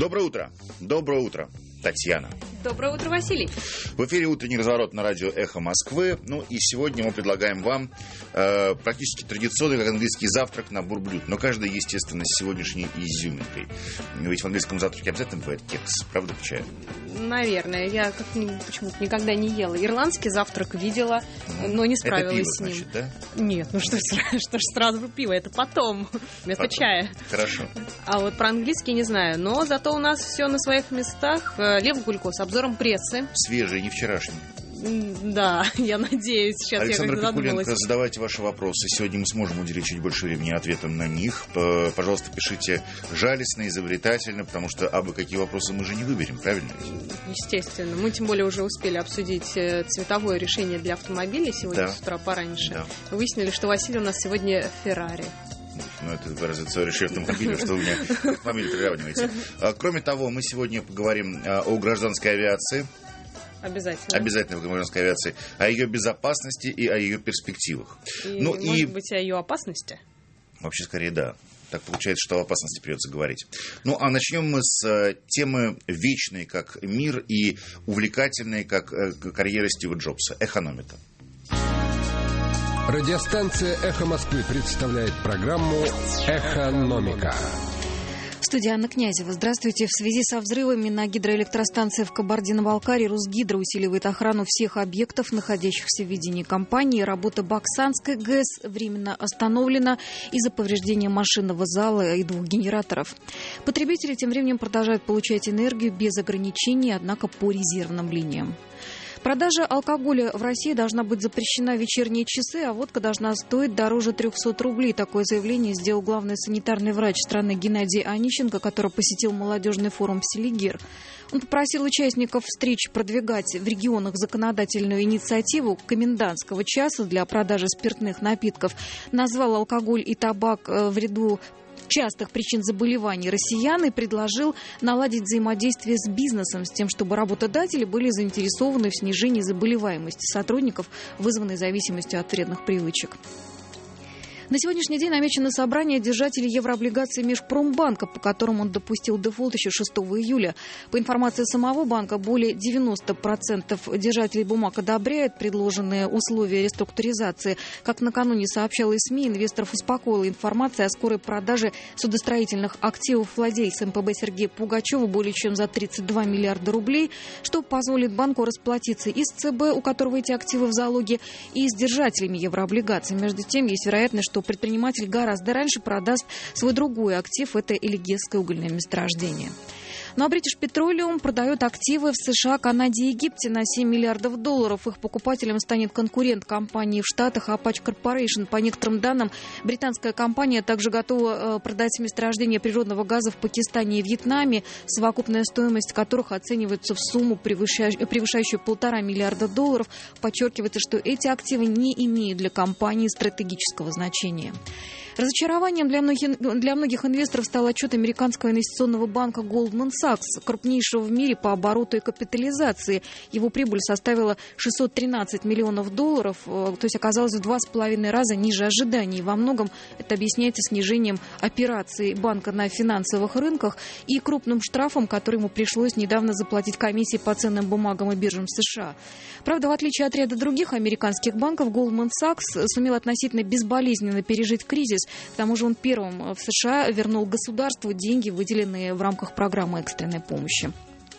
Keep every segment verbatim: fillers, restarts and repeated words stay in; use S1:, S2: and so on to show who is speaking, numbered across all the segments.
S1: Доброе утро. Доброе утро, Татьяна.
S2: Доброе утро, Василий.
S1: В эфире «Утренний разворот» на радио «Эхо Москвы». Ну и сегодня мы предлагаем вам э, практически традиционный, как английский завтрак, набор блюд. Но каждый, естественно, с сегодняшней изюминкой. Ведь в английском завтраке обязательно бывает кекс. Правда, к чаю?
S2: Наверное. Я как почему-то никогда не ела. Ирландский завтрак видела, ну, но не справилась
S1: это пиво,
S2: с ним.
S1: Значит, да?
S2: Нет, ну что, что ж сразу пиво? Это потом, вместо
S1: потом.
S2: чая.
S1: Хорошо.
S2: А вот про английский не знаю. Но зато у нас все на своих местах. Лев Гулько с обзором прессы.
S1: Свежий, не вчерашний.
S2: Да, я надеюсь. Сейчас
S1: Александр
S2: я как-то
S1: Пикуленко,
S2: задумалась.
S1: задавайте ваши вопросы. Сегодня мы сможем уделить чуть больше времени ответам на них. Пожалуйста, пишите жалостно, изобретательно, потому что абы какие вопросы мы же не выберем, правильно?
S2: Естественно. Мы тем более уже успели обсудить цветовое решение для автомобилей сегодня
S1: Да.
S2: с утра пораньше.
S1: Да.
S2: Выяснили, что Василий у нас сегодня Феррари.
S1: Ну, это выразится решение автомобиля, что вы меня к автомобилю приравниваете. А, кроме того, мы сегодня поговорим а, о гражданской авиации.
S2: Обязательно.
S1: Обязательно о гражданской авиации. О ее безопасности и о ее перспективах.
S2: И,
S1: ну,
S2: может
S1: и...
S2: быть, о ее опасности?
S1: Вообще, скорее, да. Так получается, что о опасности придется говорить. Ну, а начнем мы с э, темы вечной, как мир, и увлекательной, как э, карьера Стива Джобса. Экономика.
S3: Радиостанция «Эхо Москвы» представляет программу «Экономика».
S4: В студии Анна Князева. Здравствуйте. В связи со взрывами на гидроэлектростанции в Кабардино-Балкарии Русгидро усиливает охрану всех объектов, находящихся в ведении компании. Работа Баксанской ГЭС временно остановлена из-за повреждения машинного зала и двух генераторов. Потребители тем временем продолжают получать энергию без ограничений, однако по резервным линиям. Продажа алкоголя в России должна быть запрещена в вечерние часы, а водка должна стоить дороже трехсот рублей. Такое заявление сделал главный санитарный врач страны Геннадий Онищенко, который посетил молодежный форум в Селигер. Он попросил участников встреч продвигать в регионах законодательную инициативу комендантского часа для продажи спиртных напитков. Назвал алкоголь и табак в ряду частых причин заболеваний россиян и предложил наладить взаимодействие с бизнесом с тем, чтобы работодатели были заинтересованы в снижении заболеваемости сотрудников, вызванной зависимостью от вредных привычек. На сегодняшний день намечено собрание держателей еврооблигаций Межпромбанка, по которым он допустил дефолт еще шестого июля. По информации самого банка, более девяносто процентов держателей бумаг одобряют предложенные условия реструктуризации. Как накануне сообщала СМИ, инвесторов успокоила информация о скорой продаже судостроительных активов владельца эм пэ бэ Сергея Пугачева более чем за тридцать два миллиарда рублей, что позволит банку расплатиться и с цэ бэ, у которого эти активы в залоге, и с держателями еврооблигаций. Между тем, есть вероятность, что что предприниматель гораздо раньше продаст свой другой актив – это элегесское угольное месторождение. Ну а British Petroleum продает активы в США, Канаде и Египте на семь миллиардов долларов. Их покупателем станет конкурент компании в Штатах Apache Corporation. По некоторым данным, британская компания также готова продать месторождения природного газа в Пакистане и Вьетнаме, совокупная стоимость которых оценивается в сумму, превышающую полтора миллиарда долларов. Подчеркивается, что эти активы не имеют для компании стратегического значения. Разочарованием для многих, для многих инвесторов стал отчет американского инвестиционного банка Goldman Sachs, крупнейшего в мире по обороту и капитализации. Его прибыль составила шестьсот тринадцать миллионов долларов, то есть оказалась в два с половиной раза ниже ожиданий. Во многом это объясняется снижением операций банка на финансовых рынках и крупным штрафом, который ему пришлось недавно заплатить комиссии по ценным бумагам и биржам США. Правда, в отличие от ряда других американских банков, Goldman Sachs сумел относительно безболезненно пережить кризис. К тому же он первым в США вернул государству деньги, выделенные в рамках программы экстренной помощи.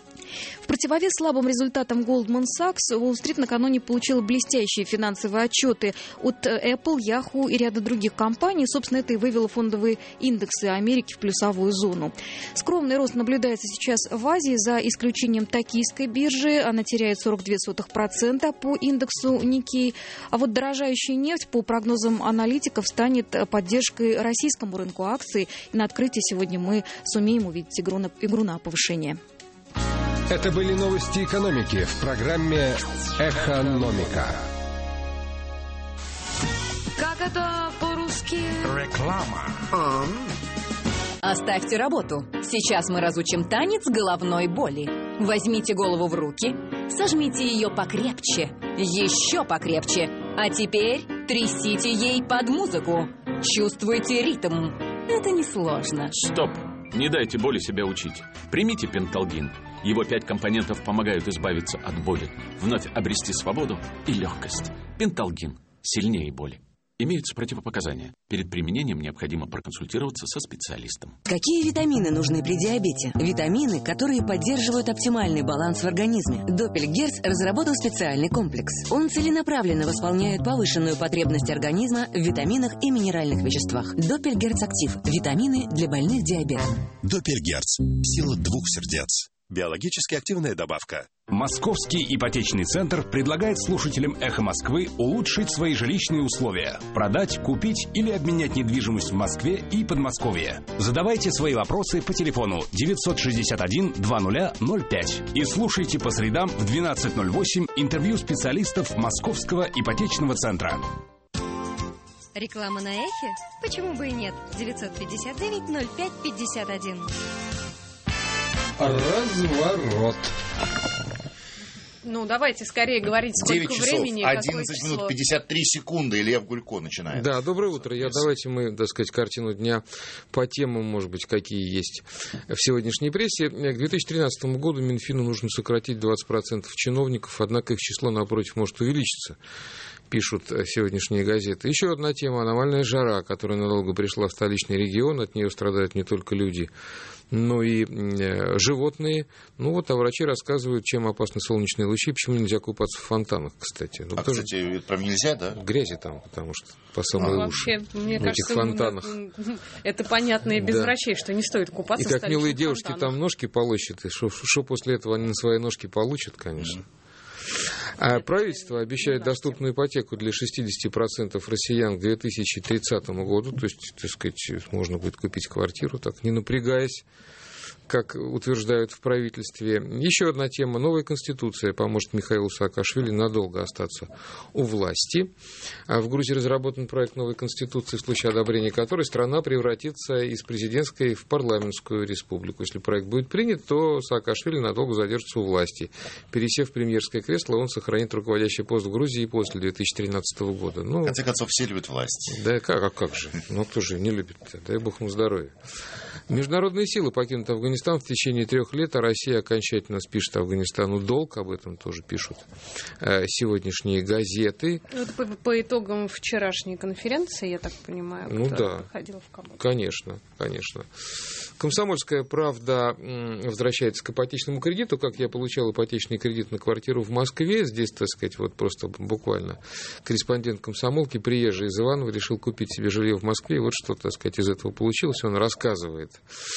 S4: В противовес слабым результатам Goldman Sachs, Уолл-стрит накануне получила блестящие финансовые отчеты от Apple, Yahoo и ряда других компаний. Собственно, это и вывело фондовые индексы Америки в плюсовую зону. Скромный рост наблюдается сейчас в Азии, за исключением токийской биржи. Она теряет сорок два процента по индексу Nikkei. А вот дорожающая нефть, по прогнозам аналитиков, станет поддержкой российскому рынку акций. И на открытии сегодня мы сумеем увидеть игру на, игру на повышение.
S3: Это были новости экономики в программе «Экономика».
S5: Как это по-русски?
S6: Реклама.
S5: А. Оставьте работу. Сейчас мы разучим танец головной боли. Возьмите голову в руки, сожмите ее покрепче, еще покрепче. А теперь трясите ей под музыку. Чувствуйте ритм. Это несложно.
S6: Стоп. Не дайте боли себя учить. Примите пенталгин. Его пять компонентов помогают избавиться от боли, вновь обрести свободу и легкость. Пенталгин. Сильнее боли. Имеются противопоказания. Перед применением необходимо проконсультироваться со специалистом.
S7: Какие витамины нужны при диабете? Витамины, которые поддерживают оптимальный баланс в организме. Доппельгерц разработал специальный комплекс. Он целенаправленно восполняет повышенную потребность организма в витаминах и минеральных веществах. Доппельгерц Актив. Витамины для больных диабетом.
S8: Доппельгерц. Сила двух сердец. Биологически активная добавка.
S9: Московский ипотечный центр предлагает слушателям «Эхо Москвы» улучшить свои жилищные условия, продать, купить или обменять недвижимость в Москве и Подмосковье. Задавайте свои вопросы по телефону девятьсот шестьдесят один двадцать ноль пять и слушайте по средам в двенадцать ноль восемь интервью специалистов Московского ипотечного центра.
S10: Реклама на Эхе? Почему бы и нет? девятьсот пятьдесят девять ноль пять пятьдесят один.
S3: Разворот.
S2: Ну, давайте скорее говорить, сколько
S1: девять часов,
S2: времени,
S1: одиннадцать минут пятьдесят три секунды, Илья Гулько начинает.
S11: Да, доброе утро. Я, давайте мы, так сказать, картину дня по темам, может быть, какие есть в сегодняшней прессе. К две тысячи тринадцатому году Минфину нужно сократить двадцать процентов чиновников, однако их число, напротив, может увеличиться, пишут сегодняшние газеты. Еще одна тема — аномальная жара, которая надолго пришла в столичный регион. От нее страдают не только люди, но и э, животные. Ну вот, а врачи рассказывают, чем опасны солнечные лучи, почему нельзя купаться в фонтанах, кстати. Ну,
S1: а,
S11: тоже...
S1: кстати, прям нельзя, да?
S11: Грязи там, потому что по самые
S2: ну,
S11: уши
S2: вообще, мне
S11: в
S2: кажется,
S11: этих фонтанах.
S2: Это понятно и без
S11: да.
S2: врачей, что не стоит купаться
S11: и
S2: в
S11: как милые
S2: столичных
S11: девушки
S2: фонтанах.
S11: там ножки полощут, и что после этого они на свои ножки получат, конечно. А правительство обещает доступную ипотеку для шестьдесят процентов россиян к две тысячи тридцатому году. То есть, так сказать, можно будет купить квартиру, так не напрягаясь, как утверждают в правительстве. Еще одна тема. Новая конституция поможет Михаилу Саакашвили надолго остаться у власти. А в Грузии разработан проект новой конституции, в случае одобрения которой страна превратится из президентской в парламентскую республику. Если проект будет принят, то Саакашвили надолго задержится у власти. Пересев в премьерское кресло, он сохранит руководящий пост в Грузии и после две тысячи тринадцатого года. Ну,
S1: в конце концов, все любят власть.
S11: Да как, а как же? Ну, кто же не любит? Дай бог ему здоровья. Международные силы покинут Афганистан в течение трех лет, а Россия окончательно спишет Афганистану долг. Об этом тоже пишут э, сегодняшние газеты.
S2: Вот по, по итогам вчерашней конференции, я так понимаю,
S11: ну,
S2: кто
S11: да.
S2: выходил в Кабул.
S11: Конечно, конечно. «Комсомольская правда» возвращается к ипотечному кредиту. Как я получал ипотечный кредит на квартиру в Москве, здесь, так сказать, вот просто буквально корреспондент «Комсомолки», приезжий из Иваново, решил купить себе жилье в Москве. И вот что, так сказать, из этого получилось, он рассказывает.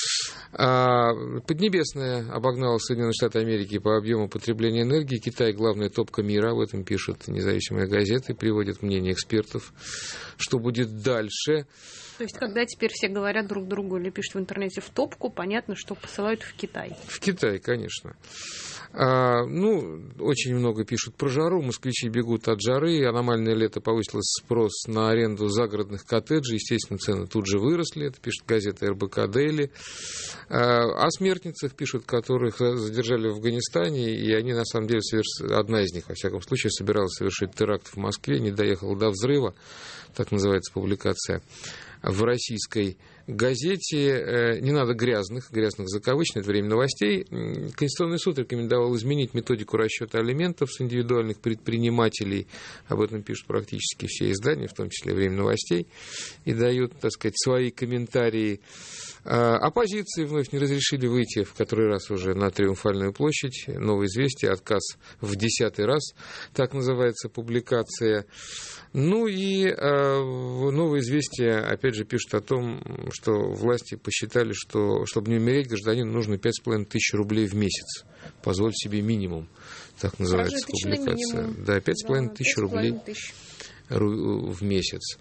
S11: А Поднебесная обогнала Соединенные Штаты Америки по объему потребления энергии. Китай — главная топка мира, об этом пишут независимые газеты, приводят мнение экспертов. Что будет дальше?
S2: То есть, когда теперь все говорят друг другу или пишут в интернете в топку, понятно, что посылают в Китай.
S11: В Китай, конечно. А, ну, очень много пишут про жару. Москвичи бегут от жары. Аномальное лето повысило спрос на аренду загородных коттеджей. Естественно, цены тут же выросли. Это пишет газета эр бэ ка Дейли. А, о смертницах пишут, которых задержали в Афганистане. И они, на самом деле, соверш... одна из них, во всяком случае, собиралась совершить теракт в Москве. Не доехала до взрыва. Так называется публикация в российской газете. Не надо грязных, грязных закавычных, это время новостей. Конституционный суд рекомендовал изменить методику расчета алиментов с индивидуальных предпринимателей. Об этом пишут практически все издания, в том числе время новостей, и дают, так сказать, свои комментарии. Оппозиции вновь не разрешили выйти в который раз уже на Триумфальную площадь. Новое известие, отказ в десятый раз, так называется публикация. Ну и э, новое известие, опять же, пишет о том, что власти посчитали, что, чтобы не умереть, гражданину нужно пять с половиной тысяч рублей в месяц. Позволь себе минимум, так называется публикация.
S2: Минимум.
S11: Да, пять с половиной тысяч рублей в месяц.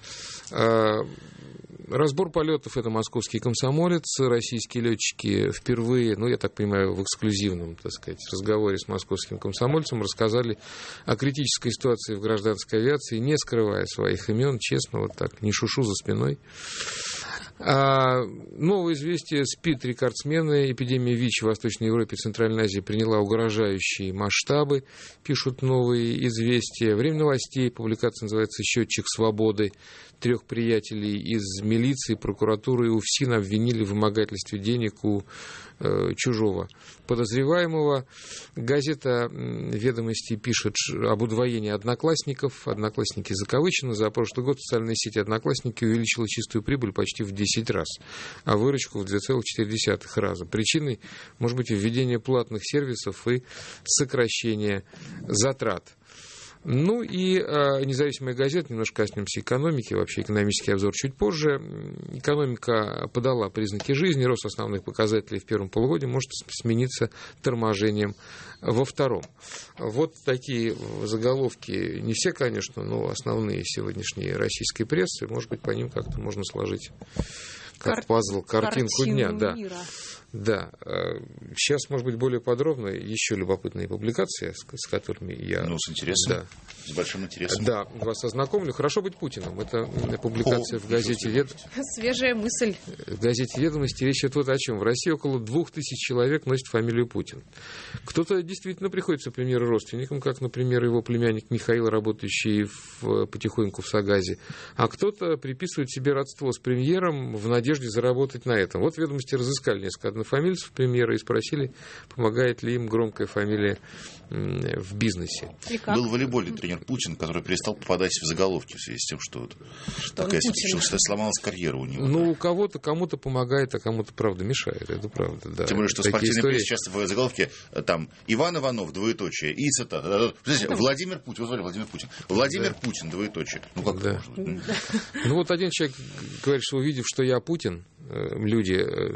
S11: Разбор полетов — это московский «Комсомолец». Российские летчики впервые, ну, я так понимаю, в эксклюзивном, так сказать, разговоре с московским «Комсомольцем» рассказали о критической ситуации в гражданской авиации, не скрывая своих имен, честно, вот так, не шушу за спиной. А, новое известие: СПИД-рекордсмены. Эпидемия ВИЧ в Восточной Европе и Центральной Азии приняла угрожающие масштабы, пишут новые известия. Время новостей. Публикация называется «Счетчик свободы». Трех приятелей из милиции, прокуратуры и УФСИН обвинили в вымогательстве денег у э, чужого подозреваемого. Газета «Ведомости» пишет об удвоении одноклассников. Одноклассники закавычены. За прошлый год социальные сети «Одноклассники» увеличила чистую прибыль почти в десять раз, а выручку в два целых четыре десятых раза. Причиной может быть введение платных сервисов и сокращение затрат. Ну и э, независимая газета, немножко коснемся экономики, вообще экономический обзор чуть позже. Экономика подала признаки жизни, рост основных показателей в первом полугодии может смениться торможением во втором. Вот такие заголовки, не все, конечно, но основные сегодняшние российской прессы, может быть, по ним как-то можно сложить как Кар... пазл, картинку дня. Да. Да. Сейчас, может быть, более подробно еще любопытные публикации, с, с которыми я...
S1: Ну, с интересом.
S11: Да.
S1: С большим интересом.
S11: Да, вас ознакомлю. «Хорошо быть Путиным». Это публикация О, в газете «Ведомости».
S2: Свежая мысль.
S11: В газете «Ведомости» речь идет вот о чем. В России около двух тысяч человек носит фамилию Путин. Кто-то действительно приходится премьеру родственникам, как, например, его племянник Михаил, работающий в, потихоньку в Сагазе. А кто-то приписывает себе родство с премьером в надежде заработать на этом. Вот «Ведомости» разыскали несколько однофамильцев премьера и спросили, помогает ли им громкая фамилия в бизнесе.
S1: Был волейбольный тренер Путин, который перестал попадать в заголовки в связи с тем, что, вот
S2: что
S1: такая случилась, сломалась карьера у него.
S11: Ну, у кого-то, кому-то помогает, а кому-то, правда, мешает. Это правда, да.
S1: Тем более, что
S11: такие
S1: спортивные
S11: истории...
S1: прессы часто в заголовке там Иван Иванов, двоеточие, и цитата. Владимир Путин, вот Владимир Путин. Владимир да. Путин, двоеточие. Ну, как
S11: да.
S1: это может быть?
S11: Ну, вот один человек говорит, что увидев, что я Путин, люди,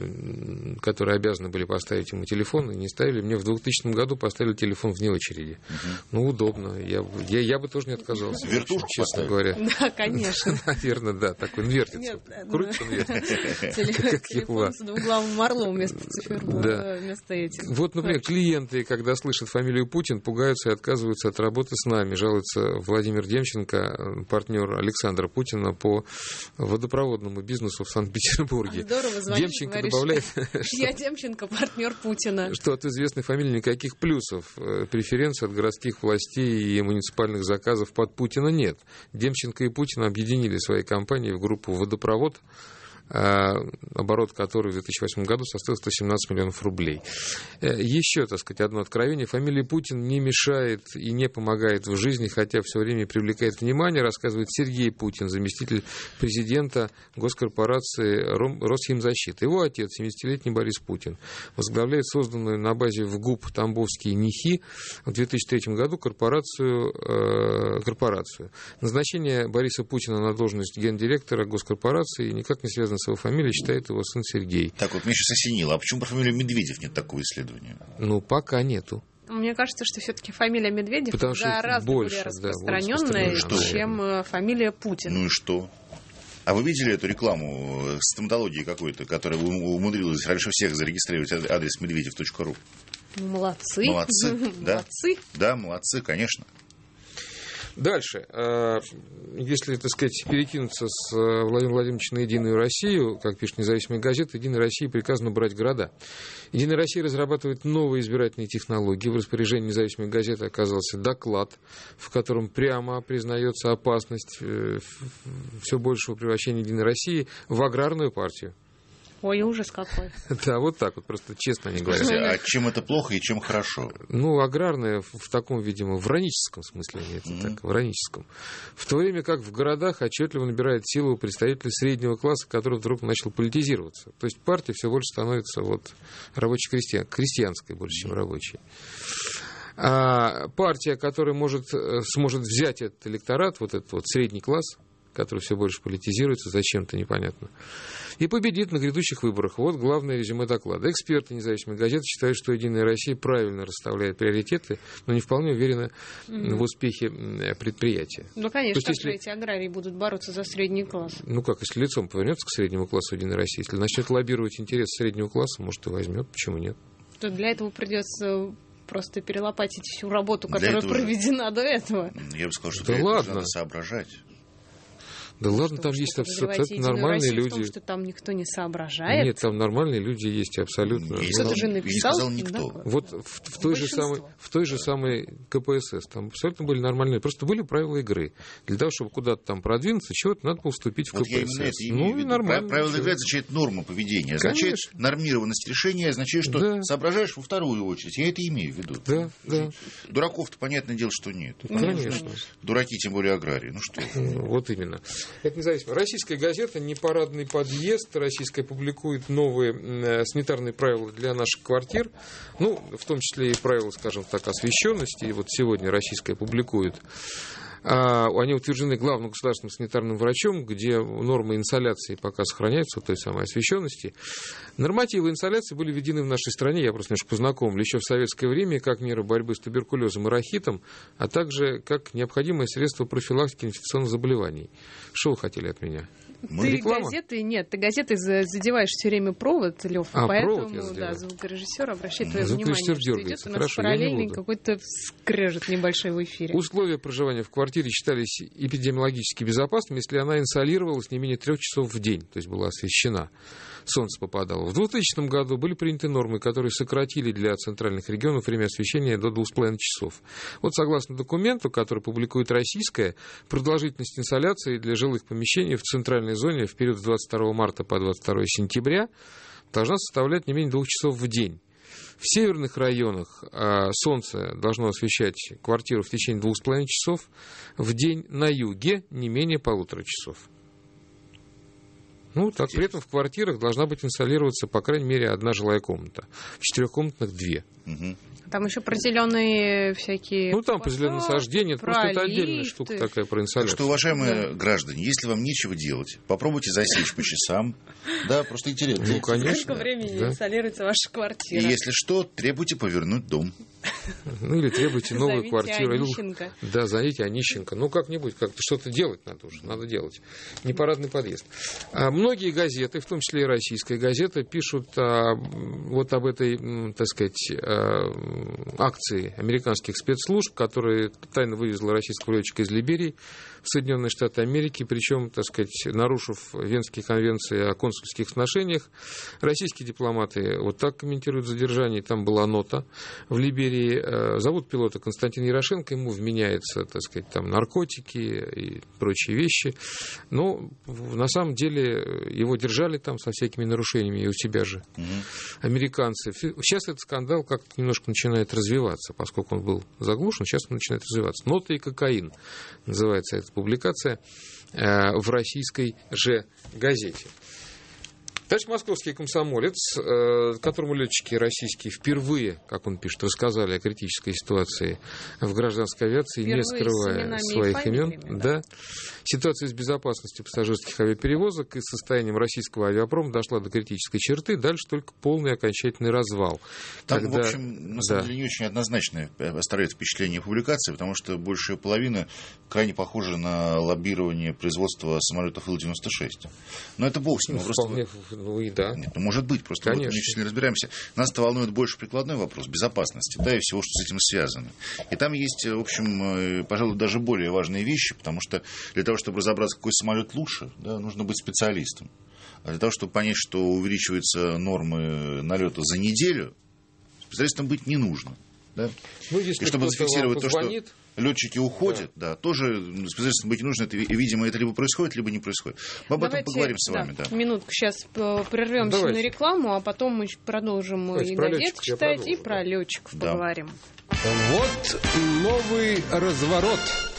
S11: которые обязаны были поставить ему телефон, не ставили. Мне в двухтысячном году поставили телефон вне очереди. Угу. Ну, удобно. Я, я, я бы тоже не отказался.
S1: Вертушку
S11: честно
S1: поставили?
S11: говоря.
S2: Да, конечно.
S11: Наверное, да. Такой, он вертится.
S2: Нет,
S11: крутится, он вертится.
S2: Телефон с двуглавым орлом вместо циферблата, вместо этих.
S11: Вот, например, клиенты, когда слышат фамилию Путин, пугаются и отказываются от работы с нами. Жалуется Владимир Демченко, партнер Александра Путина по водопроводному бизнесу в Санкт-Петербурге.
S2: Здорово, звонишь,
S11: Демченко
S2: говоришь,
S11: добавляет,
S2: я Демченко, партнер Путина.
S11: Что от известной фамилии никаких плюсов. Преференций от городских властей и муниципальных заказов под Путина нет. Демченко и Путин объединили свои компании в группу «Водопровод», оборот которой в две тысячи восьмом году составил сто семнадцать миллионов рублей. Еще, так сказать, одно откровение. Фамилия Путин не мешает и не помогает в жизни, хотя все время привлекает внимание, рассказывает Сергей Путин, заместитель президента госкорпорации Росхимзащиты. Его отец, семидесятилетний Борис Путин, возглавляет созданную на базе ВГУП Тамбовские НИХИ в две тысячи третьем году корпорацию, э, корпорацию. Назначение Бориса Путина на должность гендиректора госкорпорации никак не связано с его фамилией, считает его сын Сергей.
S1: Так вот, меня сейчас осенило. А почему про фамилию Медведев нет такого исследования?
S11: Ну, пока нету.
S2: Мне кажется, что все-таки фамилия Медведев
S11: Потому
S2: гораздо
S11: больше,
S2: более
S11: да,
S2: распространенная,
S11: больше
S2: чем фамилия Путин.
S1: Ну и что? А вы видели эту рекламу стоматологии какой-то, которая умудрилась раньше всех зарегистрировать адрес медведев точка ру?
S2: Молодцы.
S1: Молодцы, да?
S2: Молодцы.
S1: Да, молодцы, конечно.
S11: Дальше, если, так сказать, перекинуться с Владимиром Владимировичем на «Единую Россию», как пишет независимая газета, «Единой России» приказано брать города. «Единая Россия» разрабатывает новые избирательные технологии. В распоряжении независимой газеты оказался доклад, в котором прямо признается опасность все большего превращения «Единой России» в аграрную партию.
S2: Ой, ужас какой.
S11: Да, вот так вот, просто честно они говорят.
S1: А чем это плохо и чем хорошо?
S11: Ну, аграрное в таком, видимо, враническом смысле, это mm-hmm. так, враническом. В то время как в городах отчетливо набирает силу представители среднего класса, который вдруг начал политизироваться. То есть партия все больше становится вот рабоче-крестьян, крестьянской больше, чем рабочей. А партия, которая может, сможет взять этот электорат, вот этот вот средний класс, который все больше политизируется, зачем-то непонятно, и победит на грядущих выборах. Вот главное резюме доклада. Эксперты независимой газеты считают, что «Единая Россия» правильно расставляет приоритеты, но не вполне уверены mm-hmm. в успехе предприятия.
S2: Ну, конечно,
S11: есть, если...
S2: эти аграрии будут бороться за средний класс.
S11: Ну как, если лицом повернется к среднему классу «Единой России», если начнет лоббировать интерес среднего класса, может, и возьмет, почему нет?
S2: То для этого придется просто перелопатить всю работу, которая этого... проведена до этого.
S1: Я бы сказал, что
S11: да
S1: для
S11: ладно.
S1: этого надо соображать.
S11: Да ладно,
S2: что,
S11: там
S2: что
S11: есть
S2: абсолютно
S11: нормальные люди.
S2: В том, что там никто не соображает.
S11: Нет, там нормальные люди есть абсолютно.
S1: Кто-то
S2: же написал,
S1: сказал никто.
S2: Да,
S11: вот в, в, той же самой, в той же самой ка пэ эс эс там абсолютно были нормальные. Просто были правила игры. Для того, чтобы куда-то там продвинуться, чего-то надо было вступить в
S1: вот
S11: ка пэ эс эс.
S1: Ну и нормально. Правила игры означает норма поведения. Означает Конечно. Нормированность решения, означает, что да. соображаешь во вторую очередь. Я это имею в виду.
S11: Да, да.
S1: Дураков-то, понятное дело, что нет.
S11: Конечно.
S1: Дураки, тем более аграрии. Ну что?
S11: Вот именно. Это независимо. Российская газета «Непарадный подъезд». Российская публикует новые э, санитарные правила для наших квартир. Ну, в том числе и правила, скажем так, освещенности. И вот сегодня российская публикует. А, они утверждены главным государственным санитарным врачом, где нормы инсоляции пока сохраняются, той самой освещенности. Нормативы инсоляции были введены в нашей стране, я просто немножко познакомлю, еще в советское время, как мера борьбы с туберкулезом и рахитом, а также как необходимое средство профилактики инфекционных заболеваний. Что вы хотели от меня?
S2: Ты реклама? газеты, нет, ты газеты задеваешь все время провод, Лев,
S11: а,
S2: поэтому,
S11: провод
S2: да, звукорежиссер обращает твое
S11: звукорежиссер
S2: внимание,
S11: дергается.
S2: что идет у нас
S11: Хорошо,
S2: параллельный какой-то скрежет небольшой в эфире.
S11: Условия проживания в квартире считались эпидемиологически безопасными, если она инсолировалась не менее трех часов в день, то есть была освещена, солнце попадало. В двухтысячном году были приняты нормы, которые сократили для центральных регионов время освещения до двух с половиной часов. Вот согласно документу, который публикует российская, продолжительность инсоляции для жилых помещений в центральной зоне в период с двадцать второго марта по двадцать второго сентября должна составлять не менее двух часов в день. В северных районах а, солнце должно освещать квартиру в течение двух с половиной часов в день, на юге не менее полутора часов. Ну, так при этом в квартирах должна быть инсолироваться, по крайней мере, одна жилая комната. В четырехкомнатных две.
S1: Угу.
S2: Там еще про зеленые всякие...
S11: Ну, там про зеленые насаждения. Это просто это отдельная штука такая про инсоляцию.
S1: Так что, уважаемые да. граждане, если вам нечего делать, попробуйте засечь по часам. Да, просто интересно.
S11: Ну, конечно.
S2: Сколько времени да. инсолируется ваша квартира?
S1: И если что, требуйте повернуть дом.
S11: Ну, или требуйте новую
S2: зовите
S11: квартиру.
S2: Онищенко.
S11: Да, зовите Онищенко. Ну, как-нибудь, как-то что-то делать надо уже, надо делать. Непарадный подъезд. А многие газеты, в том числе и российская газета, пишут а, вот об этой, так сказать, а, акции американских спецслужб, которые тайно вывезла российского летчика из Либерии в Соединенные Штаты Америки, причем, так сказать, нарушив Венские конвенции о консульских отношениях. Российские дипломаты вот так комментируют задержание. Там была нота в Либерии. Зовут пилота Константин Ярошенко, ему вменяется, так сказать, там наркотики и прочие вещи. Но на самом деле его держали там со всякими нарушениями и у себя же угу. американцы. Сейчас этот скандал как-то немножко начинает развиваться, поскольку он был заглушен, сейчас он начинает развиваться. «Нота и кокаин» называется эта публикация в российской же газете. Дальше московский комсомолец, которому летчики российские впервые, как он пишет, рассказали о критической ситуации в гражданской авиации, впервые не скрывая своих имен. Да. Ситуация с безопасностью пассажирских авиаперевозок и состоянием российского авиапрома дошла до критической черты, дальше только полный окончательный развал.
S1: Там,
S11: Когда...
S1: в общем, на самом да. деле не очень однозначное оставляет впечатление публикации, потому что большая половина крайне похожа на лоббирование производства самолетов Ил девяносто шесть. Но это бог с ним.
S11: Ну,
S1: просто...
S11: вполне... Ну и да.
S1: Нет, ну, может быть, просто
S11: Конечно.
S1: вот мы сейчас не разбираемся. Нас-то волнует больше прикладной вопрос безопасности, да, и всего, что с этим связано. И там есть, в общем, пожалуй, даже более важные вещи, потому что для того, чтобы разобраться, какой самолет лучше, да, нужно быть специалистом. А для того, чтобы понять, что увеличиваются нормы налета за неделю, специалистом быть не нужно. Да?
S11: Ну, если
S1: и чтобы зафиксировать то, что летчики уходят, да. да, тоже специалистам быть не нужно. Это, видимо, это либо происходит, либо не происходит. Мы об
S2: Давайте,
S1: этом поговорим с вами.
S2: Да,
S1: да.
S2: Минутку, сейчас прервемся
S11: Давайте.
S2: на рекламу, а потом мы продолжим
S11: Давайте,
S2: и
S11: про
S2: газет читать,
S11: продолжу,
S2: и про
S11: да.
S2: летчиков
S1: Да.
S2: поговорим.
S3: Вот новый разворот.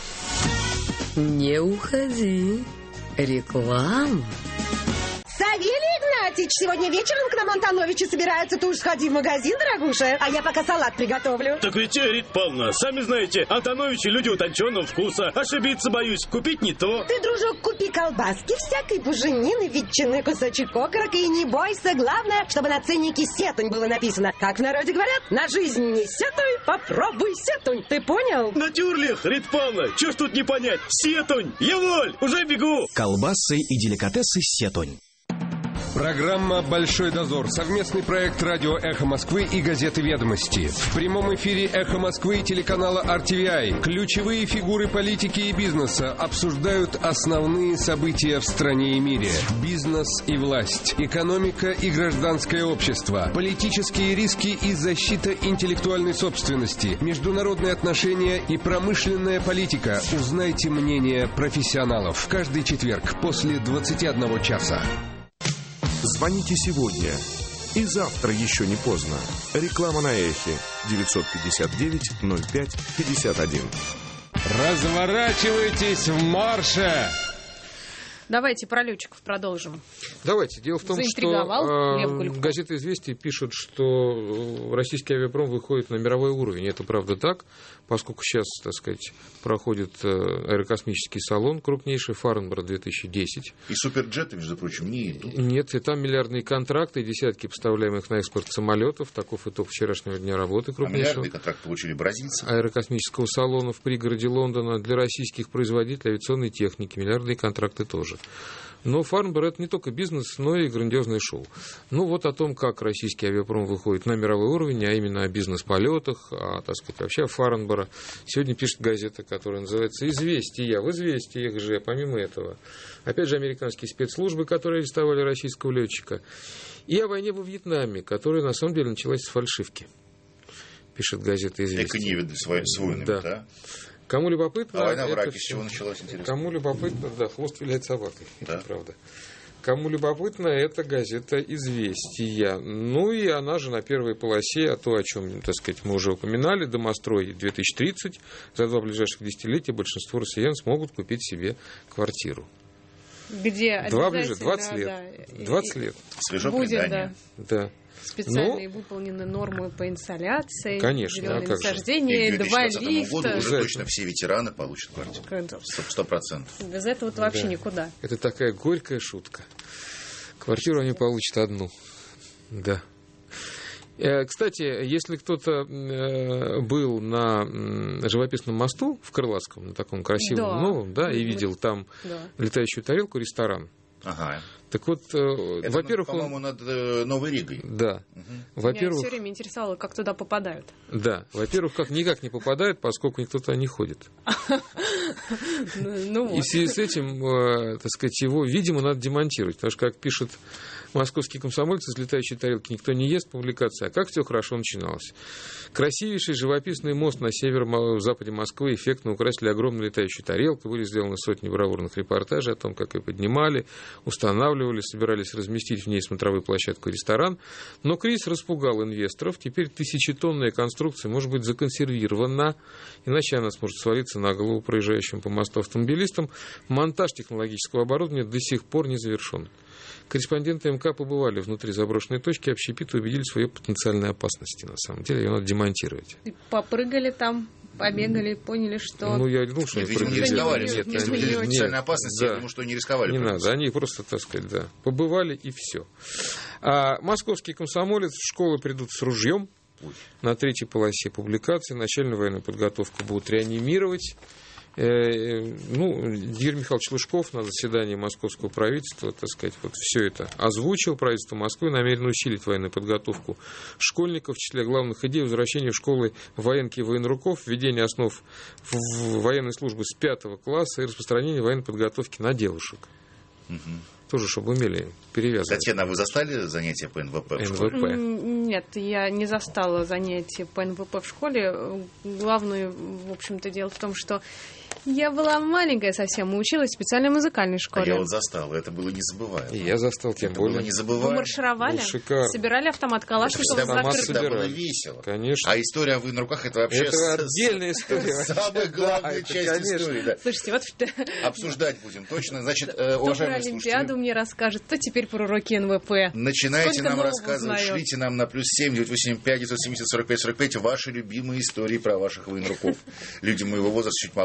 S7: Не уходи. Реклама.
S12: Савелий Игнатьич, сегодня вечером к нам Антоновичи собираются. Ты уж сходи в магазин, дорогуша, а я пока салат приготовлю.
S13: Так ведь, Рит Павловна, сами знаете, Антоновичи люди утонченного вкуса. Ошибиться боюсь, купить не то.
S12: Ты, дружок, купи колбаски, всякой буженины, ветчины, кусочек окорока и не бойся. Главное, чтобы на ценнике сетунь было написано. Как в народе говорят, на жизнь не сетуй, попробуй сетунь. Ты понял?
S13: Натюрлих, Рит Павловна, чё ж тут не понять? Сетунь, я воль, уже бегу.
S14: Колбасы и деликатесы сетунь.
S3: Программа «Большой дозор». Совместный проект радио «Эхо Москвы» и газеты «Ведомости». В прямом эфире «Эхо Москвы» и телеканала ар ти ви ай. Ключевые фигуры политики и бизнеса обсуждают основные события в стране и мире. Бизнес и власть, экономика и гражданское общество, политические риски и защита интеллектуальной собственности, международные отношения и промышленная политика. Узнайте мнение профессионалов. Каждый четверг после двадцати одного часа.
S14: Звоните сегодня. И завтра еще не поздно. Реклама на Эхе. девятьсот пятьдесят девять ноль пять пятьдесят один.
S3: Разворачивайтесь в марше!
S2: Давайте про летчиков продолжим.
S11: Давайте. Дело в том, что э, газета «Известия» пишет, что российский авиапром выходит на мировой уровень. Это правда так, поскольку сейчас, так сказать, проходит аэрокосмический салон крупнейший, Фарнборо две тысячи десять.
S1: И суперджеты, между прочим, не идут.
S11: Нет, и там миллиардные контракты, десятки поставляемых на экспорт самолетов. Таков итог вчерашнего дня работы крупнейшего.
S1: А миллиардный контракт получили бразильцы.
S11: Аэрокосмического салона в пригороде Лондона для российских производителей авиационной техники. Миллиардные контракты тоже. Но Фарнборо — это не только бизнес, но и грандиозное шоу. Ну, вот о том, как российский авиапром выходит на мировой уровень, а именно о бизнес-полетах, а, так сказать, вообще о Фарнборо, сегодня пишет газета, которая называется «Известия». В «Известиях» же, помимо этого, опять же, американские спецслужбы, которые арестовали российского летчика, и о войне во Вьетнаме, которая, на самом деле, началась с фальшивки, пишет газета «Известия».
S1: Эко-невиды с войнами, да? да?
S11: Кому любопытно...
S1: А война в Ираке с чего началась, интересно?
S11: Кому любопытно, да, хвост виляет собакой,
S1: да?
S11: Это правда. Кому любопытно, это газета «Известия». Ну и она же на первой полосе, а то, о чем, так сказать, мы уже упоминали, домострой две тысячи тридцать, за два ближайших десятилетия большинство россиян смогут купить себе квартиру.
S2: Где
S11: Два ближе, двадцать лет.
S2: Да,
S11: двадцать лет.
S1: Свежо
S2: будет,
S1: предание.
S2: Да.
S11: Да.
S2: Специальные
S11: ну,
S2: выполнены нормы по инсоляции,
S11: конечно,
S2: зеленые
S11: а
S2: насаждения, два лифта.
S1: Году уже точно все ветераны получат квартиру. Сто процентов.
S2: Без этого -то вообще
S11: да.
S2: никуда.
S11: Это такая горькая шутка. Квартиру они получат одну. Да. Кстати, если кто-то был на живописном мосту в Крылатском, на таком красивом,
S2: да.
S11: новом, да, и видел там да. летающую тарелку, ресторан.
S1: Ага.
S11: Так вот,
S1: это,
S11: во-первых,
S1: по-моему,
S11: он...
S1: над э, Новой Ригой.
S11: Да.
S1: Угу.
S11: Во-первых,
S2: меня все время интересовало, как туда попадают.
S11: Да. Во-первых, как никак не попадают, поскольку никто туда не ходит. И в связи с этим, так сказать, его, видимо, надо демонтировать. Потому что, как пишет московский комсомольцы, из летающей тарелки никто не ест, публикация. А как все хорошо начиналось. Красивейший живописный мост на северо-западе Москвы эффектно украсили огромной летающей тарелкой. Были сделаны сотни бравурных репортажей о том, как ее поднимали, устанавливали, собирались разместить в ней смотровую площадку и ресторан. Но кризис распугал инвесторов. Теперь тысячетонная конструкция может быть законсервирована, иначе она сможет свалиться на голову проезжающим по мосту автомобилистам. Монтаж технологического оборудования до сих пор не завершен. Корреспонденты МК побывали внутри заброшенной точки, общепита убедились в ее потенциальной опасности. На самом деле ее надо демонтировать.
S2: И попрыгали там, побегали, поняли, что...
S11: Ну, я думал, что
S1: они не рисковали. Нет, если бы были потенциальной опасности, да. Я думаю, что они рисковали.
S11: Не надо, они просто, так сказать, да, побывали и все. А московский комсомолец в школу придут с ружьем. На третьей полосе публикации. Начальную военную подготовку будут реанимировать. Ну, Юрий Михайлович Лужков на заседании московского правительства, так сказать, вот все это озвучил. Правительство Москвы намерено усилить военную подготовку школьников. В числе главных идей возвращения в школы военки и военруков, введение основ военной службы с пятого класса и распространение военной подготовки на девушек. Угу. Тоже, чтобы умели перевязывать.
S1: Татьяна, вы застали занятия по эн вэ пэ в школе?
S2: Нет, я не застала занятия по эн вэ пэ в школе. Главное, в общем-то, дело в том, что я была маленькая совсем и училась в специальной музыкальной школе.
S1: А я вот застал, это было незабываемо.
S11: И я застал, тем
S1: это
S11: более.
S1: Было незабываемо.
S2: Вы маршировали, собирали автомат Калашникова.
S1: Это всегда было весело.
S11: Конечно.
S1: А история о военруках — это вообще...
S11: Это отдельная история.
S1: Самая главная часть истории.
S2: Слушайте, вот...
S1: Обсуждать будем, точно. Значит,
S2: уважаемые слушатели... Кто про Олимпиаду мне расскажет, кто теперь про уроки эн вэ пэ.
S1: Начинайте нам рассказывать, шлите нам на плюс семь девятьсот восемьдесят пять девятьсот семьдесят сорок пять сорок пять ваши любимые истории про ваших военруков. Люди моего возраста чуть моложе и в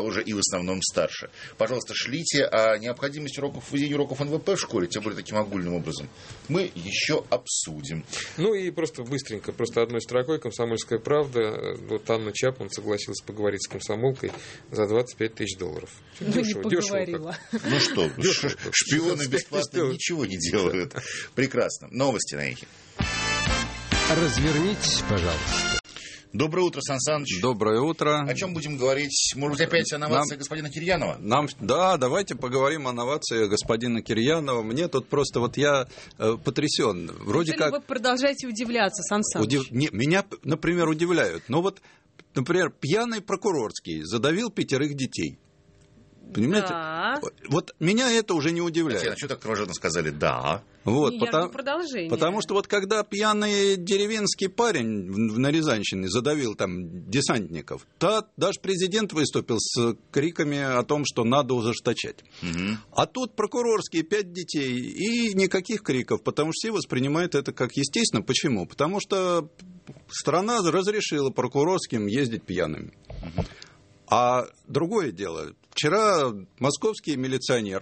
S1: основном старше. Пожалуйста, шлите. А необходимость уроков, введения уроков эн вэ пэ в школе, тем более таким огульным образом, мы еще обсудим.
S11: Ну и просто быстренько, просто одной строкой «Комсомольская правда». Вот Анна Чапман согласилась поговорить с комсомолкой за двадцать пять тысяч долларов.
S2: Ну, дешево, не поговорила.
S1: Дешево, ну что, дешево, шпионы бесплатно ничего не делают. Прекрасно. Новости на эхе.
S3: Развернитесь, пожалуйста.
S1: Доброе утро, Сан Саныч.
S15: Доброе утро.
S1: О чем будем говорить? Может быть, опять о новации нам, господина Кирьянова?
S15: Нам, да, давайте поговорим о новации господина Кирьянова. Мне тут просто вот я э, потрясен. Вроде
S2: Неужели
S15: как...
S2: вы продолжаете удивляться, Сан Саныч?
S15: Удив... Не, меня, например, удивляют. Но вот, например, пьяный прокурорский задавил пятерых детей. Понимаете?
S2: Да.
S15: Вот меня это уже не удивляет.
S1: Татьяна, что так кровожадно сказали «да»?
S15: Вот,
S2: Я
S15: потому,
S2: жду продолжения.
S15: потому что вот когда пьяный деревенский парень на Рязанщине задавил там десантников, то даже президент выступил с криками о том, что надо ужесточать. Угу. А тут прокурорские пять детей и никаких криков, потому что все воспринимают это как естественно. Почему? Потому что страна разрешила прокурорским ездить пьяными. Угу. А другое дело, вчера московский милиционер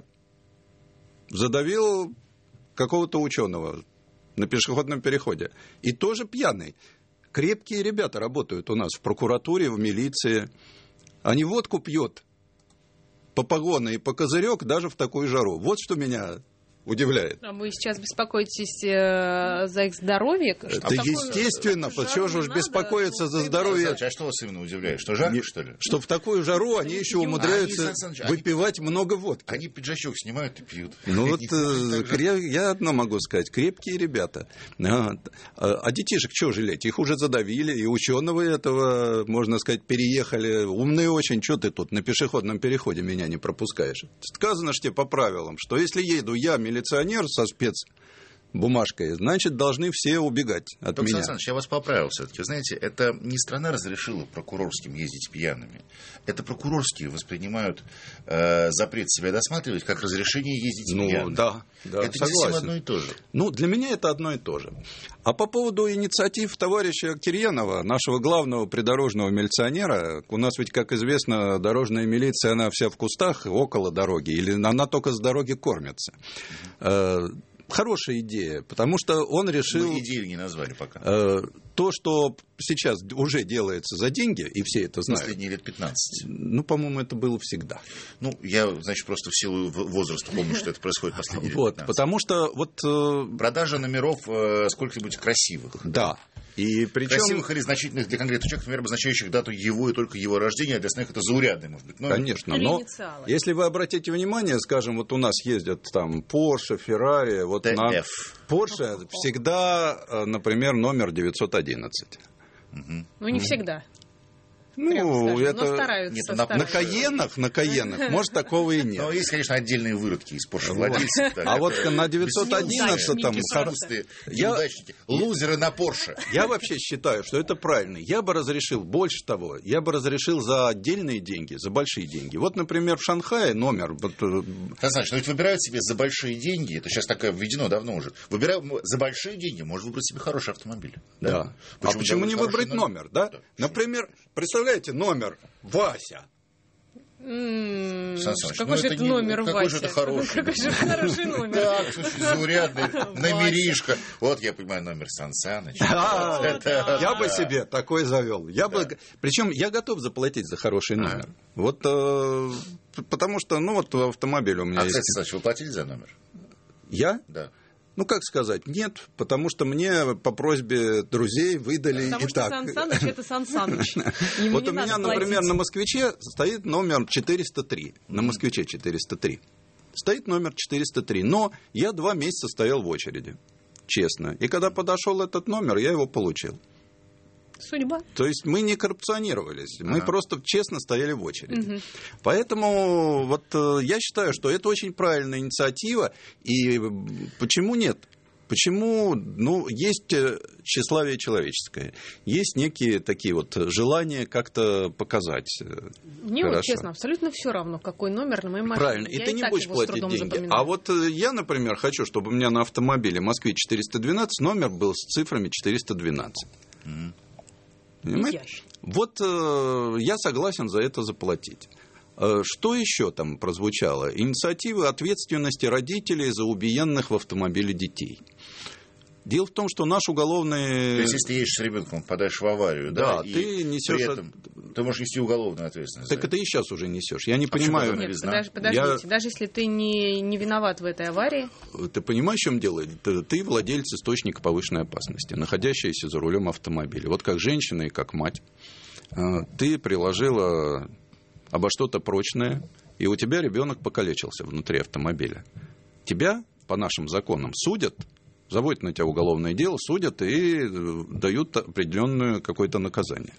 S15: задавил какого-то ученого на пешеходном переходе. И тоже пьяный. Крепкие ребята работают у нас в прокуратуре, в милиции. Они водку пьют по погоны и по козырек даже в такую жару. Вот что меня удивляет.
S2: А вы сейчас беспокоитесь э, за их здоровье? Что
S15: это
S2: такое,
S15: естественно. Почему же уж беспокоиться
S2: надо,
S15: за здоровье?
S1: А что вас именно удивляет? Что жарко,
S15: Не,
S1: что ли?
S15: Что в такую жару они еще умудряются они, выпивать они, много водки.
S1: Они пиджачок снимают и пьют.
S15: Ну вот я, я одно могу сказать. Крепкие ребята. А, а детишек чего жалеть? Их уже задавили. И ученого этого, можно сказать, переехали. Умные очень. Что ты тут на пешеходном переходе меня не пропускаешь? Сказано же тебе по правилам, что если еду я, милиционер, милиционер со спецбумажкой, значит, должны все убегать от
S1: Доктор
S15: меня.
S1: Александрович, я вас поправил все-таки. Знаете, это не страна разрешила прокурорским ездить пьяными. Это прокурорские воспринимают э, запрет себя досматривать как разрешение ездить
S15: ну,
S1: пьяным.
S15: Да, да,
S1: это
S15: согласен.
S1: совсем одно и то же.
S15: Ну, для меня это одно и то же. А по поводу инициатив товарища Кирьянова, нашего главного придорожного милиционера, у нас ведь, как известно, дорожная милиция, она вся в кустах, около дороги, или она только с дороги кормится. Mm-hmm. Хорошая идея, потому что он решил...
S1: Мы идею не назвали пока.
S15: Э, то, что сейчас уже делается за деньги, и все это знают.
S1: Последние лет пятнадцать.
S15: Ну, по-моему, это было всегда.
S1: Ну, я, значит, просто в силу возраста помню, что это происходит последние лет
S15: вот,
S1: пятнадцать.
S15: Потому что вот... Э...
S1: Продажа номеров э, сколько-нибудь красивых.
S15: Да. И причем...
S1: Красивых или значительных для конкретного человека, например, обозначающих дату его и только его рождения, а для остальных это заурядный, может быть. Но
S15: конечно,
S2: или
S15: но
S2: инициалы.
S15: Если вы обратите внимание, скажем, вот у нас ездят там Porsche, Ferrari, вот
S1: тэ эф.
S15: На Porsche всегда, например, номер девятьсот одиннадцать.
S1: Угу.
S2: Ну, не всегда.
S15: Ну, это...
S2: Но стараются,
S15: Нет,
S2: стараются.
S15: На Каенах, на Каенах, может, такого и нет.
S1: Но есть, конечно, отдельные выродки из Porsche владельцев.
S15: Вот. А вот на девятьсот одиннадцатом...
S1: Неудачники, лузеры на Porsche.
S15: Я вообще считаю, что это правильно. Я бы разрешил, больше того, я бы разрешил за отдельные деньги, за большие деньги. Вот, например, в Шанхае номер...
S1: Значит, но ведь выбирают себе за большие деньги, это сейчас такое введено давно уже, выбирают за большие деньги, можно выбрать себе хороший автомобиль.
S15: Да. да. Почему а почему не выбрать номер, номер да? да? Например, представляете, номер Вася.
S2: Mm,
S1: Саныч,
S2: какой
S1: ну
S2: же это
S1: не,
S2: номер
S1: какой
S2: Вася?
S1: Же это хороший?
S2: Какой же хороший номер?
S1: Так, слушай, заурядный, номеришка. Вот я понимаю номер Сан Саныч.
S15: Я бы себе такой завел. Причем я готов заплатить за хороший номер. Вот потому что, ну вот автомобиль у меня есть.
S1: А, кстати, Саныч, вы платили за номер?
S15: Я?
S1: Да.
S15: Ну, как сказать, нет, потому что мне по просьбе друзей выдали
S2: потому
S15: и
S2: что
S15: так.
S2: Сан Саныч — это Сан Саныч.
S15: Вот у меня, например, на «Москвиче» стоит номер четыреста три. На «Москвиче» четыреста три. Стоит номер четыреста три. Но я два месяца стоял в очереди, честно. И когда подошел этот номер, я его получил.
S2: Судьба.
S15: То есть мы не коррупционировались, мы ага. просто честно стояли в очереди. Угу. Поэтому вот я считаю, что это очень правильная инициатива. И почему нет? Почему, ну, есть тщеславие человеческое, есть некие такие вот желания как-то показать.
S2: Мне
S15: хорошо.
S2: Вот честно, абсолютно все равно, какой номер на моей машине.
S15: Правильно, и
S2: я
S15: ты
S2: и
S15: не будешь платить деньги.
S2: Запоминаю.
S15: А вот я, например, хочу, чтобы у меня на автомобиле Москве четыреста двенадцать номер был с цифрами четыреста двенадцать. Mm. Понимаете? Вот э, я согласен за это заплатить. Что еще там прозвучало? Инициативы ответственности родителей за убиенных в автомобиле детей. Дело в том, что наш уголовный...
S1: То есть, если ты едешь с ребенком, попадаешь в аварию, да,
S15: да
S1: и
S15: ты несешь...
S1: при этом ты можешь нести уголовную ответственность.
S15: Так это и сейчас уже несешь. Я не
S2: а
S15: понимаю...
S2: Нет, подож, подождите, я... даже если ты не, не виноват в этой аварии...
S15: Ты понимаешь, в чем дело? Ты, ты владелец источника повышенной опасности, находящийся за рулем автомобиля. Вот как женщина и как мать. Ты приложила обо что-то прочное, и у тебя ребенок покалечился внутри автомобиля. Тебя, по нашим законам, судят, заводят на тебя уголовное дело, судят и дают определенное какое-то наказание.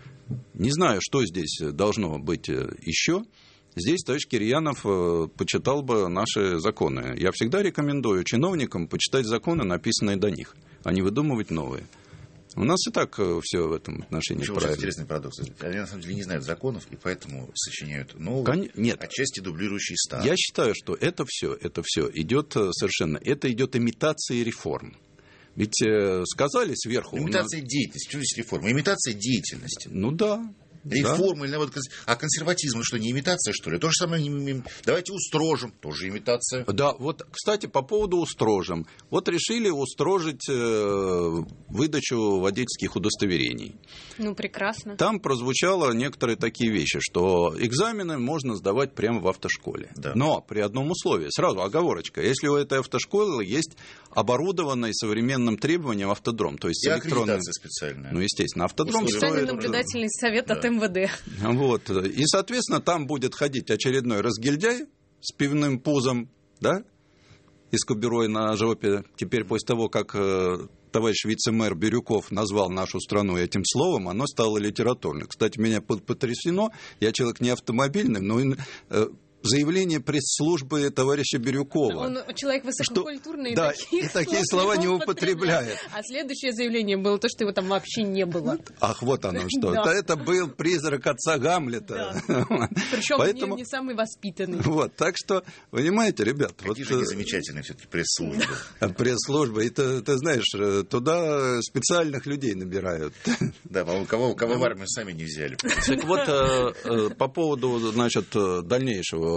S15: Не знаю, что здесь должно быть еще. Здесь товарищ Кирьянов почитал бы наши законы. Я всегда рекомендую чиновникам почитать законы, написанные до них, а не выдумывать новые. У нас и так все в этом отношении
S1: Почему
S15: правильно.
S1: Интересный парадокс. Они на самом деле не знают законов, и поэтому сочиняют новые,
S15: Кон... Нет.
S1: отчасти дублирующие старые.
S15: Я считаю, что это все, это все идет совершенно, это идет имитация реформ. Ведь э, сказали сверху...
S1: Имитация
S15: нас...
S1: деятельности. Что здесь реформа? Имитация деятельности.
S15: Ну да.
S1: Реформа, да. Вот, а консерватизм, что, не имитация, что ли? То же самое, давайте устрожим, тоже имитация.
S15: Да, вот, кстати, по поводу устрожим. Вот решили устрожить э, выдачу водительских удостоверений.
S2: Ну, прекрасно.
S15: Там прозвучало некоторые такие вещи, что экзамены можно сдавать прямо в автошколе.
S1: Да.
S15: Но при одном условии, сразу оговорочка, если у этой автошколы есть оборудованный современным требованиям автодром, то есть
S1: и
S15: электронный...
S1: аккредитация специальная.
S15: Ну, естественно, автодром
S2: специальный
S15: стоит...
S2: наблюдательный совет от эм вэ дэ.
S15: Вот. И, соответственно, там будет ходить очередной разгильдяй с пивным пузом, да, и с кобурой на жопе. Теперь, после того, как э, товарищ вице-мэр Бирюков назвал нашу страну этим словом, оно стало литературным. Кстати, меня потрясено, я человек не автомобильный, но... Э, заявление пресс-службы товарища Бирюкова.
S2: Он человек высококультурный,
S15: что,
S2: и таких,
S15: да, и такие слова не употребляет.
S2: А следующее заявление было то, что его там вообще не было.
S15: Ах, вот оно что.
S2: Да.
S15: Это был призрак отца Гамлета.
S2: Да. Причем
S15: Поэтому...
S2: не, не самый воспитанный.
S15: Вот, так что, понимаете, ребят...
S1: Какие
S15: вот,
S1: же замечательные все-таки пресс-службы.
S15: Пресс-служба. И ты, ты знаешь, туда специальных людей набирают.
S1: Да, по-моему, кого, кого в армию сами не взяли.
S15: Так вот, по поводу, значит, дальнейшего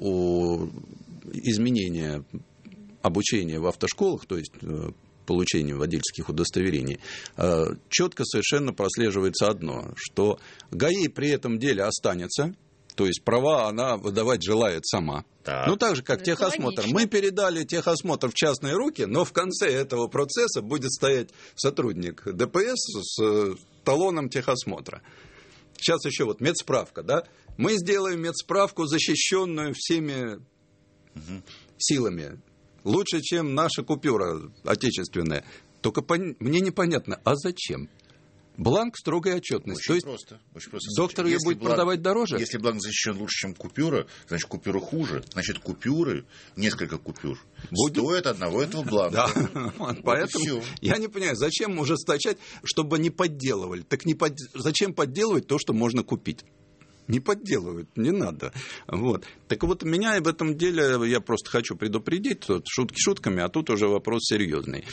S15: у изменения обучения в автошколах, то есть получения водительских удостоверений, четко совершенно прослеживается одно, что ГАИ при этом деле останется, то есть права она выдавать желает сама.
S1: Так.
S15: Ну, так же, как
S2: Это
S15: техосмотр.
S2: логично.
S15: Мы передали техосмотр в частные руки, но в конце этого процесса будет стоять сотрудник дэ пэ эс с талоном техосмотра. Сейчас еще вот медсправка, да? Мы сделаем медсправку, защищенную всеми угу. силами. Лучше, чем наша купюра отечественная. Только пон... мне непонятно, а зачем? Бланк строгой отчетности.
S1: Очень
S15: То есть
S1: просто. Очень просто.
S15: Доктор ее будет
S1: бланк,
S15: продавать дороже?
S1: Если бланк защищен лучше, чем купюра, значит, купюра хуже. Значит, купюры, несколько купюр, будет... стоят одного этого бланка.
S15: Да. Вот, поэтому я не понимаю, зачем ужесточать, чтобы не подделывали. Так не под... зачем подделывать то, что можно купить? Не подделывают, не надо. Вот. Так вот, меня в этом деле, я просто хочу предупредить, тут шутки шутками, а тут уже вопрос серьезный.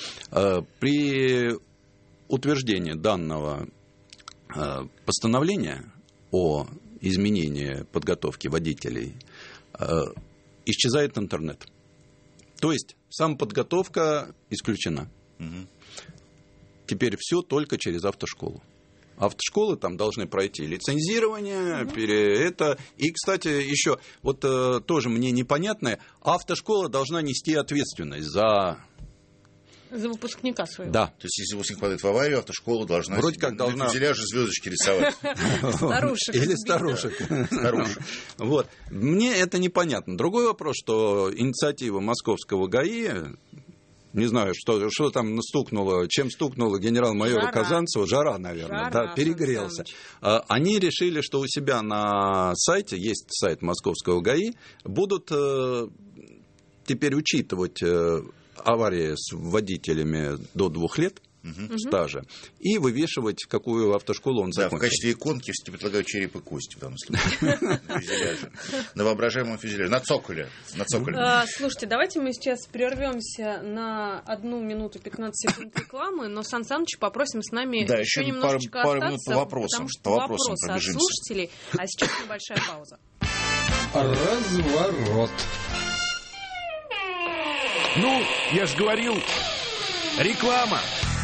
S15: При утверждении данного постановления о изменении подготовки водителей исчезает интернет. То есть, самоподготовка исключена. Угу. Теперь все только через автошколу. Автошколы там должны пройти лицензирование, mm-hmm. пере, это. И, кстати, еще, вот э, тоже мне непонятное, автошкола должна нести ответственность за...
S2: За выпускника своего.
S15: Да.
S1: То есть, если выпускник падает в аварию, автошкола должна...
S15: Вроде как должна...
S1: На фюзеляже звездочки рисовать.
S2: Старушек.
S15: Или старушек.
S1: Старушек.
S15: Вот. Мне это непонятно. Другой вопрос, что инициатива московского ГАИ... Не знаю, что, что там стукнуло, чем стукнуло генерал-майора
S2: Жара.
S15: Казанцева. Жара, наверное,
S2: Жара,
S15: да, перегрелся. Они решили, что у себя на сайте, есть сайт московского ГАИ, будут теперь учитывать аварии с водителями до двух лет угу. стажа и вывешивать, какую автошколу он закончил.
S1: Да, в качестве иконки я тебе предлагаю череп и кости в данном случае. На фюзеляже. На воображаемом фюзеляже. На цоколе. На цоколе.
S2: А, слушайте, давайте мы сейчас прервемся на одну минуту пятнадцать секунд рекламы, но Сан Саныч попросим с нами
S1: да,
S2: еще,
S1: еще
S2: немножечко
S1: пару, пару
S2: остаться,
S1: минут по вопросам.
S2: потому что
S1: по вопросам
S2: вопросы от слушателей, а сейчас небольшая пауза.
S3: разворот.
S9: Ну, я ж говорил, реклама.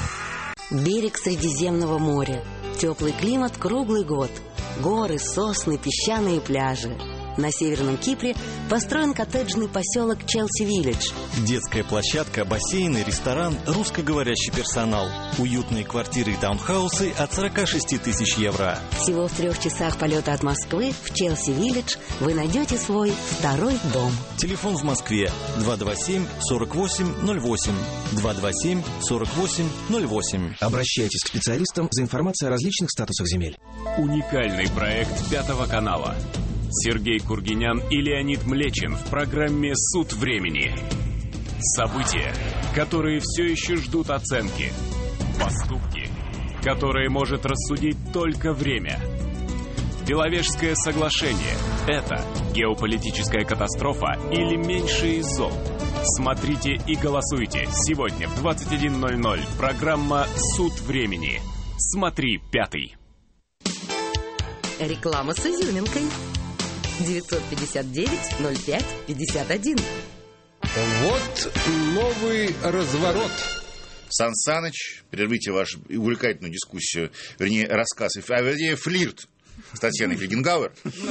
S7: Берег Средиземного моря. Теплый климат круглый год. Горы, сосны, песчаные пляжи. На Северном Кипре построен коттеджный поселок Челси-Виллидж.
S16: Детская площадка, бассейн и ресторан, русскоговорящий персонал. Уютные квартиры и таунхаусы от сорок шесть тысяч евро.
S7: Всего в трех часах полета от Москвы в Челси-Виллидж вы найдете свой второй дом.
S16: Телефон в Москве два два семь сорок восемь ноль восемь. два два семь сорок восемь ноль восемь.
S17: Обращайтесь к специалистам за информацией о различных статусах земель.
S9: Уникальный проект Пятого канала. Сергей Кургинян и Леонид Млечин в программе «Суд времени». События, которые все еще ждут оценки. Поступки, которые может рассудить только время. Беловежское соглашение – это геополитическая катастрофа или меньшее из зол? Смотрите и голосуйте сегодня в двадцать один ноль ноль. Программа «Суд времени». Смотри пятый.
S7: Реклама с изюминкой. девятьсот пятьдесят девять ноль пять пятьдесят один.
S3: Вот новый разворот.
S1: Сан Саныч, прервите вашу увлекательную дискуссию, вернее, рассказ, а вернее, флирт с Татьяной Фельгенгауэр.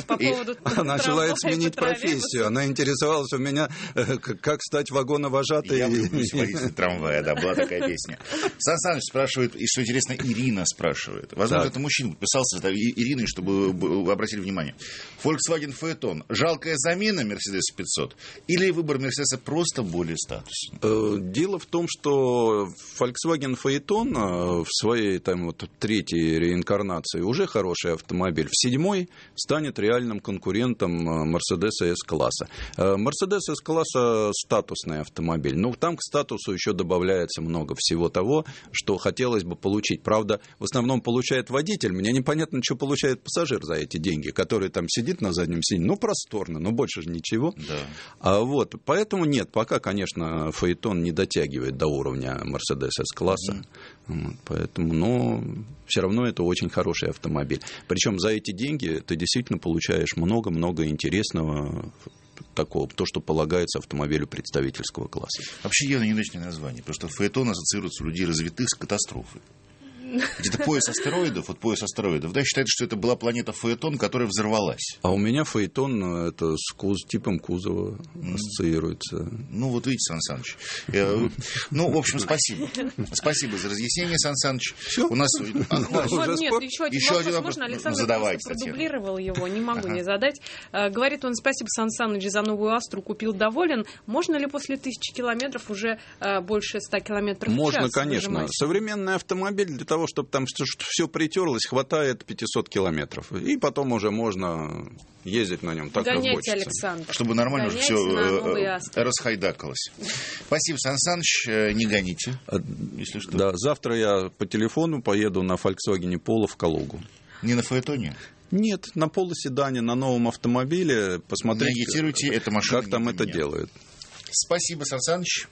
S15: Она желает сменить профессию. Она интересовалась у меня, как стать вагоновожатой.
S1: Я буду водитель трамвая, да, была такая песня. Сан Саныч спрашивает, и что интересно, Ирина спрашивает. Возможно,
S15: Так.
S1: это мужчина подписался Ириной, чтобы вы обратили внимание. Volkswagen Phaeton. Жалкая замена Mercedes пятьсот или выбор Мерседеса просто более статусный?
S15: Э, Дело в том, что Volkswagen Phaeton в своей там, вот, третьей реинкарнации уже хороший автомобиль. В седьмой станет реальным конкурентом Mercedes S-класса. Mercedes S-класса статусный автомобиль. Но там к статусу еще добавляется много всего того, что хотелось бы получить. Правда, в основном получает водитель. Мне непонятно, что получает пассажир за эти деньги, который там сидит на заднем сиденье. Ну, просторно, но больше же ничего.
S1: Да.
S15: А вот, поэтому нет, пока, конечно, Phaeton не дотягивает до уровня Mercedes S-класса. Mm. Вот, поэтому, но все равно это очень хороший автомобиль. Причем за эти деньги ты действительно получаешь много-много интересного такого, то, что полагается автомобилю представительского класса.
S1: Вообще явно неудачное название, потому что Phaeton ассоциируется у людей развитых с катастрофой. Где-то пояс астероидов, вот пояс астероидов, да, считается, что это была планета Phaeton, которая взорвалась.
S15: А у меня Phaeton это с куз, типом кузова ассоциируется.
S1: Ну, вот видите, Сан Саныч. Я, ну, в общем, спасибо. Спасибо за разъяснение, Сан Саныч.
S15: Все?
S1: У нас... А,
S2: вот, нет, еще один
S1: еще
S2: вопрос.
S1: Один
S2: Можно? Александр
S1: задавайте,
S2: просто продублировал его, не могу
S1: ага.
S2: не задать. Говорит он, спасибо, Сан Саныч, за новую Астру купил, доволен. Можно ли после тысячи километров уже больше ста километров в
S15: Можно,
S2: час
S15: конечно.
S2: выжимать?
S15: Современный автомобиль для того, чтобы там все притерлось, хватает пятьсот километров. И потом уже можно ездить на нем так,
S2: Гоняйте,
S15: как хочется.
S2: Александр.
S1: Чтобы нормально уже
S2: Гоняйте
S1: все расхайдакалось. Спасибо, Сан Саныч, не гоните, если что.
S15: Да, завтра я по телефону поеду на Volkswagen Polo в Калугу.
S1: Не на Phaeton?
S15: Нет, на Polo седане, на новом автомобиле. Посмотрите,
S1: агитируйте эту машину,
S15: как там это
S1: меня.
S15: делают.
S1: Спасибо, Сан Саныч.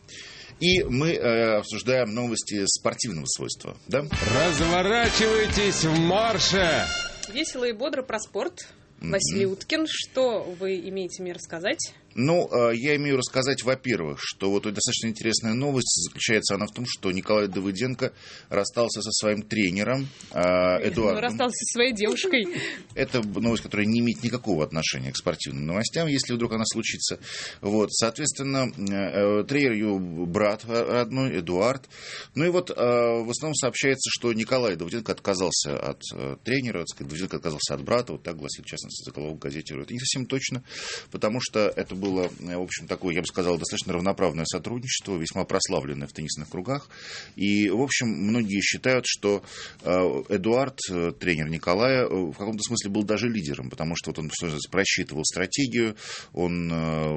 S1: И мы э, обсуждаем новости спортивного свойства, да?
S3: Разворачивайтесь в марше!
S2: Весело и бодро про спорт. Василий Уткин, что вы имеете мне рассказать?
S1: Ну, я имею рассказать, во-первых, что вот достаточно интересная новость. Заключается она в том, что Николай Давыденко расстался со своим тренером Эдуардом.
S2: Расстался со своей девушкой.
S1: Это новость, которая не имеет никакого отношения к спортивным новостям, если вдруг она случится. Вот, соответственно, тренер ее брат родной, Эдуард. Ну и вот в основном сообщается, что Николай Давыденко отказался от тренера, Давыденко отказался от брата, вот так гласит, в частности, заголовок в газете. Это не совсем точно, потому что это было, в общем, такое, я бы сказал, достаточно равноправное сотрудничество, весьма прославленное в теннисных кругах. И, в общем, многие считают, что Эдуард, тренер Николая, в каком-то смысле был даже лидером, потому что вот он просчитывал стратегию, он,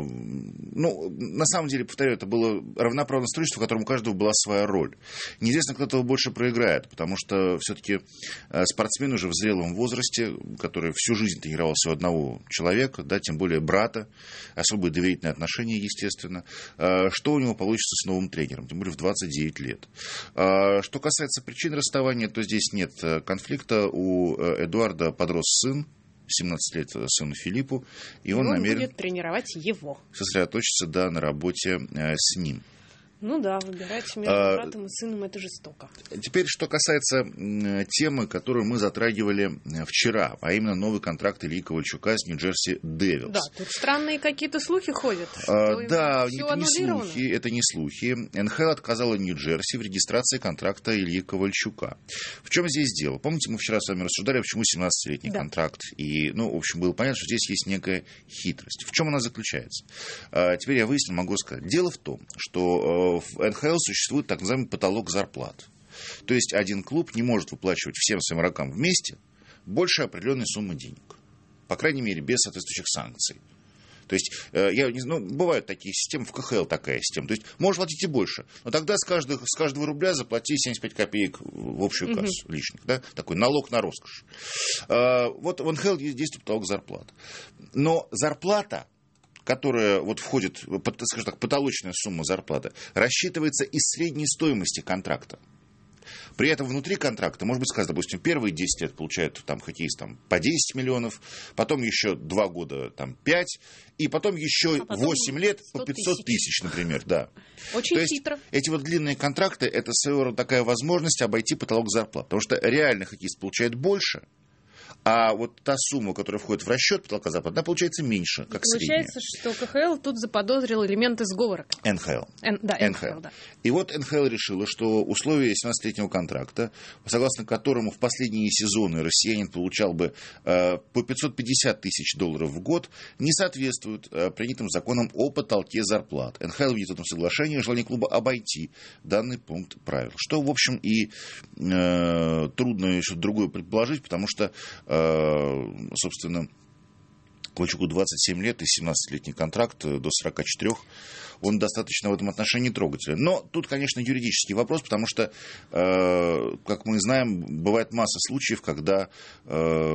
S1: ну, на самом деле, повторяю, это было равноправное сотрудничество, в котором у каждого была своя роль. Неизвестно, кто этого больше проиграет, потому что все-таки спортсмен уже в зрелом возрасте, который всю жизнь тренировался у одного человека, да, тем более брата, особые доверительные отношения, естественно. Что у него получится с новым тренером, тем более в двадцать девять лет. Что касается причин расставания, то здесь нет конфликта. У Эдуарда подрос сын, семнадцать лет сыну Филиппу, и он,
S2: он
S1: намерен
S2: будет тренировать его.
S1: сосредоточиться, да, на работе э, с ним.
S2: Ну да, выбирать между
S1: А,
S2: братом и сыном — это жестоко.
S1: Теперь, что касается м, темы, которую мы затрагивали э, вчера, а именно новый контракт Ильи Ковальчука с Нью-Джерси Девилс.
S2: Да, тут странные какие-то слухи ходят.
S1: А,
S2: что
S1: да,
S2: всё
S1: это не
S2: аннулировано.
S1: слухи, это не слухи. эн ха эл отказала Нью-Джерси в регистрации контракта Ильи Ковальчука. В чем здесь дело? Помните, мы вчера с вами рассуждали, почему семнадцатилетний
S2: Да.
S1: контракт. И, ну, в общем, было понятно, что здесь есть некая хитрость. В чем она заключается? А, теперь я выяснил, могу сказать. Дело в том, что э, в эн ха эл существует так называемый потолок зарплат. То есть один клуб не может выплачивать всем своим игрокам вместе больше определенной суммы денег. По крайней мере, без соответствующих санкций. То есть, э, я не знаю, ну, бывают такие системы, в ка ха эл такая система. То есть, можешь платить и больше, но тогда с каждого, с каждого рубля заплати семьдесят пять копеек в общую
S2: Мгм.
S1: кассу лишних. Да? Такой налог на роскошь. Э, вот в эн ха эл действует потолок зарплат. Но зарплата, которая вот входит, скажем так, потолочная сумма зарплаты, рассчитывается из средней стоимости контракта. При этом внутри контракта, может быть, сказано, допустим, первые десять лет получают там хоккеист там, по десять миллионов, потом еще два года там, пять, и потом еще
S2: А потом
S1: восемь лет по
S2: сто
S1: пятьсот тысяч, например, да.
S2: Очень
S1: То есть
S2: хитро.
S1: эти вот длинные контракты – это своего рода такая возможность обойти потолок зарплат. Потому что реальный хоккеист получает больше, а вот та сумма, которая входит в расчет потолка зарплат, она получается меньше, как средняя.
S2: Получается, что ка ха эл тут заподозрил элементы сговора.
S1: эн ха эл.
S2: Н- да,
S1: эн
S2: эн ха эл,
S1: ха эл.
S2: да.
S1: И вот эн ха эл решила, что условия семнадцатилетнего контракта, согласно которому в последние сезоны россиянин получал бы э, по пятьсот пятьдесят тысяч долларов в год, не соответствуют э, принятым законам о потолке зарплат. эн ха эл видит в этом соглашении желание клуба обойти данный пункт правил. Что, в общем, и э, трудно что-то другое предположить, потому что, э, собственно, Ковальчуку двадцать семь лет и семнадцатилетний контракт до сорок четыре. Он достаточно в этом отношении трогателен. Но тут, конечно, юридический вопрос, потому что, э, как мы знаем, бывает масса случаев, когда э,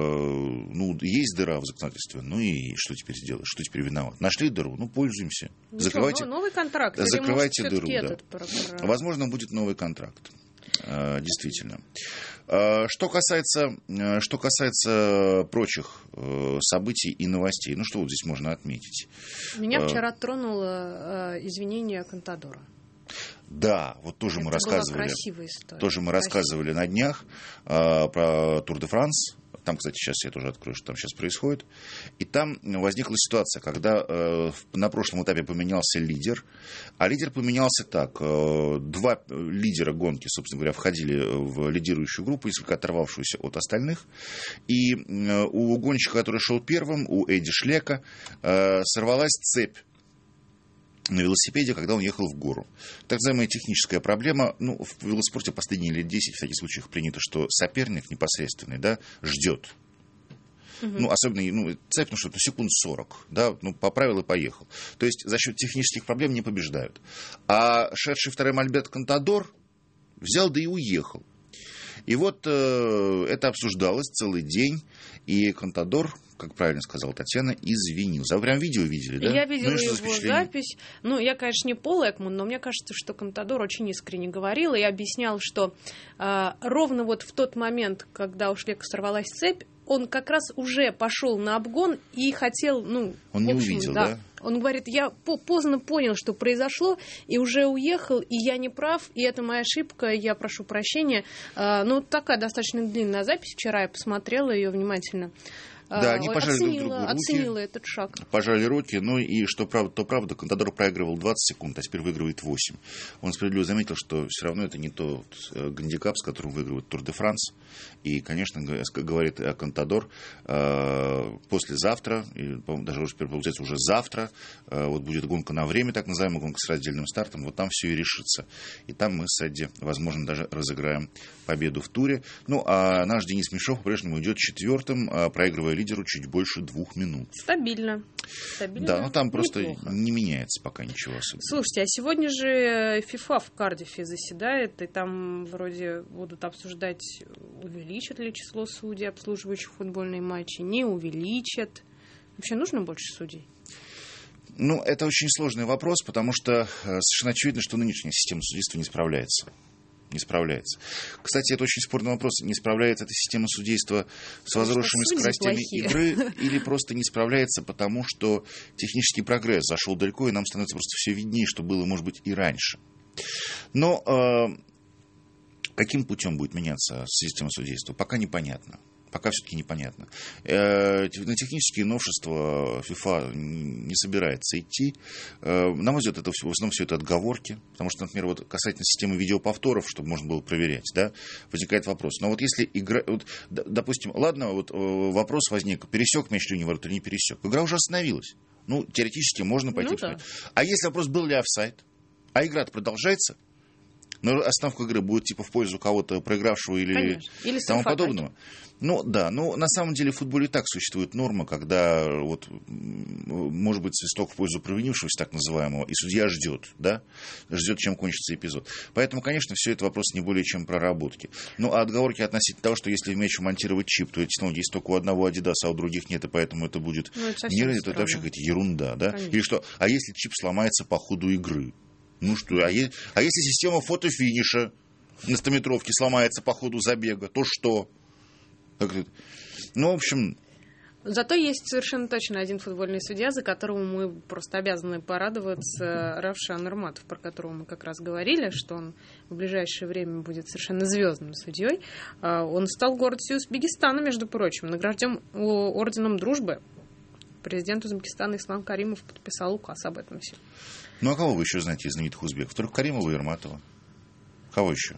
S1: ну, есть дыра в законодательстве, ну и что теперь сделаешь, что теперь виноват? Нашли дыру, ну пользуемся.
S2: Ну
S1: Закрывайте,
S2: что, ну, новый контракт? Или,
S1: закрывайте
S2: может,
S1: дыру.
S2: всё-таки
S1: Да.
S2: этот про- про-
S1: Возможно, будет новый контракт. Э, Действительно. Э, Что касается, э, что касается прочих э, событий и новостей, ну что вот здесь можно отметить?
S2: Меня
S1: Э,
S2: вчера тронуло э, извинение Контадора.
S1: Да, вот тоже мы
S2: Это была
S1: рассказывали.
S2: красивая история.
S1: Тоже мы
S2: Красивая.
S1: рассказывали на днях э, про Тур де Франс. Там, кстати, сейчас я тоже открою, что там сейчас происходит. И там возникла ситуация, когда э, на прошлом этапе поменялся лидер. А лидер поменялся так. Э, два лидера гонки, собственно говоря, входили в лидирующую группу, несколько оторвавшуюся от остальных. И э, у гонщика, который шел первым, у Эдди Шлека, э, сорвалась цепь на велосипеде, когда он ехал в гору. Так называемая техническая проблема. Ну, в велоспорте последние лет десять в таких случаях принято, что соперник непосредственный, да, ждет.
S2: Мгм.
S1: Ну, особенно, ну, цепь, ну, что-то секунд сорок, да, ну, поправил и поехал. То есть за счет технических проблем не побеждают. А шедший вторым Альберт Контадор взял, да и уехал. И вот э, это обсуждалось целый день, и Контадор, как правильно сказала Татьяна, извинился. А вы прям видео видели, да?
S2: Я видела
S1: Ну, и что за
S2: его
S1: впечатление?
S2: запись. Ну, я, конечно, не Пол Экман, но мне кажется, что Контадор очень искренне говорил и объяснял, что э, ровно вот в тот момент, когда у Шлека сорвалась цепь, он как раз уже пошел на обгон и хотел, ну...
S1: Он
S2: в
S1: не
S2: общем,
S1: увидел, да?
S2: Он говорит, я по- поздно понял, что произошло, и уже уехал, и я не прав, и это моя ошибка, я прошу прощения. Э, ну, такая достаточно длинная запись, вчера я посмотрела ее внимательно.
S1: Да, они пожали друг
S2: оценила,
S1: другу руки.
S2: оценила этот шаг.
S1: Пожали руки, ну и что правда, то правда, Контадор проигрывал двадцать секунд, а теперь выигрывает восемь. Он справедливо заметил, что все равно это не тот э, гандикап, с которым выигрывает Тур де Франс. И, конечно, г- ск- говорит э, Контадор, э, послезавтра, или, по-моему, даже уже теперь получается уже завтра, э, вот будет гонка на время, так называемая гонка с раздельным стартом, вот там все и решится. И там мы с Эдди, возможно, даже разыграем победу в туре. Ну, а наш Денис Меньшов по-прежнему идет четвертым, э, проигрывая лидеру чуть больше двух минут.
S2: Стабильно. Стабильно.
S1: Да, но там просто
S2: Неплохо.
S1: не меняется пока ничего особенного.
S2: Слушайте, а сегодня же ФИФА в Кардифе заседает, и там вроде будут обсуждать, увеличат ли число судей, обслуживающих футбольные матчи, не увеличат. Вообще нужно больше судей?
S1: Ну, это очень сложный вопрос, потому что э, совершенно очевидно, что нынешняя система судейства не справляется. Не справляется. Кстати, это очень спорный вопрос. Не справляется эта система судейства с возросшими скоростями плохие. игры или просто не справляется, потому что технический прогресс зашел далеко, и нам становится просто все виднее, что было, может быть, и раньше. Но э, каким путем будет меняться система судейства, пока непонятно. Пока все-таки непонятно. На технические новшества FIFA не собирается идти. На мой взгляд, это в основном все это отговорки. Потому что, например, вот касательно системы видеоповторов, чтобы можно было проверять, да, возникает вопрос. Но вот если игра... Вот, допустим, ладно, вот вопрос возник, пересек мяч линию ворот или не пересек. Игра уже остановилась. Ну, теоретически можно пойти. Ну, да. А если вопрос, был ли офсайд? А игра-то продолжается? Но остановка игры будет типа в пользу кого-то проигравшего или, или тому подобного. Ну да, но на самом деле в футболе и так существует норма, когда вот, может быть свисток в пользу провинившегося, так называемого, и судья ждет, да, ждет, чем кончится эпизод. Поэтому, конечно, все это вопрос не более чем проработки. Ну, а отговорки относительно того, что если в мяч монтировать чип, то эти технологии есть только у одного Adidas, а у других нет, и поэтому это будет ну, это не это, это вообще какая-то ерунда, да? Конечно. Или что, а если чип сломается по ходу игры? Ну что, а, е- а если система фотофиниша на стометровке сломается по ходу забега, то что? Ну, в общем...
S2: Зато есть совершенно точно один футбольный судья, за которого мы просто обязаны порадоваться, Равшан Нурматов, про которого мы как раз говорили, что он в ближайшее время будет совершенно звездным судьей. Он стал гордостью Узбекистана, между прочим, награжден орденом дружбы. Президент Узбекистана Ислам Каримов подписал указ об этом всем.
S1: Ну, а кого вы еще знаете из знаменитых узбеков? Только Каримова и Ерматова. Кого еще?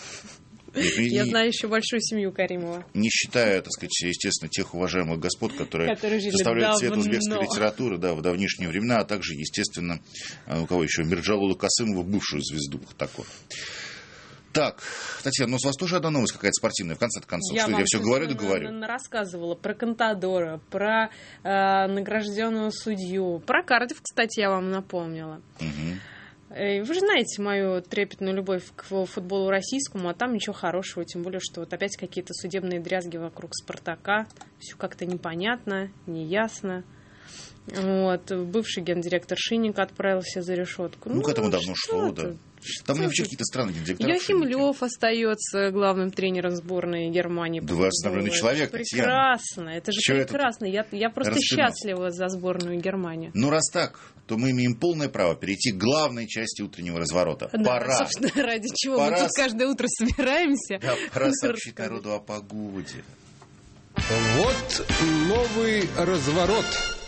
S2: И, Я и, знаю еще большую семью Каримова.
S1: Не считая, так сказать, естественно, тех уважаемых господ, которые, которые составляют цвет узбекской литературы, да, в давнишние времена, а также, естественно, у кого еще? Мирджалула Касымова, бывшую звезду такой. Так, Татьяна, ну с вас тоже одна новость какая-то спортивная, в конце концов. Я, что, я все говорю да говорю?
S2: Рассказывала про Контадора, про э, награжденного судью, про Кардифф, кстати, я вам напомнила. Угу. Вы же знаете мою трепетную любовь к футболу российскому, а там ничего хорошего, тем более, что вот опять какие-то судебные дрязги вокруг «Спартака», все как-то непонятно, неясно. Вот. Бывший гендиректор Шинник отправился за решетку.
S1: Ну, ну к этому давно шло, да. Там мне вообще какие-то странные гендиректора.
S2: Йохим Лёв остается главным тренером сборной Германии.
S1: Да вы остановленный человек.
S2: Прекрасно, это же Чего прекрасно. Это? Я, я просто Распинал. счастлива за сборную Германии.
S1: Ну, раз так, то мы имеем полное право перейти к главной части утреннего разворота.
S2: Да,
S1: пора.
S2: Собственно, ради чего пора... мы тут каждое утро собираемся.
S1: Да, пора сообщить народу о погоде.
S3: Вот новый разворот.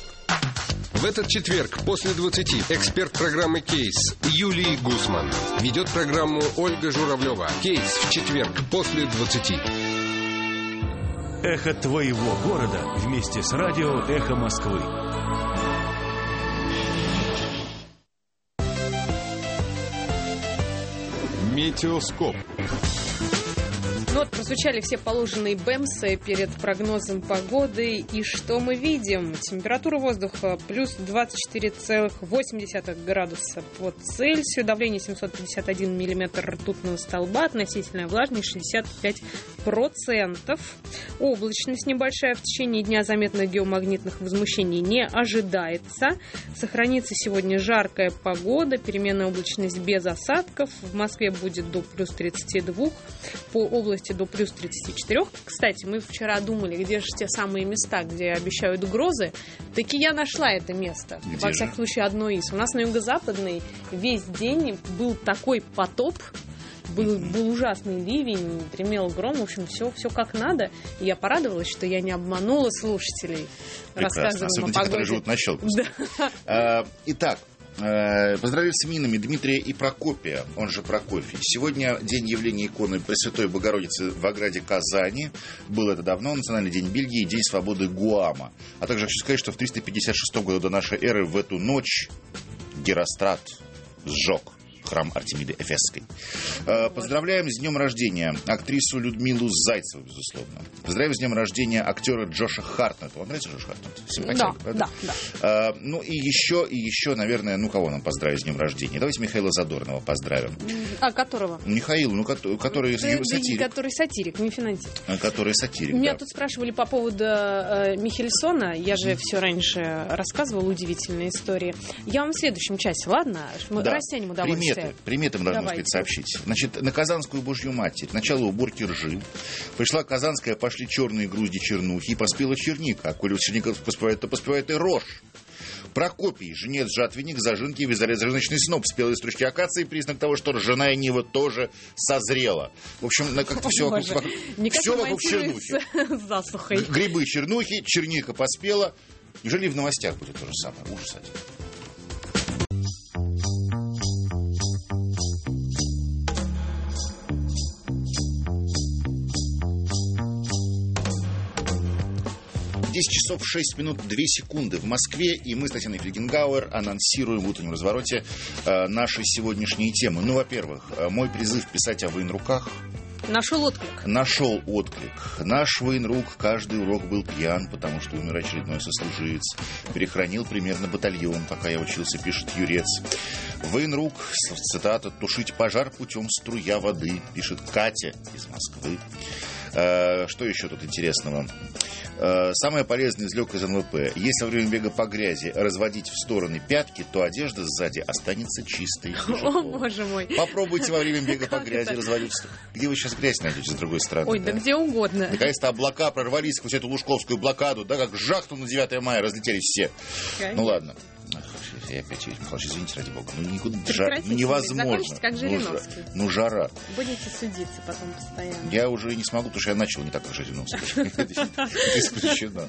S3: В этот четверг после двадцати эксперт программы «Кейс» Юлий Гусман. Ведет программу Ольга Журавлева. «Кейс» в четверг после двадцати.
S16: Эхо твоего города вместе с радио «Эхо Москвы».
S14: Метеоскоп.
S2: Ну вот, прозвучали все положенные бэмсы перед прогнозом погоды. И что мы видим? Температура воздуха плюс двадцать четыре целых восемь десятых градуса по Цельсию. Давление семьсот пятьдесят один миллиметр ртутного столба. Относительная влажность шестьдесят пять процентов. Облачность небольшая. В течение дня заметных геомагнитных возмущений не ожидается. Сохранится сегодня жаркая погода. Переменная облачность без осадков. В Москве будет до плюс тридцати двух. По области до плюс тридцати четырёх. Кстати, мы вчера думали, где же те самые места, где обещают грозы. Таки я нашла это место. Где Во же? всяком случае, одно из. У нас на юго-западной весь день был такой потоп. Был, был ужасный ливень, гремел гром. В общем, все, все как надо. И я порадовалась, что я не обманула слушателей.
S1: Прекрасно. Особенно те, которые живут на Щелково. Да. Итак, поздравляю с именинами Дмитрия и Прокопия, он же Прокофий. Сегодня день явления иконы Пресвятой Богородицы в Ограде Казани. Было это давно. Национальный день Бельгии, день свободы Гуама. А также хочу сказать, что в триста пятьдесят шестом году до нашей эры в эту ночь Герострат сжег храм Артемиды Эфесской. Поздравляем с днем рождения актрису Людмилу Зайцеву, безусловно. Поздравляем с днем рождения актера Джоша Хартнетта. Вам нравится Джош Хартнетт? Симпатяга, да, правда? Да, да. Ну и еще, и еще, наверное, ну кого нам поздравить с днем рождения? Давайте Михаила Задорнова поздравим.
S2: А которого?
S1: Михаил, ну который
S2: да,
S1: сатирик.
S2: Который сатирик, не финансист.
S1: Который сатирик,
S2: Меня
S1: да.
S2: тут спрашивали по поводу э, Михельсона. Я же все раньше рассказывала удивительные истории. Я вам в следующем часе, ладно? Мы да. растянем удовольствие. говорят.
S1: Приметы мы должны
S2: Давайте.
S1: успеть сообщить. Значит, на Казанскую Божью Матерь, начало уборки ржи, пришла Казанская, пошли черные грузди чернухи, и поспела черника. А коли черника поспевает, то поспевает и рожь. Прокопий, женец-жатвенник, зажинки, вязали-зажиночный сноп, спелые стручки акации, признак того, что ржаная нива тоже созрела. В общем, как-то все вокруг, вокруг, все вокруг чернухи.
S2: Засухой.
S1: Грибы чернухи, черника поспела. Неужели в новостях будет то же самое? Ужас один. десять часов шесть минут две секунды в Москве, и мы с Татьяной Фельгенгауэр анонсируем в утреннем развороте э, наши сегодняшние темы. Ну, во-первых, э, мой призыв писать о военруках.
S2: Нашел отклик.
S1: Нашел отклик. Наш военрук каждый урок был пьян, потому что умер очередной сослуживец. Перехранил примерно батальон, пока я учился, пишет Юрец. Военрук, цитата, «тушить пожар путем струя воды», пишет Катя из Москвы. Э, что еще тут интересного? Э, самое полезное извлек из эн вэ пэ. Если во время бега по грязи разводить в стороны пятки, то одежда сзади останется чистой.
S2: О, боже мой.
S1: Попробуйте во время бега по грязи разводить. Где вы сейчас грязь найдете с другой стороны?
S2: Ой, да, да где угодно.
S1: Наконец-то облака прорвались сквозь эту лужковскую блокаду, да, как жахнул на девятое мая, разлетелись все. Конечно. Ну ладно. Я опять, Михаил, извините, ради бога. Ну, никуда жар... невозможно.
S2: Как Жириновский.
S1: Ну, ну, жара.
S2: Будете судиться потом постоянно.
S1: Я уже не смогу, потому что я начал не так, как Жириновский. Это исключено.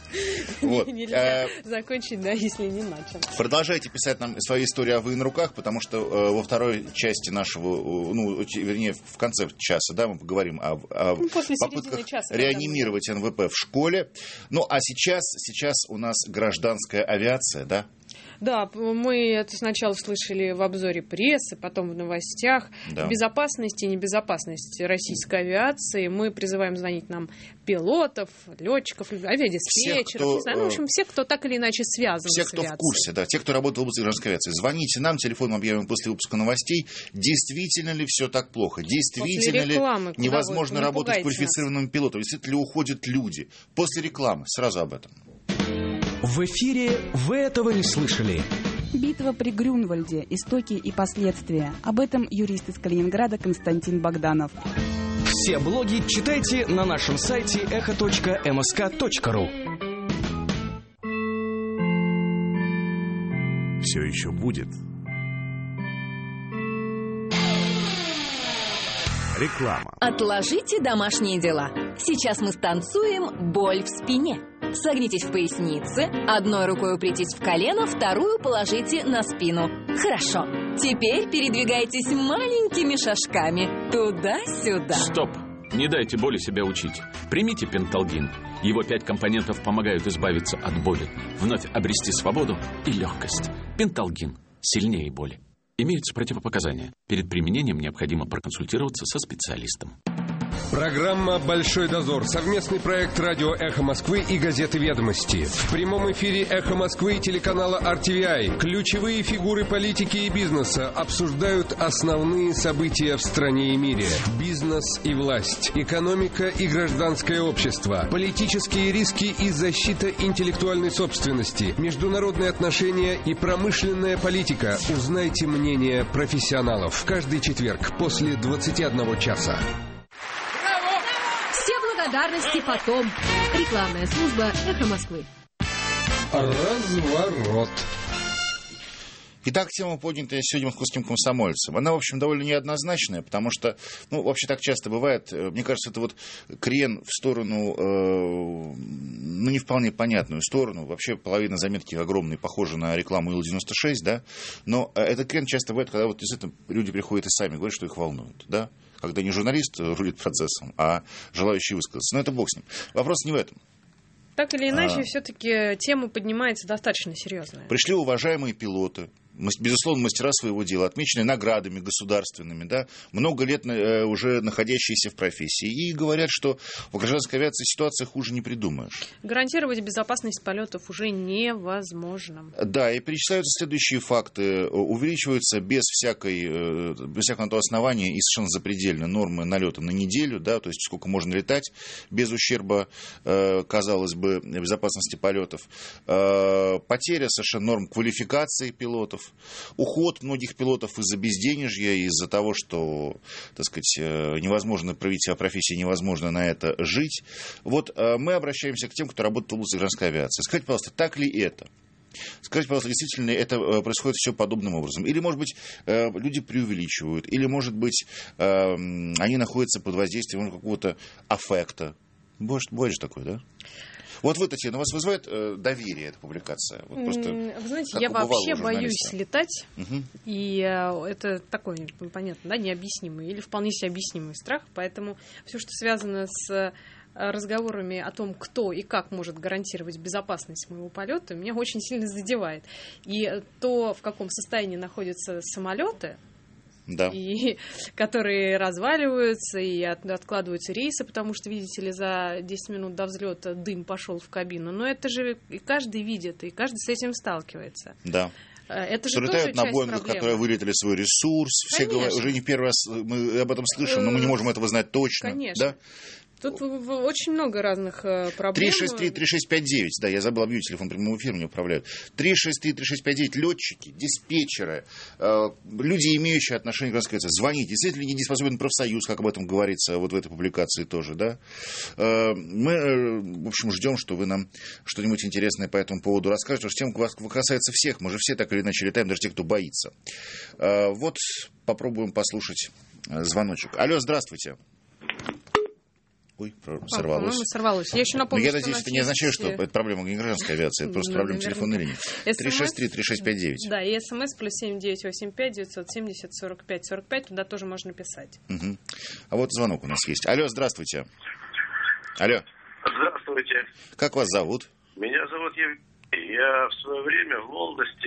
S2: Нельзя закончить, да, если не начал.
S1: Продолжайте писать нам свои истории о военруках, потому что во второй части нашего, ну, вернее, в конце часа, да, мы поговорим о попытках реанимировать эн вэ пэ в школе. Ну, а сейчас, сейчас у нас гражданская авиация, да?
S2: Да, мы это сначала слышали в обзоре прессы, потом в новостях. Да. Безопасность и небезопасность российской авиации. Мы призываем звонить нам пилотов, летчиков, авиадиспетчеров. Не знаю, ну, в общем, всех, кто так или иначе связан
S1: всех,
S2: с авиацией.
S1: Всех, кто в курсе, да, те, кто работает в области гражданской авиации. Звоните нам, телефон мы объявим после выпуска новостей. Действительно ли все так плохо? Действительно рекламы, ли невозможно вы, работать квалифицированным нас. пилотом? Действительно ли уходят люди? После рекламы. Сразу об этом.
S17: В эфире «Вы этого не слышали».
S18: Битва при Грюнвальде. Истоки и последствия. Об этом юрист из Калининграда Константин Богданов.
S17: Все блоги читайте на нашем сайте эхо точка эм эс ка точка ру.
S14: Все еще будет. Реклама.
S5: Отложите домашние дела. Сейчас мы станцуем «Боль в спине». Согнитесь в пояснице, одной рукой упритесь в колено, вторую положите на спину. Хорошо. Теперь передвигайтесь маленькими шажками туда-сюда.
S6: Стоп! Не дайте боли себя учить. Примите пенталгин. Его пять компонентов помогают избавиться от боли, вновь обрести свободу и легкость. Пенталгин. Сильнее боли. Имеются противопоказания. Перед применением необходимо проконсультироваться со специалистом.
S3: Программа «Большой дозор». Совместный проект радио «Эхо Москвы» и газеты «Ведомости». В прямом эфире «Эхо Москвы» и телеканала ар ти ви ай. Ключевые фигуры политики и бизнеса обсуждают основные события в стране и мире. Бизнес и власть, экономика и гражданское общество, политические риски и защита интеллектуальной собственности, международные отношения и промышленная политика. Узнайте мнение профессионалов. Каждый четверг после двадцати одного часа.
S10: Благодарности потом. Рекламная служба «Эхо Москвы».
S3: Разворот.
S1: Итак, тема, поднятая сегодня московским комсомольцем, она, в общем, довольно неоднозначная, потому что, ну, вообще так часто бывает, мне кажется, это вот крен в сторону, э, ну, не вполне понятную сторону, вообще половина заметки огромной, похожа на рекламу ил девяносто шесть, да, но этот крен часто бывает, когда вот действительно люди приходят и сами говорят, что их волнует, да, когда не журналист рулит процессом, а желающий высказаться. Но это бог с ним. Вопрос не в этом.
S2: Так или иначе,
S1: а...
S2: все-таки тема поднимается достаточно серьезная.
S1: Пришли уважаемые пилоты, безусловно, мастера своего дела, отмеченные наградами государственными, да, много лет э, уже находящиеся в профессии, и говорят, что в гражданской авиации ситуация хуже не придумаешь.
S2: Гарантировать безопасность полетов уже невозможно.
S1: Да, и перечисляются следующие факты. Увеличиваются без, всякой, э, без всякого на то основания и совершенно запредельно нормы налета на неделю, да, то есть сколько можно летать без ущерба, э, казалось бы, безопасности полетов. Э, потеря совершенно норм квалификации пилотов. уход многих пилотов из-за безденежья, из-за того, что, так сказать, невозможно проявить себя в профессии, невозможно на это жить. Вот мы обращаемся к тем, кто работает в области гражданской авиации. Скажите, пожалуйста, так ли это? Скажите, пожалуйста, действительно это происходит все подобным образом? Или, может быть, люди преувеличивают? Или, может быть, они находятся под воздействием какого-то аффекта? Бывает, бывает же такое, да? Вот вы, Татьяна, вас вызывает э, доверие эта публикация? Вот просто,
S2: вы знаете, я вообще боюсь летать,
S1: угу.
S2: и э, это такой, понятно, да, необъяснимый или вполне себе объяснимый страх, поэтому все, что связано с разговорами о том, кто и как может гарантировать безопасность моего полета, меня очень сильно задевает. И то, в каком состоянии находятся самолеты,
S1: да.
S2: и которые разваливаются и от, откладываются рейсы, потому что, видите ли, за десять минут до взлета дым пошел в кабину. Но это же и каждый видит, и каждый с этим сталкивается.
S1: Да.
S2: Это же
S1: что летают на Боингах,
S2: проблемы.
S1: которые вылетели свой ресурс. Все говорят, уже не первый раз мы об этом слышим, но мы не можем этого знать точно.
S2: Конечно.
S1: Да?
S2: Тут очень много разных проблем.
S1: три шесть три три шесть пять девять, да, я забыл объявить, телефон прямого эфира мне управляют. три шесть три три шесть пять девять, летчики, диспетчеры, э, люди, имеющие отношение к гражданской авиации, звоните. Действительно недееспособен профсоюз, как об этом говорится вот в этой публикации тоже, да. Э, мы, э, в общем, ждем, что вы нам что-нибудь интересное по этому поводу расскажете, потому что тема касается всех, мы же все так или иначе летаем, даже те, кто боится. Э, вот попробуем послушать звоночек. Алло, здравствуйте. Ой, сорвалось.
S2: А, сорвалось. Я еще напомню,
S1: я надеюсь, это не означает, что это проблема не гражданской авиации, это просто проблема телефонной линии. три шесть три три шесть пять девять.
S2: Да, и смс плюс семь девять восемь пять девятьсот семьдесят сорок пять сорок пять, туда тоже можно писать.
S1: Угу. А вот звонок у нас есть. Алло, здравствуйте. Алло.
S19: Здравствуйте.
S1: Как вас зовут?
S19: Меня зовут Евгений. Я в свое время в молодости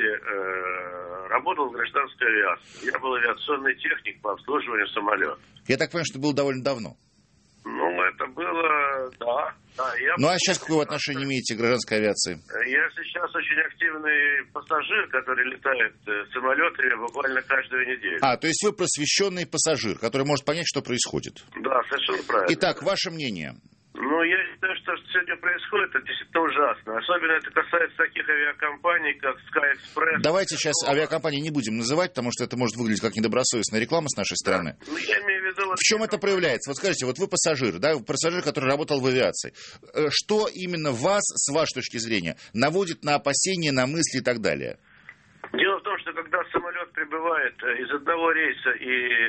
S19: э, работал в гражданской авиации. Я был авиационный техник по обслуживанию самолетов.
S1: Я так понимаю, что было довольно давно.
S19: Ну, это было, да. да я
S1: ну, а сейчас какое отношение имеете к гражданской авиации?
S19: Я сейчас очень активный пассажир, который летает самолетами буквально каждую неделю.
S1: А, то есть вы просвещенный пассажир, который может понять, что происходит.
S19: Да, совершенно правильно.
S1: Итак, ваше мнение?
S19: Ну, я считаю, что сегодня происходит, это действительно ужасно. Особенно это касается таких авиакомпаний, как Sky Express.
S1: Давайте сейчас авиакомпании не будем называть, потому что это может выглядеть как недобросовестная реклама с нашей стороны.
S19: Ну, я имею в виду...
S1: В чем это проявляется? Вот скажите, вот вы пассажир, да, пассажир, который работал в авиации. Что именно вас, с вашей точки зрения, наводит на опасения, на мысли и так далее?
S19: Дело в том, что когда самолет прибывает из одного рейса и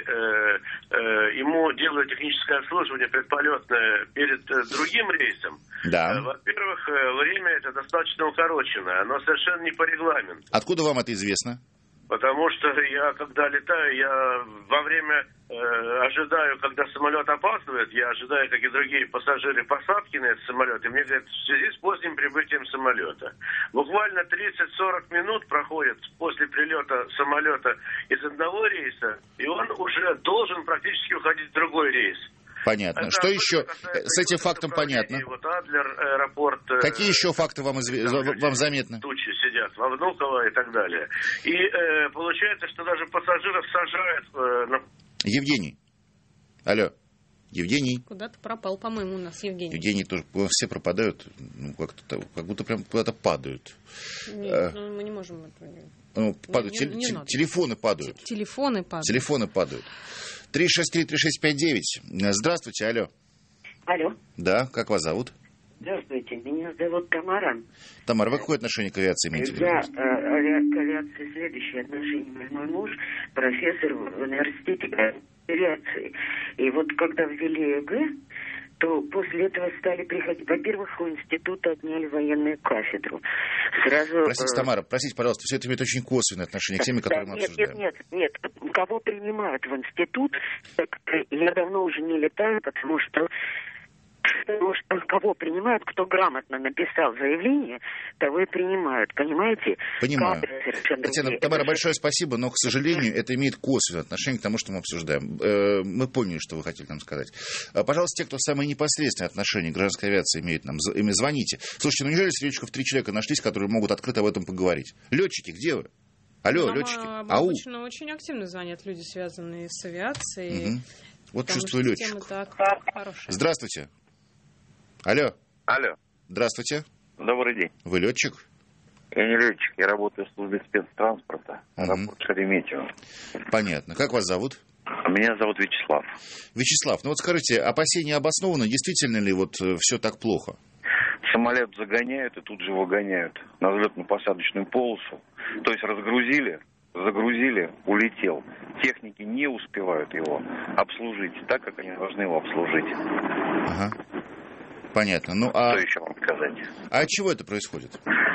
S19: э, э, ему делают техническое обслуживание предполетное перед э, другим рейсом,
S1: да.
S19: э, во-первых, э, время это достаточно укороченное, оно совершенно не по регламенту.
S1: Откуда вам это известно?
S19: Потому что я, когда летаю, я во время э, ожидаю, когда самолет опаздывает, я ожидаю, как и другие пассажиры, посадки на этот самолет, и мне говорят, в связи с поздним прибытием самолета. Буквально тридцать-сорок минут проходит после прилета самолета из одного рейса, и он уже должен практически уходить в другой рейс.
S1: Понятно. Это что еще? С этим фактом понятно.
S19: Вот Адлер, аэропорт.
S1: Какие еще факты вам, изв... вам заметны?
S19: Тучи сидят во Внуково и так далее. И э, получается, что даже пассажиров сажают... Э, на...
S1: Евгений. Алло. Евгений.
S2: Куда-то пропал, по-моему, у нас Евгений.
S1: Евгений тоже. Все пропадают, ну, как-то, как будто прям куда-то падают.
S2: Нет, ну, мы не можем это...
S1: Ну, падают. Не, не, не телефоны падают.
S2: Телефоны падают.
S1: Телефоны падают. три шесть три три шесть пять девять. Здравствуйте, алло.
S20: Алло.
S1: Да, как вас зовут?
S20: Здравствуйте, меня зовут Тамара.
S1: Тамара, вы какое отношение к авиации имеете?
S20: Я э, к авиации следующее отношение. Мой муж профессор в университете авиации. И вот когда ввели ЕГЭ, то после этого стали приходить. Во-первых, у института отняли военную кафедру. Сразу...
S1: Простите, Тамара, простите, пожалуйста, все это имеет очень косвенное отношение к теме, которую
S20: да,
S1: мы
S20: нет,
S1: обсуждаем.
S20: Нет, нет, нет. Кого принимают в институт, так я давно уже не летаю, потому что Потому что кого принимают, кто грамотно написал заявление, того и принимают, понимаете?
S1: Понимаю. Татьяна,
S20: другие.
S1: Тамара, большое спасибо, но, к сожалению, это имеет косвенное отношение к тому, что мы обсуждаем. Мы поняли, что вы хотели нам сказать. Пожалуйста, те, кто самое непосредственное отношение к гражданской авиации имеет, нам ими звоните. Слушайте, ну неужели среди летчиков три человека нашлись, которые могут открыто об этом поговорить? Летчики, где вы? Алло,
S2: Нам
S1: летчики.
S2: Ау. Обычно очень активно звонят люди, связанные с авиацией.
S1: Угу. Вот чувствую летчик. Здравствуйте. Алло.
S21: Алло.
S1: Здравствуйте.
S21: Добрый день.
S1: Вы летчик?
S21: Я не летчик, я работаю в службе спецтранспорта. Uh-huh. Работаю в Шереметьево.
S1: Понятно. Как вас зовут?
S21: Меня зовут Вячеслав.
S1: Вячеслав, ну вот скажите, опасения обоснованы? Действительно ли вот все так плохо?
S21: Самолет загоняют и тут же выгоняют на взлетно-посадочную полосу. То есть разгрузили, загрузили, улетел. Техники не успевают его обслужить так, как они должны его обслужить.
S1: Ага. Понятно. Ну, а...
S21: Что еще вам сказать?
S1: А от чего это происходит?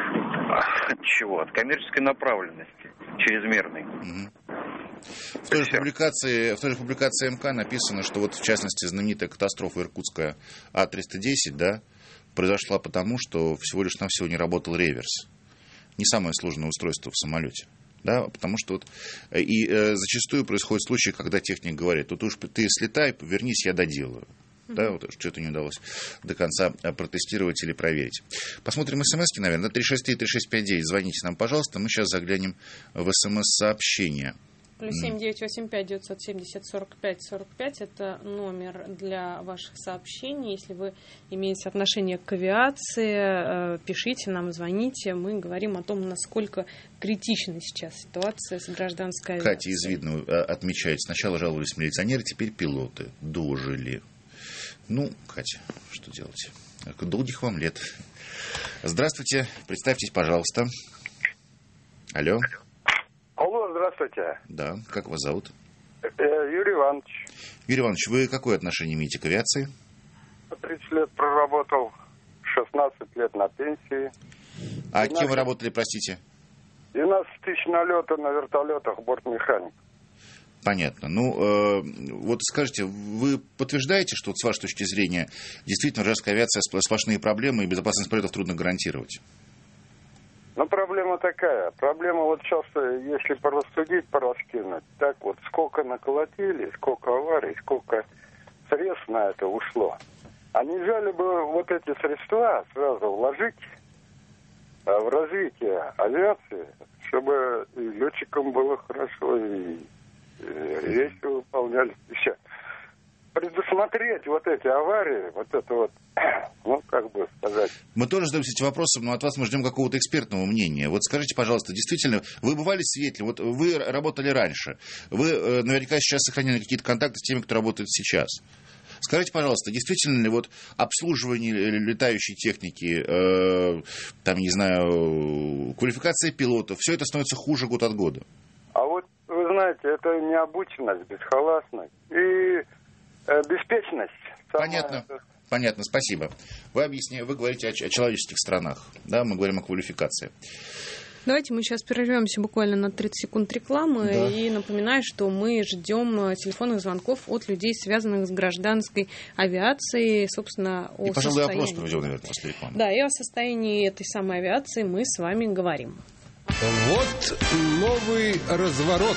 S21: От чего? От коммерческой направленности, чрезмерной.
S1: Угу. В той, же публикации, в той же публикации МК написано, что вот в частности знаменитая катастрофа иркутская А триста десять, да, произошла потому, что всего лишь навсего не работал реверс. Не самое сложное устройство в самолете. Да, потому что вот и э, зачастую происходят случаи, когда техник говорит: тут уж ты слетай, вернись, я доделаю. Да, вот что-то не удалось до конца протестировать или проверить. Посмотрим смски, наверное. три шесть три три шесть пять девять. Звоните нам, пожалуйста. Мы сейчас заглянем в смс-сообщение.
S2: Плюс семь девять восемь пять девятьсот семьдесят сорок пять сорок пять. Это номер для ваших сообщений. Если вы имеете отношение к авиации, пишите нам, звоните. Мы говорим о том, насколько критична сейчас ситуация с гражданской авиацией.
S1: Катя из Видного отмечает: сначала жаловались милиционеры, теперь пилоты. Дожили. Ну, Катя, что делать? Долгих вам лет. Здравствуйте, представьтесь, пожалуйста. Алло.
S22: Алло, здравствуйте.
S1: Да, как вас зовут?
S22: Юрий Иванович.
S1: Юрий Иванович, вы какое отношение имеете к авиации?
S22: тридцать лет проработал, шестнадцать лет на пенсии.
S1: А кем вы работали, простите?
S22: двенадцать тысяч налета на вертолетах, бортмеханик.
S1: Понятно. Ну, э, вот скажите, вы подтверждаете, что вот с вашей точки зрения действительно гражданская авиация сплошные проблемы и безопасность полетов трудно гарантировать?
S22: Ну, проблема такая. Проблема вот сейчас, если порассудить, пораскинуть, так вот, сколько наколотили, сколько аварий, сколько средств на это ушло. А нельзя ли бы вот эти средства сразу вложить в развитие авиации, чтобы и летчикам было хорошо, и рейсы выполнялись, и все. Предусмотреть вот эти аварии, вот это вот, ну, как бы сказать.
S1: Мы тоже задаемся этим вопросом, но от вас мы ждем какого-то экспертного мнения. Вот скажите, пожалуйста, действительно, вы бывали свидетелем, вот вы работали раньше, вы э, наверняка сейчас сохранили какие-то контакты с теми, кто работает сейчас. Скажите, пожалуйста, действительно ли вот обслуживание летающей техники, э, там, не знаю, квалификация пилотов, все это становится хуже год от года?
S22: А вот, вы знаете, это необученность, бесхаластность и э, беспечность.
S1: Понятно. Это... Понятно, спасибо. Вы объясняете, вы говорите о, о человеческих странах, да, мы говорим о квалификации.
S2: Давайте мы сейчас прервемся буквально на тридцать секунд рекламы. Да. И напоминаю, что мы ждем телефонных звонков от людей, связанных с гражданской авиацией, собственно, о
S1: и, пожалуй,
S2: состоянии...
S1: опрос проведем, наверное, после рекламы.
S2: Да, и о состоянии этой самой авиации мы с вами говорим.
S3: Вот новый разворот.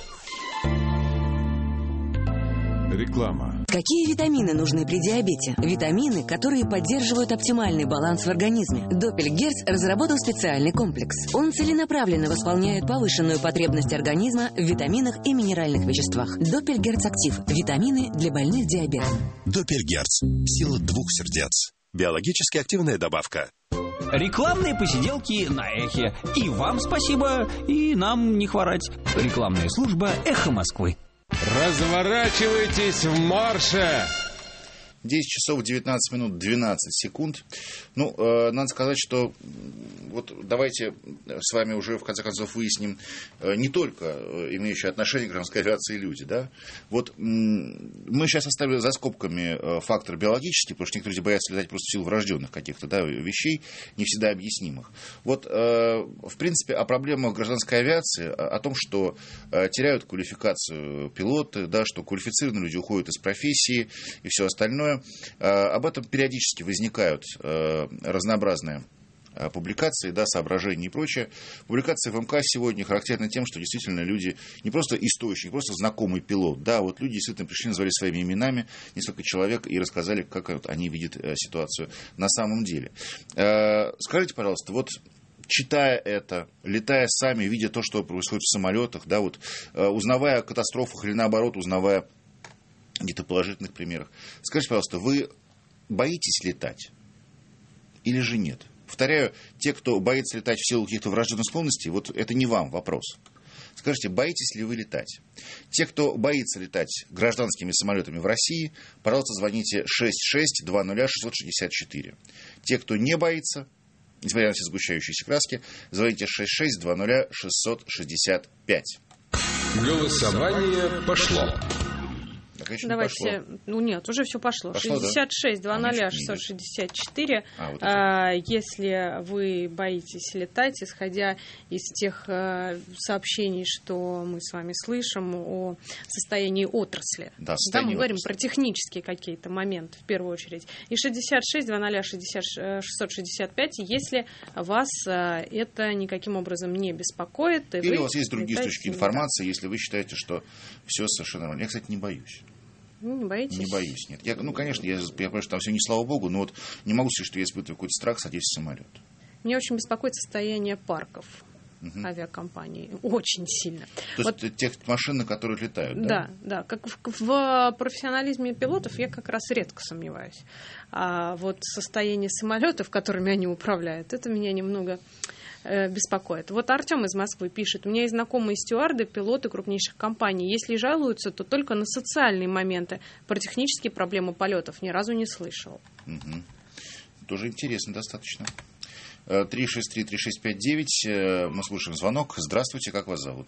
S7: Реклама. Какие витамины нужны при диабете? Витамины, которые поддерживают оптимальный баланс в организме. Доппельгерц разработал специальный комплекс. Он целенаправленно восполняет повышенную потребность организма в витаминах и минеральных веществах. Доппельгерц Актив. Витамины для больных диабетом.
S8: Доппельгерц. Сила двух сердец. Биологически активная добавка.
S17: Рекламные посиделки на Эхе. И вам спасибо, и нам не хворать. Рекламная служба «Эхо Москвы».
S3: Разворачивайтесь в марше!
S1: десять часов девятнадцать минут двенадцать секунд. Ну, э, надо сказать, что вот давайте с вами уже в конце концов выясним э, не только имеющие отношение к гражданской авиации люди, да. Вот м- мы сейчас оставили за скобками э, фактор биологический, потому что некоторые люди боятся летать просто в силу врожденных каких-то, да, вещей, не всегда объяснимых. Вот, э, в принципе, о проблемах гражданской авиации, о, о том, что э, теряют квалификацию пилоты, да, что квалифицированные люди уходят из профессии и все остальное. Об этом периодически возникают разнообразные публикации, да, соображения и прочее. Публикация в МК сегодня характерна тем, что действительно люди не просто источник, не просто знакомый пилот, да, вот люди действительно пришли, назвали своими именами несколько человек и рассказали, как вот они видят ситуацию на самом деле. Скажите, пожалуйста, вот читая это, летая сами, видя то, что происходит в самолетах, да, вот узнавая о катастрофах или наоборот, узнавая где-то положительных примерах. Скажите, пожалуйста, вы боитесь летать или же нет? Повторяю, те, кто боится летать в силу каких-то врожденных склонностей, вот это не вам вопрос. Скажите, боитесь ли вы летать? Те, кто боится летать гражданскими самолетами в России, пожалуйста, звоните шесть шесть два ноль шесть шесть четыре. Те, кто не боится, несмотря на все сгущающиеся краски, звоните шесть шесть два ноль шесть шесть пять.
S3: Голосование пошло.
S2: Давайте, ну нет, уже все пошло.
S1: пошло
S2: шестьдесят шесть два ноль шесть шесть четыре. А, вот а, если вы боитесь летать, исходя из тех а, сообщений, что мы с вами слышим о состоянии отрасли. Да, состояние да, мы говорим отрасли. Про технические какие-то моменты в первую очередь. И шестьдесят шесть два ноль шесть шесть пять, если вас а, это никаким образом не беспокоит.
S1: Или у вас есть другие источники информации, если вы считаете, что все совершенно нормально. Я, кстати, не боюсь.
S2: Ну, не боитесь?
S1: Не боюсь, нет. Я, ну, конечно, я, я понимаю, что там все не слава богу, но вот не могу сказать, что я испытываю какой-то страх, садясь в самолет.
S2: Меня очень беспокоит состояние парков угу. авиакомпаний. Очень сильно.
S1: То
S2: вот,
S1: есть тех машин, на которых летают, да?
S2: Да, да. Как в, в профессионализме пилотов я как раз редко сомневаюсь. А вот состояние самолетов, которыми они управляют, это меня немного... беспокоит. Вот Артем из Москвы пишет: у меня есть знакомые стюарды, пилоты крупнейших компаний. Если жалуются, то только на социальные моменты. Про технические проблемы полетов ни разу не слышал.
S1: Угу. Тоже интересно достаточно. три шесть три три шесть пять девять. Мы слушаем звонок. Здравствуйте, как вас зовут?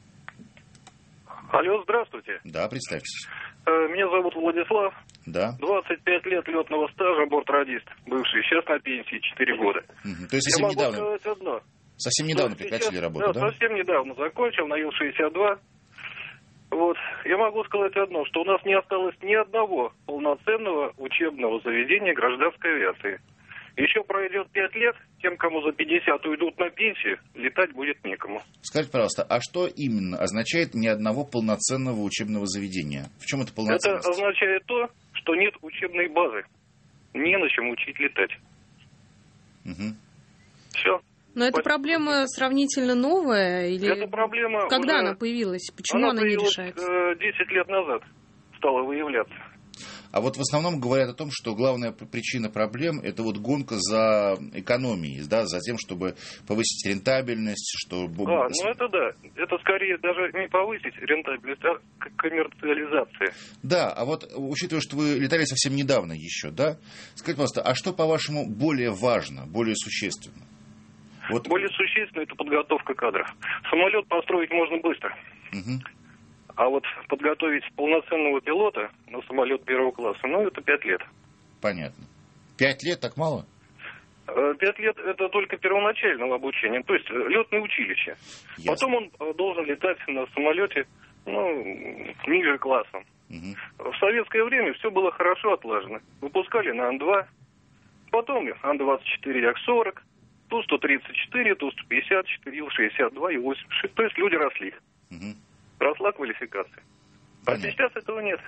S4: Алло, здравствуйте.
S1: Да, представьтесь.
S4: Меня зовут Владислав.
S1: Да.
S4: двадцать пять лет летного стажа, бортрадист бывший. Сейчас на пенсии четыре года.
S1: Угу. То есть совсем
S4: Я
S1: недавно?
S4: могу сказать одно.
S1: Совсем недавно
S4: вот
S1: прекратили
S4: сейчас,
S1: работу,
S4: да?
S1: Да,
S4: совсем недавно закончил на Ил шестьдесят два. Вот. Я могу сказать одно, что у нас не осталось ни одного полноценного учебного заведения гражданской авиации. Еще пройдет пять лет, тем, кому за пятьдесят уйдут на пенсию, летать будет некому.
S1: Скажите, пожалуйста, а что именно означает ни одного полноценного учебного заведения? В чем это полноценность?
S4: Это означает то, что нет учебной базы. Не на чем учить летать.
S1: Угу.
S4: Все.
S2: Но эта проблема сравнительно новая? Или...
S4: Эта проблема
S2: Когда
S4: уже...
S2: она появилась? Почему она,
S4: она
S2: не решается?
S4: десять лет назад стала выявляться.
S1: А вот в основном говорят о том, что главная причина проблем – это вот гонка за экономией, да, за тем, чтобы повысить рентабельность, чтобы...
S4: А, ну это да. Это скорее даже не повысить рентабельность, а коммерциализация.
S1: Да, а вот учитывая, что вы летали совсем недавно еще, да, скажите, пожалуйста, а что, по-вашему, более важно, более существенно? Вот...
S4: Более существенно – это подготовка кадров. Самолет построить можно быстро.
S1: Угу.
S4: А вот подготовить полноценного пилота на самолет первого класса, ну, это пять лет.
S1: Понятно. Пять лет так мало?
S4: Пять лет – это только первоначального обучения, то есть летное училище. Ясно. Потом он должен летать на самолете, ну, ниже классом. Угу. В советское время все было хорошо отлажено. Выпускали на Ан два, потом Ан двадцать четыре Як сорок, Ту сто тридцать четыре, Ту сто пятьдесят четыре, Ил шестьдесят два, Ил восемьдесят шесть. То есть люди росли.
S1: Угу.
S4: Росла квалификация.
S1: Понятно.
S4: А сейчас этого нет.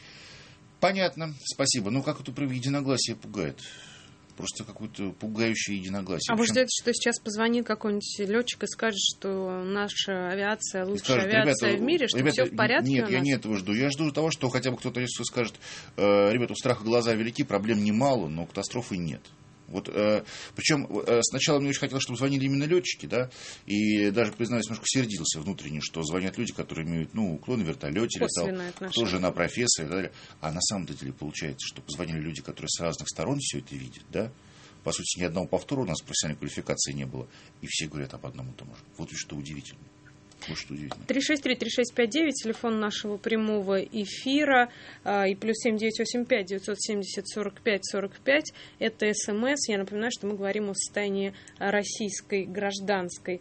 S1: Понятно, спасибо. Ну, как это единогласие пугает? Просто какое-то пугающее единогласие.
S2: А вы ждете, что сейчас позвонит какой-нибудь летчик и скажет, что наша авиация лучшая
S1: скажет,
S2: авиация
S1: ребята,
S2: в мире, что
S1: ребята,
S2: все в порядке
S1: нет,
S2: у нас?
S1: я не этого жду. Я жду того, что хотя бы кто-то скажет, э, ребята, у страха глаза велики, проблем немало, но катастрофы нет. Вот, э, причем э, сначала мне очень хотелось, чтобы звонили именно летчики, да, и даже, признаюсь, немножко сердился внутренне, что звонят люди, которые имеют, ну, кто на вертолете летал, кто жена профессора и так далее. А на самом деле получается, что позвонили люди, которые с разных сторон все это видят, да. По сути, ни одного повтора у нас профессиональной квалификации не было, и все говорят об одном и том же. Вот что удивительно. Вот что удивительно.
S2: три шесть три три шесть пять девять, телефон нашего прямого эфира, и плюс семь девять восемь пять девятьсот семьдесят сорок пять сорок пять. Это СМС. Я напоминаю, что мы говорим о состоянии российской гражданской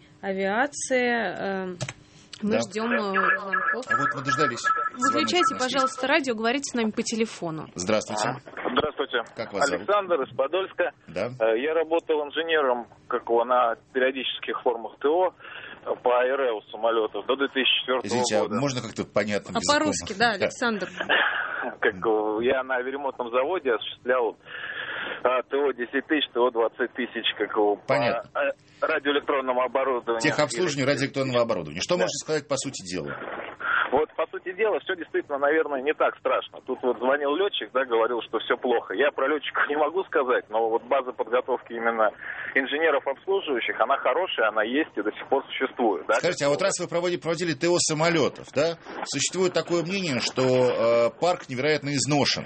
S2: авиации. Мы
S1: да.
S2: ждем звонков.
S1: А вот мы дождались.
S2: Выключайте, пожалуйста, радио, говорите с нами по телефону.
S1: Здравствуйте.
S12: Здравствуйте.
S1: Как вас
S12: Александр
S1: зовут?
S12: из Подольска.
S1: Да.
S12: Я работал инженером, как его, на периодических формах ТО по АэРЭУ самолетов до две тысячи четвёртого
S1: Извините,
S12: года.
S1: а можно как-то понятно?
S2: А по-русски, да, Александр.
S12: Как я на авиаремонтном заводе осуществлял ТО десять тысяч, ТО двадцать тысяч, как его,
S1: понятно.
S12: По радиоэлектронному оборудованию.
S1: Техобслуживание радиоэлектронного оборудования. Что да. можете сказать по сути дела?
S12: Вот, по сути дела, все действительно, наверное, не так страшно. Тут вот звонил летчик, да, говорил, что все плохо. Я про летчиков не могу сказать, но вот база подготовки именно инженеров обслуживающих, она хорошая, она есть и до сих пор существует. Да?
S1: Скажите, а вот раз вы проводили, проводили ТО самолетов, да, существует такое мнение, что э, парк невероятно изношен.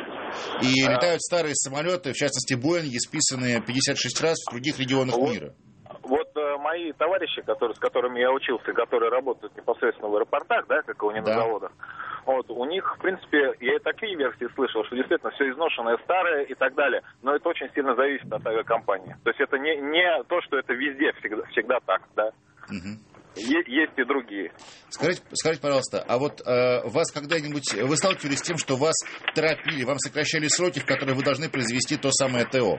S1: И а... летают старые самолеты, в частности, Боинги, списанные пятьдесят шесть раз в других регионах
S12: вот.
S1: мира.
S12: Вот э, мои товарищи, которые, с которыми я учился, которые работают непосредственно в аэропортах, да, как и на да. заводах, вот, у них, в принципе, я и такие версии слышал, что действительно все изношенное, старое и так далее, но это очень сильно зависит от авиакомпании. То есть это не, не то, что это везде всегда, всегда так, да.
S1: Угу.
S12: Есть и другие.
S1: Скажите, скажите, пожалуйста, а вот э, вас когда-нибудь, вы сталкивались с тем, что вас торопили, вам сокращали сроки, в которые вы должны произвести то самое ТО?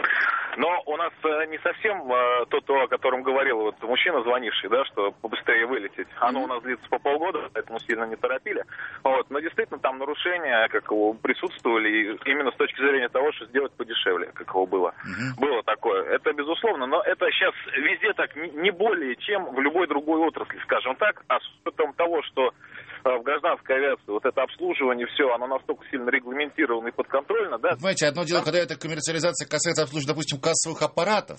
S12: Но у нас э, не совсем э, то, то, о котором говорил вот мужчина, звонивший, да, что побыстрее вылететь. Оно у нас длится по полгода, поэтому сильно не торопили. Вот. Но действительно там нарушения как его, присутствовали, и именно с точки зрения того, что сделать подешевле, как его было. Uh-huh. Было такое. Это безусловно, но это сейчас везде так не более, чем в любой другой отрасли, скажем так, а с учетом того, что в гражданской авиации вот это обслуживание, все, оно настолько сильно регламентировано и подконтрольно, да?
S1: Понимаете, одно дело, когда эта коммерциализация касается обслуживания, допустим, кассовых аппаратов,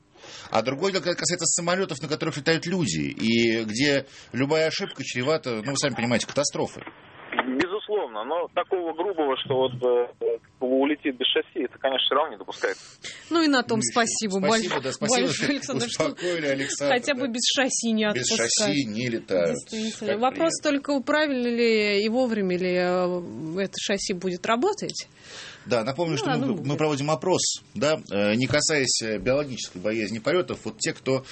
S1: а другое дело, когда касается самолетов, на которых летают люди, и где любая ошибка чревата, ну, вы сами понимаете, катастрофой.
S12: Безусловно, но такого грубого, что вот э, улетит без шасси, это, конечно, все равно не допускается.
S2: Ну и на том спасибо,
S1: спасибо, да, спасибо,
S2: большое, Александр,
S1: успокоили, Александр,
S2: хотя бы
S1: да.
S2: без шасси не
S1: без
S2: отпускать.
S1: Без шасси не летают.
S2: Действительно. Вопрос приятно. Только, правильно ли и вовремя ли это шасси будет работать.
S1: Да, напомню, ну, что мы, мы проводим опрос, да, э, не касаясь биологической боязни полетов. Вот те, кто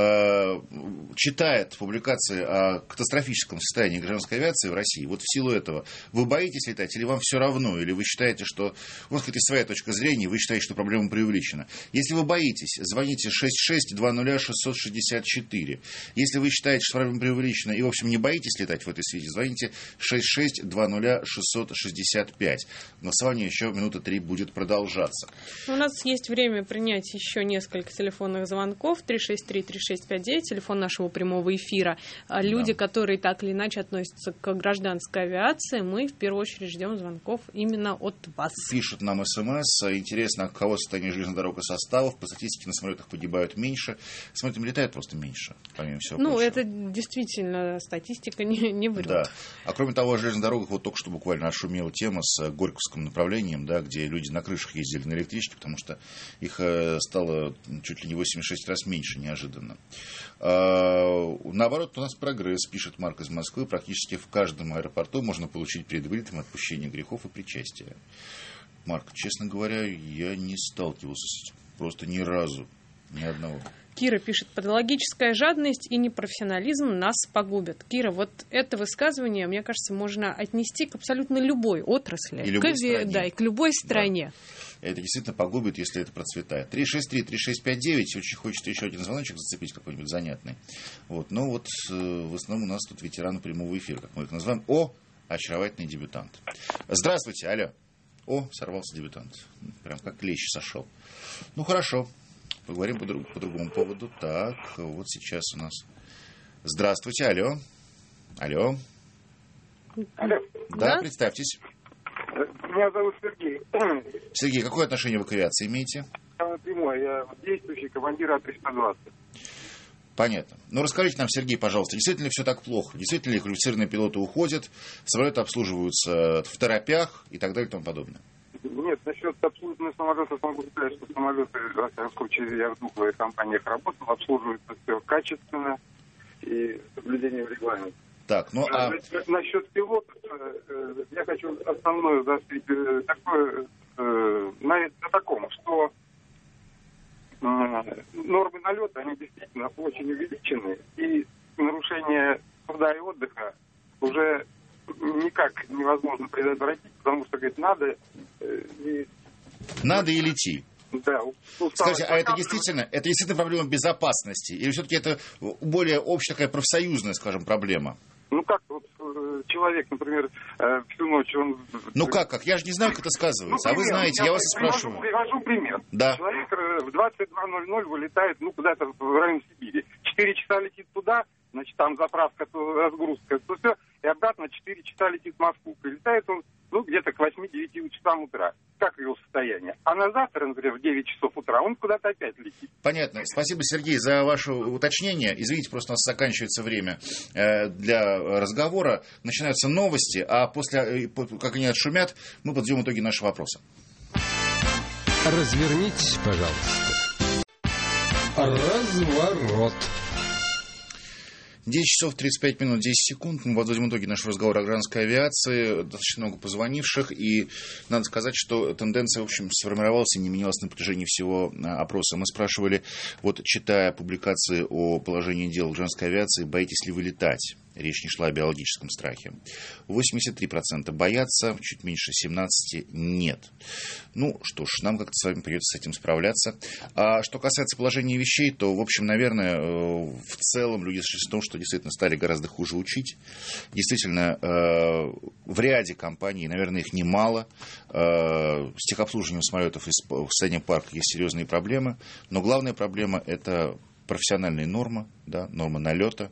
S1: э, читает публикации о катастрофическом состоянии гражданской авиации в России, вот в силу этого, вы боитесь летать или вам все равно, или вы считаете, что у вас какая-то своя точка зрения, вы считаете, что проблема преувеличена. Если вы боитесь, звоните шесть шесть два ноль шесть шесть четыре. Если вы считаете, что проблема преувеличена и, в общем, не боитесь летать в этой связи, звоните шесть шесть два ноль шесть шесть пять. Голосование еще минуты три будет продолжаться.
S2: У нас есть время принять еще несколько телефонных звонков. три шесть три три шесть пять девять, телефон нашего прямого эфира. Люди, да. которые так или иначе относятся к гражданской авиации, мы в первую очередь ждем звонков именно от вас.
S1: Пишут нам СМС. Интересно, каково состояние железных дорог и составов. По статистике на самолетах погибают меньше. Самолетами летает просто меньше, помимо всего
S2: Ну,
S1: прочего.
S2: это действительно статистика не, не врет.
S1: Да. А кроме того, о железных дорогах вот только что буквально отшумела тема с Горьковским направлением, да, где люди на крышах ездили на электричке, потому что их стало чуть ли не восемьдесят шесть раз меньше неожиданно. Наоборот, у нас прогресс, пишет Марк из Москвы. Практически в каждом аэропорту можно получить перед вылетом отпущение грехов и причастия. Марк, честно говоря, я не сталкивался с этим просто ни разу, ни одного.
S2: Кира пишет, патологическая жадность и непрофессионализм нас погубят. Кира, вот это высказывание, мне кажется, можно отнести к абсолютно любой отрасли.
S1: И любой
S2: к,
S1: стране.
S2: Да, и к любой стране.
S1: Да. Это действительно погубит, если это процветает. три шесть три три шесть пять девять. Очень хочется еще один звоночек зацепить, какой-нибудь занятный. Вот. Но вот в основном у нас тут ветераны прямого эфира, как мы их называем. О, очаровательный дебютант. Здравствуйте, алло. О, сорвался дебютант. Прям как клещ сошел. Ну, хорошо. Поговорим по, друг, по другому поводу. Так, вот сейчас у нас... Здравствуйте, алло. Алло.
S11: Алло.
S1: Да, да, представьтесь.
S11: Меня зовут Сергей.
S1: Сергей, какое отношение вы к авиации имеете?
S11: Прямое. Я действующий командир А триста двадцать.
S1: Понятно. Ну, расскажите нам, Сергей, пожалуйста, действительно ли все так плохо? Действительно ли квалифицированные пилоты уходят, самолеты обслуживаются в торопях и так далее и тому подобное?
S11: Нет, насчет обслуживания самолетов могу сказать, что самолеты, во всяком случае, я в двух компаниях работал, обслуживаются все качественно и с соблюдением регламента.
S1: Так, ну а...
S11: Насчет пилотов, я хочу основное заострить такое, на, на таком, что нормы налета, они действительно очень увеличены, и нарушение труда и отдыха уже никак невозможно предотвратить, потому что, говорит, надо... И...
S1: Надо и лети.
S11: Да.
S1: Скажите, а это действительно, это действительно проблема безопасности? Или все-таки это более общая такая профсоюзная, скажем, проблема?
S11: Ну как, вот человек, например, всю ночь он...
S1: Ну как, как? Я же не знаю, как это сказывается. Ну, пример, а вы знаете, я, я вас и спрашиваю.
S11: Привожу пример.
S1: Да.
S11: Человек в двадцать два ноль ноль вылетает, ну, куда-то в район Сибири. Четыре часа летит туда, значит, там заправка, то разгрузка, то все.
S22: и обратно четыре часа летит в Москву. Прилетает он, ну, где-то к восьми-девяти часам утра. Как его состояние? А на завтра, например, в девять часов утра он куда-то опять летит.
S1: Понятно. Спасибо, Сергей, за ваше уточнение. Извините, просто у нас заканчивается время для разговора. Начинаются новости, а после, как они отшумят, мы подведем итоги нашего вопроса.
S3: Развернитесь, пожалуйста. Разворот.
S1: десять часов тридцать пять минут десять секунд. Мы подводим итоги нашего разговора о гражданской авиации. Достаточно много позвонивших. И надо сказать, что тенденция, в общем, сформировалась и не менялась на протяжении всего опроса. Мы спрашивали, вот читая публикации о положении дел в гражданской авиации, боитесь ли вы летать? Речь не шла о биологическом страхе. восемьдесят три процента боятся, чуть меньше семнадцать процентов нет. Ну, что ж, нам как-то с вами придется с этим справляться. А что касается положения вещей, то, в общем, наверное, в целом люди сошлись в том, что действительно стали гораздо хуже учить. Действительно, в ряде компаний, наверное, их немало, с техобслуживанием самолетов из состояния парка есть серьезные проблемы. Но главная проблема – это профессиональные нормы, да, нормы налета,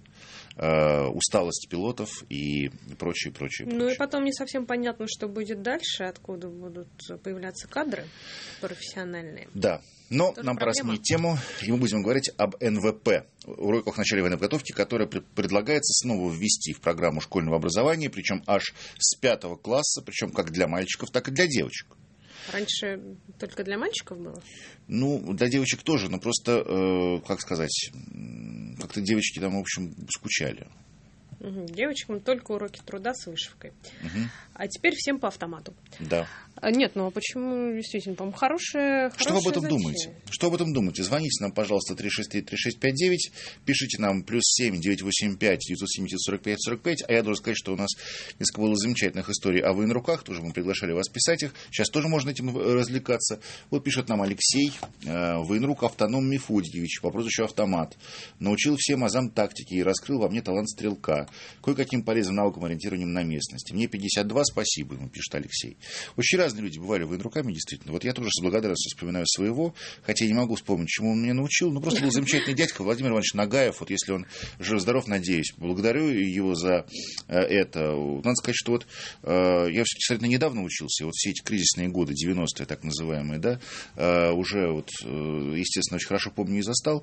S1: усталость пилотов и прочее, прочее, прочее.
S2: Ну и потом не совсем понятно, что будет дальше, откуда будут появляться кадры профессиональные.
S1: Да, но
S2: тоже
S1: нам пора
S2: проблема.
S1: сменить тему, и мы будем говорить об эн вэ пэ, уроках начальной военной подготовки, которая предлагается снова ввести в программу школьного образования, причем аж с пятого класса, причем как для мальчиков, так и для девочек.
S2: Раньше только для мальчиков было?
S1: Ну, для девочек тоже, но просто, э, как сказать, как-то девочки там, в общем, скучали.
S2: Угу. Девочкам только уроки труда с вышивкой.
S1: Угу.
S2: А теперь всем по автомату.
S1: Да.
S2: А нет, ну а почему, действительно, по-моему, хорошее,
S1: Что вы об этом думаете? Что об этом думаете? Звоните нам, пожалуйста, три шесть три три шесть пять девять, пишите нам плюс семь девятьсот восемьдесят пять девятьсот семьдесят сорок пять сорок пять, а я должен сказать, что у нас несколько было замечательных историй о военруках, тоже мы приглашали вас писать их, сейчас тоже можно этим развлекаться. Вот пишет нам Алексей, военрук Автоном Мефодьевич, по прозвищу Автомат, научил всем азам тактики и раскрыл во мне талант стрелка, кое-каким полезным навыкам ориентированием на местности. Мне пятьдесят два, спасибо, ему пишет Алексей. Очень разные люди бывали военруками, действительно. Вот я тоже с благодарностью вспоминаю своего, хотя я не могу вспомнить, чему он меня научил. Ну, просто был замечательный дядька Владимир Иванович Нагаев. Вот если он жив-здоров, надеюсь. Благодарю его за это. Надо сказать, что вот я все-таки сравнительно недавно учился. Вот все эти кризисные годы, девяностые так называемые, да, уже вот, естественно, очень хорошо помню и застал.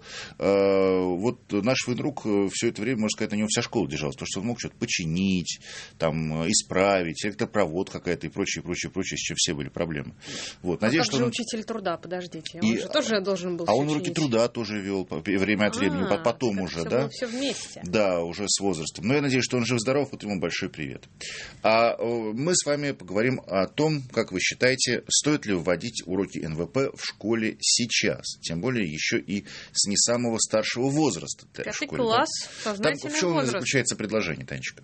S1: Вот наш военрук все это время, можно сказать, на него вся школа держалась, потому что он мог что-то починить, там, исправить, электропровод какая-то и прочее, прочее, прочее, с чем все были проблемы. Вот.
S2: А
S1: Надеюсь,
S2: как
S1: что
S2: же
S1: он...
S2: учитель труда, подождите, он
S1: и...
S2: же тоже должен был
S1: А он
S2: чинить.
S1: уроки труда тоже вел время от времени, а, потом уже,
S2: все
S1: да?
S2: Было все вместе.
S1: Да, уже с возрастом. Но я надеюсь, что он жив-здоров, вот ему большой привет. А мы с вами поговорим о том, как вы считаете, стоит ли вводить уроки эн вэ пэ в школе сейчас, тем более еще и с не самого старшего возраста.
S2: Пятый класс,
S1: да?
S2: сознательный
S1: Там в чем
S2: возраст.
S1: заключается предложение, Танечка?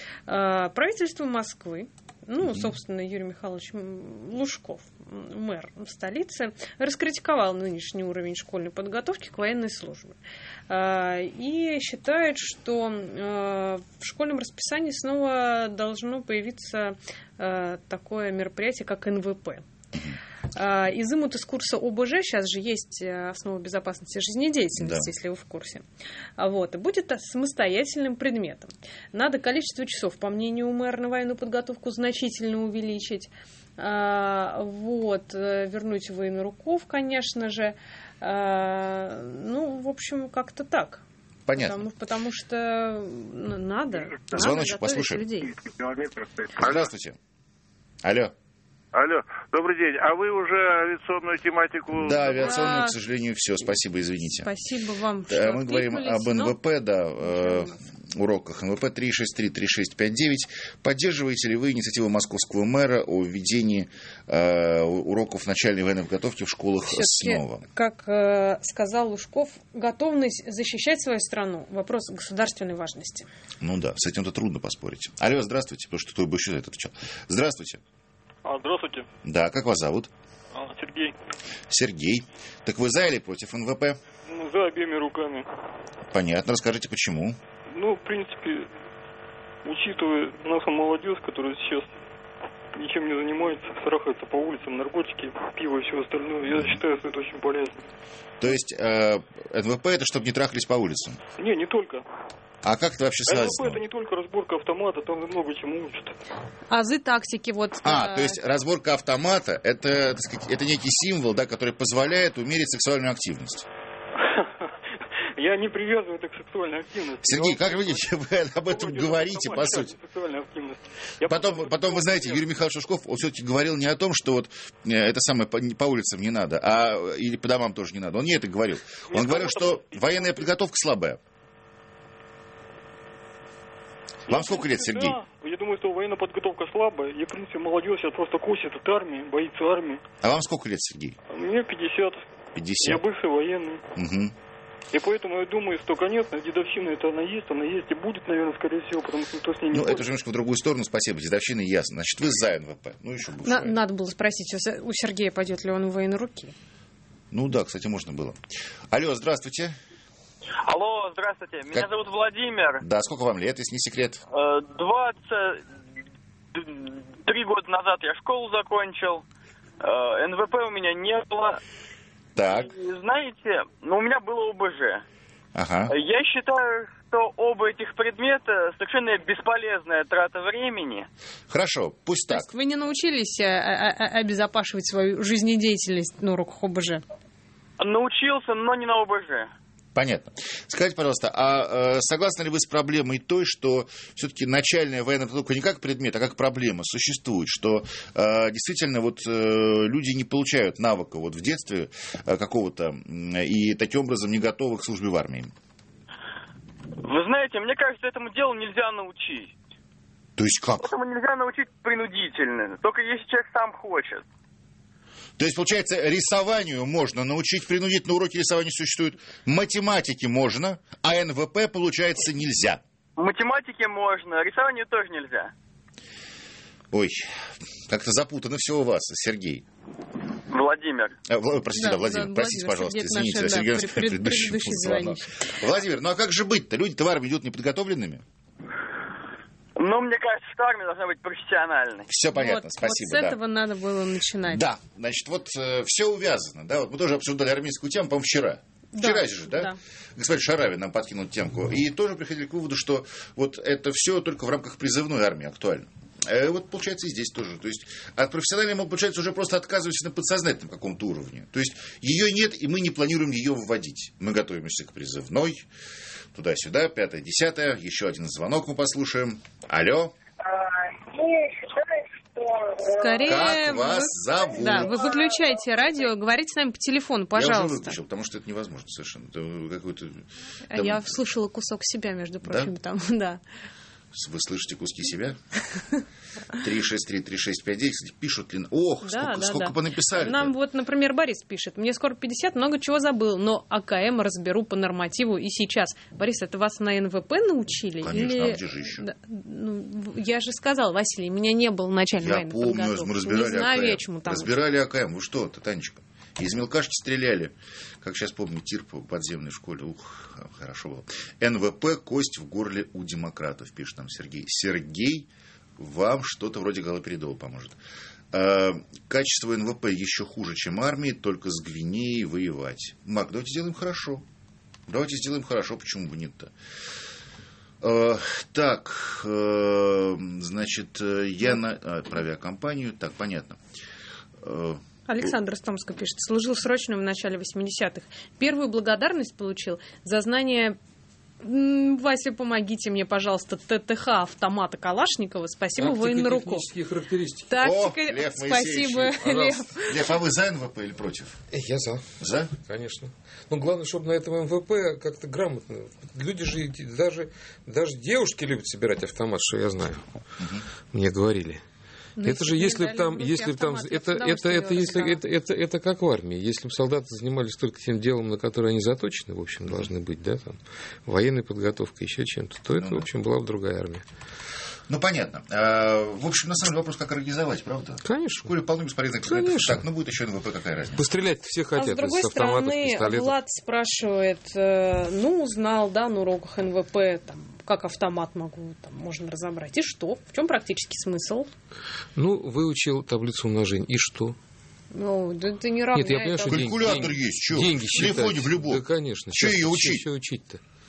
S2: А, правительство Москвы, ну, собственно, Юрий Михайлович Лужков, мэр столицы, раскритиковал нынешний уровень школьной подготовки к военной службе. И считает, что в школьном расписании снова должно появиться такое мероприятие, как эн вэ пэ. Изымут из курса о бэ жэ, сейчас же есть основа безопасности жизнедеятельности, да. Если вы в курсе. Вот, и будет самостоятельным предметом. Надо количество часов, по мнению мэра, на военную подготовку значительно увеличить. Вот, вернуть военруков, конечно же. Ну, в общем, как-то так.
S1: Понятно.
S2: Потому, потому что надо.
S1: Звоночек, послушаем.
S2: Людей.
S1: Здравствуйте. Алло.
S9: Алло, добрый день. А вы уже авиационную тематику...
S1: Да, авиационную, к сожалению, все. Спасибо, извините.
S2: Спасибо вам,
S1: да,
S2: что
S1: мы говорим об эн вэ пэ, да, э, уроках эн вэ пэ три шесть три три шесть пять девять. Поддерживаете ли вы инициативу московского мэра о введении э, уроков начальной военной подготовки в школах
S2: Все-таки,
S1: снова?
S2: Как э, сказал Лужков, готовность защищать свою страну – вопрос государственной важности.
S1: Ну да, с этим-то трудно поспорить. Алло, здравствуйте, потому что кто бы еще это отвечал. Здравствуйте.
S13: А, здравствуйте.
S1: Да, как вас зовут?
S13: А, Сергей.
S1: Сергей. Так вы за или против эн вэ пэ?
S13: Ну, за обеими руками.
S1: Понятно. Расскажите, почему?
S13: Ну, в принципе, учитывая нашу молодежь, которая сейчас ничем не занимается, шарахается по улицам, наркотики, пиво и все остальное, я считаю, что это очень полезно.
S1: То есть э, эн вэ пэ это чтобы не трахались по улицам?
S13: Не, не только.
S1: А А как это вообще связано?
S13: эн вэ пэ это не только разборка автомата, там и много чему учат.
S2: Азы тактики, вот.
S1: А,
S2: э...
S1: то есть разборка автомата, это, так сказать, это некий символ, да, который позволяет умерить сексуальную активность.
S13: Я не привязываю это к сексуальной активности.
S1: Сергей, как вы видите, вы об этом говорите, по сути. Потом, потом, вы знаете, Юрий Михайлович Шушков, он все-таки говорил не о том, что вот это самое по, по улицам не надо, а или по домам тоже не надо. Он не это говорил. Он говорил, что военная подготовка слабая. Вам сколько лет, Сергей?
S13: Да, я думаю, что военная подготовка слабая. И, в принципе, молодежь сейчас просто косит от армии, боится армии.
S1: А вам сколько лет, Сергей?
S13: Мне пятьдесят.
S1: пятьдесят.
S13: Я бывший военный.
S1: Угу.
S13: И поэтому я думаю, что, конечно, дедовщина это она есть, она есть и будет, наверное, скорее всего, потому что никто с ней не
S1: Ну,
S13: будет.
S1: это уже немножко в другую сторону, спасибо. Дедовщина ясно. Значит, вы за эн вэ пэ. Ну, еще больше.
S2: На- надо было спросить, у Сергея пойдет ли он в военные руки.
S1: Ну да, кстати, можно было. Алло, здравствуйте.
S15: Алло, здравствуйте. Меня
S1: как...
S15: зовут Владимир.
S1: Да, сколько вам лет, если не секрет?
S15: двадцать три года назад я школу закончил. эн вэ пэ у меня не было.
S1: Так.
S15: И, знаете, ну, у меня было о бэ жэ.
S1: Ага.
S15: Я считаю, что оба этих предмета совершенно бесполезная трата времени.
S1: Хорошо, пусть
S2: То
S1: так.
S2: есть вы не научились обезопасивать свою жизнедеятельность на уроках о бэ жэ?
S15: Научился, но не на о бэ жэ.
S1: Понятно. Скажите, пожалуйста, а э, согласны ли вы с проблемой той, что все-таки начальная военная подготовка не как предмет, а как проблема существует, что э, действительно вот э, люди не получают навыка вот в детстве э, какого-то э, и таким образом не готовы к службе в армии?
S15: Вы знаете, мне кажется, этому делу нельзя научить.
S1: То есть как?
S15: Этому нельзя научить принудительно, только если человек сам хочет.
S1: То есть, получается, рисованию можно научить принудительно, уроки рисования существуют, математике можно, а эн вэ пэ, получается, нельзя.
S15: Математике можно, рисованию тоже нельзя.
S1: Ой, как-то запутано все у вас, Сергей.
S15: Владимир.
S1: А, Влад, простите, да,
S15: Да,
S1: Владимир,
S15: да,
S1: простите,
S15: Владимир,
S1: пожалуйста,
S15: Сергей,
S1: извините,
S15: наш,
S1: Сергей,
S15: да,
S1: пред,
S15: пред,
S1: предыдущий
S15: предыдущий
S1: звонок. Владимир, ну а как же быть-то? Люди-то в армию идут неподготовленными?
S15: Ну, мне кажется, что армия должна быть профессиональной.
S1: Все понятно,
S2: вот,
S1: спасибо.
S2: Вот с
S1: да.
S2: этого надо было начинать.
S1: Да, значит, вот э, все увязано. Да? Вот мы тоже обсуждали армейскую тему, по-моему, вчера.
S2: Да,
S1: Вчера же, да?
S2: да.
S1: Господин Шаравин нам подкинул темку. И тоже приходили к выводу, что вот это все только в рамках призывной армии актуально. Э, вот получается и здесь тоже. То есть от профессиональной мы, получается, уже просто отказываемся на подсознательном каком-то уровне. То есть ее нет, и мы не планируем ее вводить. Мы готовимся к призывной. Туда-сюда, пятое, десятое. Еще один звонок мы послушаем. Алло.
S2: Скорее,
S1: как вас
S2: вы...
S1: зовут?
S2: Да, вы выключайте радио, говорите с нами по телефону, пожалуйста.
S1: Я уже выключил, потому что это невозможно совершенно. Это какой-то...
S2: Там... Я слышала кусок себя, между прочим, да? там, да.
S1: Вы слышите куски себя? три шесть три три шесть пять девять. Пишут ли... Ох, да, сколько,
S2: да,
S1: сколько
S2: да.
S1: понаписали.
S2: Нам вот, например, Борис пишет. Мне скоро пятьдесят, много чего забыл, но а ка эм разберу по нормативу и сейчас. Борис, это вас на эн вэ пэ научили?
S1: Конечно,
S2: или...
S1: а где же еще?
S2: Да, ну, я же сказал, Василий, меня не было начальной военной подготовки.
S1: Я помню, мы разбирали
S2: не знаю,
S1: а ка эм.
S2: Я чему там
S1: разбирали а ка эм. Вы что, Танечка? Из мелкашки стреляли. Как сейчас помню, тир по подземной школе. Ух, хорошо было. эн вэ пэ кость в горле у демократов, пишет нам Сергей. Сергей, вам что-то вроде галоперидола поможет. Э, качество эн вэ пэ еще хуже, чем армии, только с Гвинеей воевать. Мак, давайте сделаем хорошо. Давайте сделаем хорошо, почему бы нет-то? Э, так, э, значит, я на... А, про авиакомпанию. Так, понятно. Э,
S2: Александр из Томска пишет. Служил срочным в начале восьмидесятых. Первую благодарность получил за знание... Вася, помогите мне, пожалуйста, тэ тэ ха автомата Калашникова. Спасибо, военный руку.
S16: Тактико-технические характеристики.
S2: Тактика...
S1: О, Лев
S2: Спасибо, Лев.
S1: Лев, а вы за эн вэ пэ или против?
S16: Я за.
S1: За?
S16: Конечно. Но главное, чтобы на этом эм вэ пэ как-то грамотно. Люди же, даже, даже девушки любят собирать автомат, что я знаю. Угу. Мне говорили. Но это же если бы там, если бы там, это, это, это, если, это, это, это как в армии. Если бы солдаты занимались только тем делом, на которое они заточены, в общем, должны быть, да, там, военной подготовкой, еще чем-то, то это, ну, в общем, была бы другая армия.
S1: Ну, понятно. А, в общем, на самом деле вопрос, как организовать, правда?
S16: Конечно.
S1: В школе полно бесполезных предметов. Так, ну будет еще эн вэ пэ, какая разница?
S16: Пострелять все хотят,
S2: а с другой
S16: из автоматов,
S2: стороны,
S16: пистолетов.
S2: Влад спрашивает, ну, узнал, да, на уроках эн вэ пэ, там, как автомат могу, там, можно разобрать. И что? В чем практический смысл?
S16: Ну, выучил таблицу умножения. И что?
S2: Ну, да ты не равняй.
S16: Нет, я понимаю, что
S1: калькулятор
S16: деньги,
S1: есть. Что?
S16: Деньги
S1: в телефоне в любом.
S16: Да, конечно.
S1: Что ее учить?
S16: Что учить-то?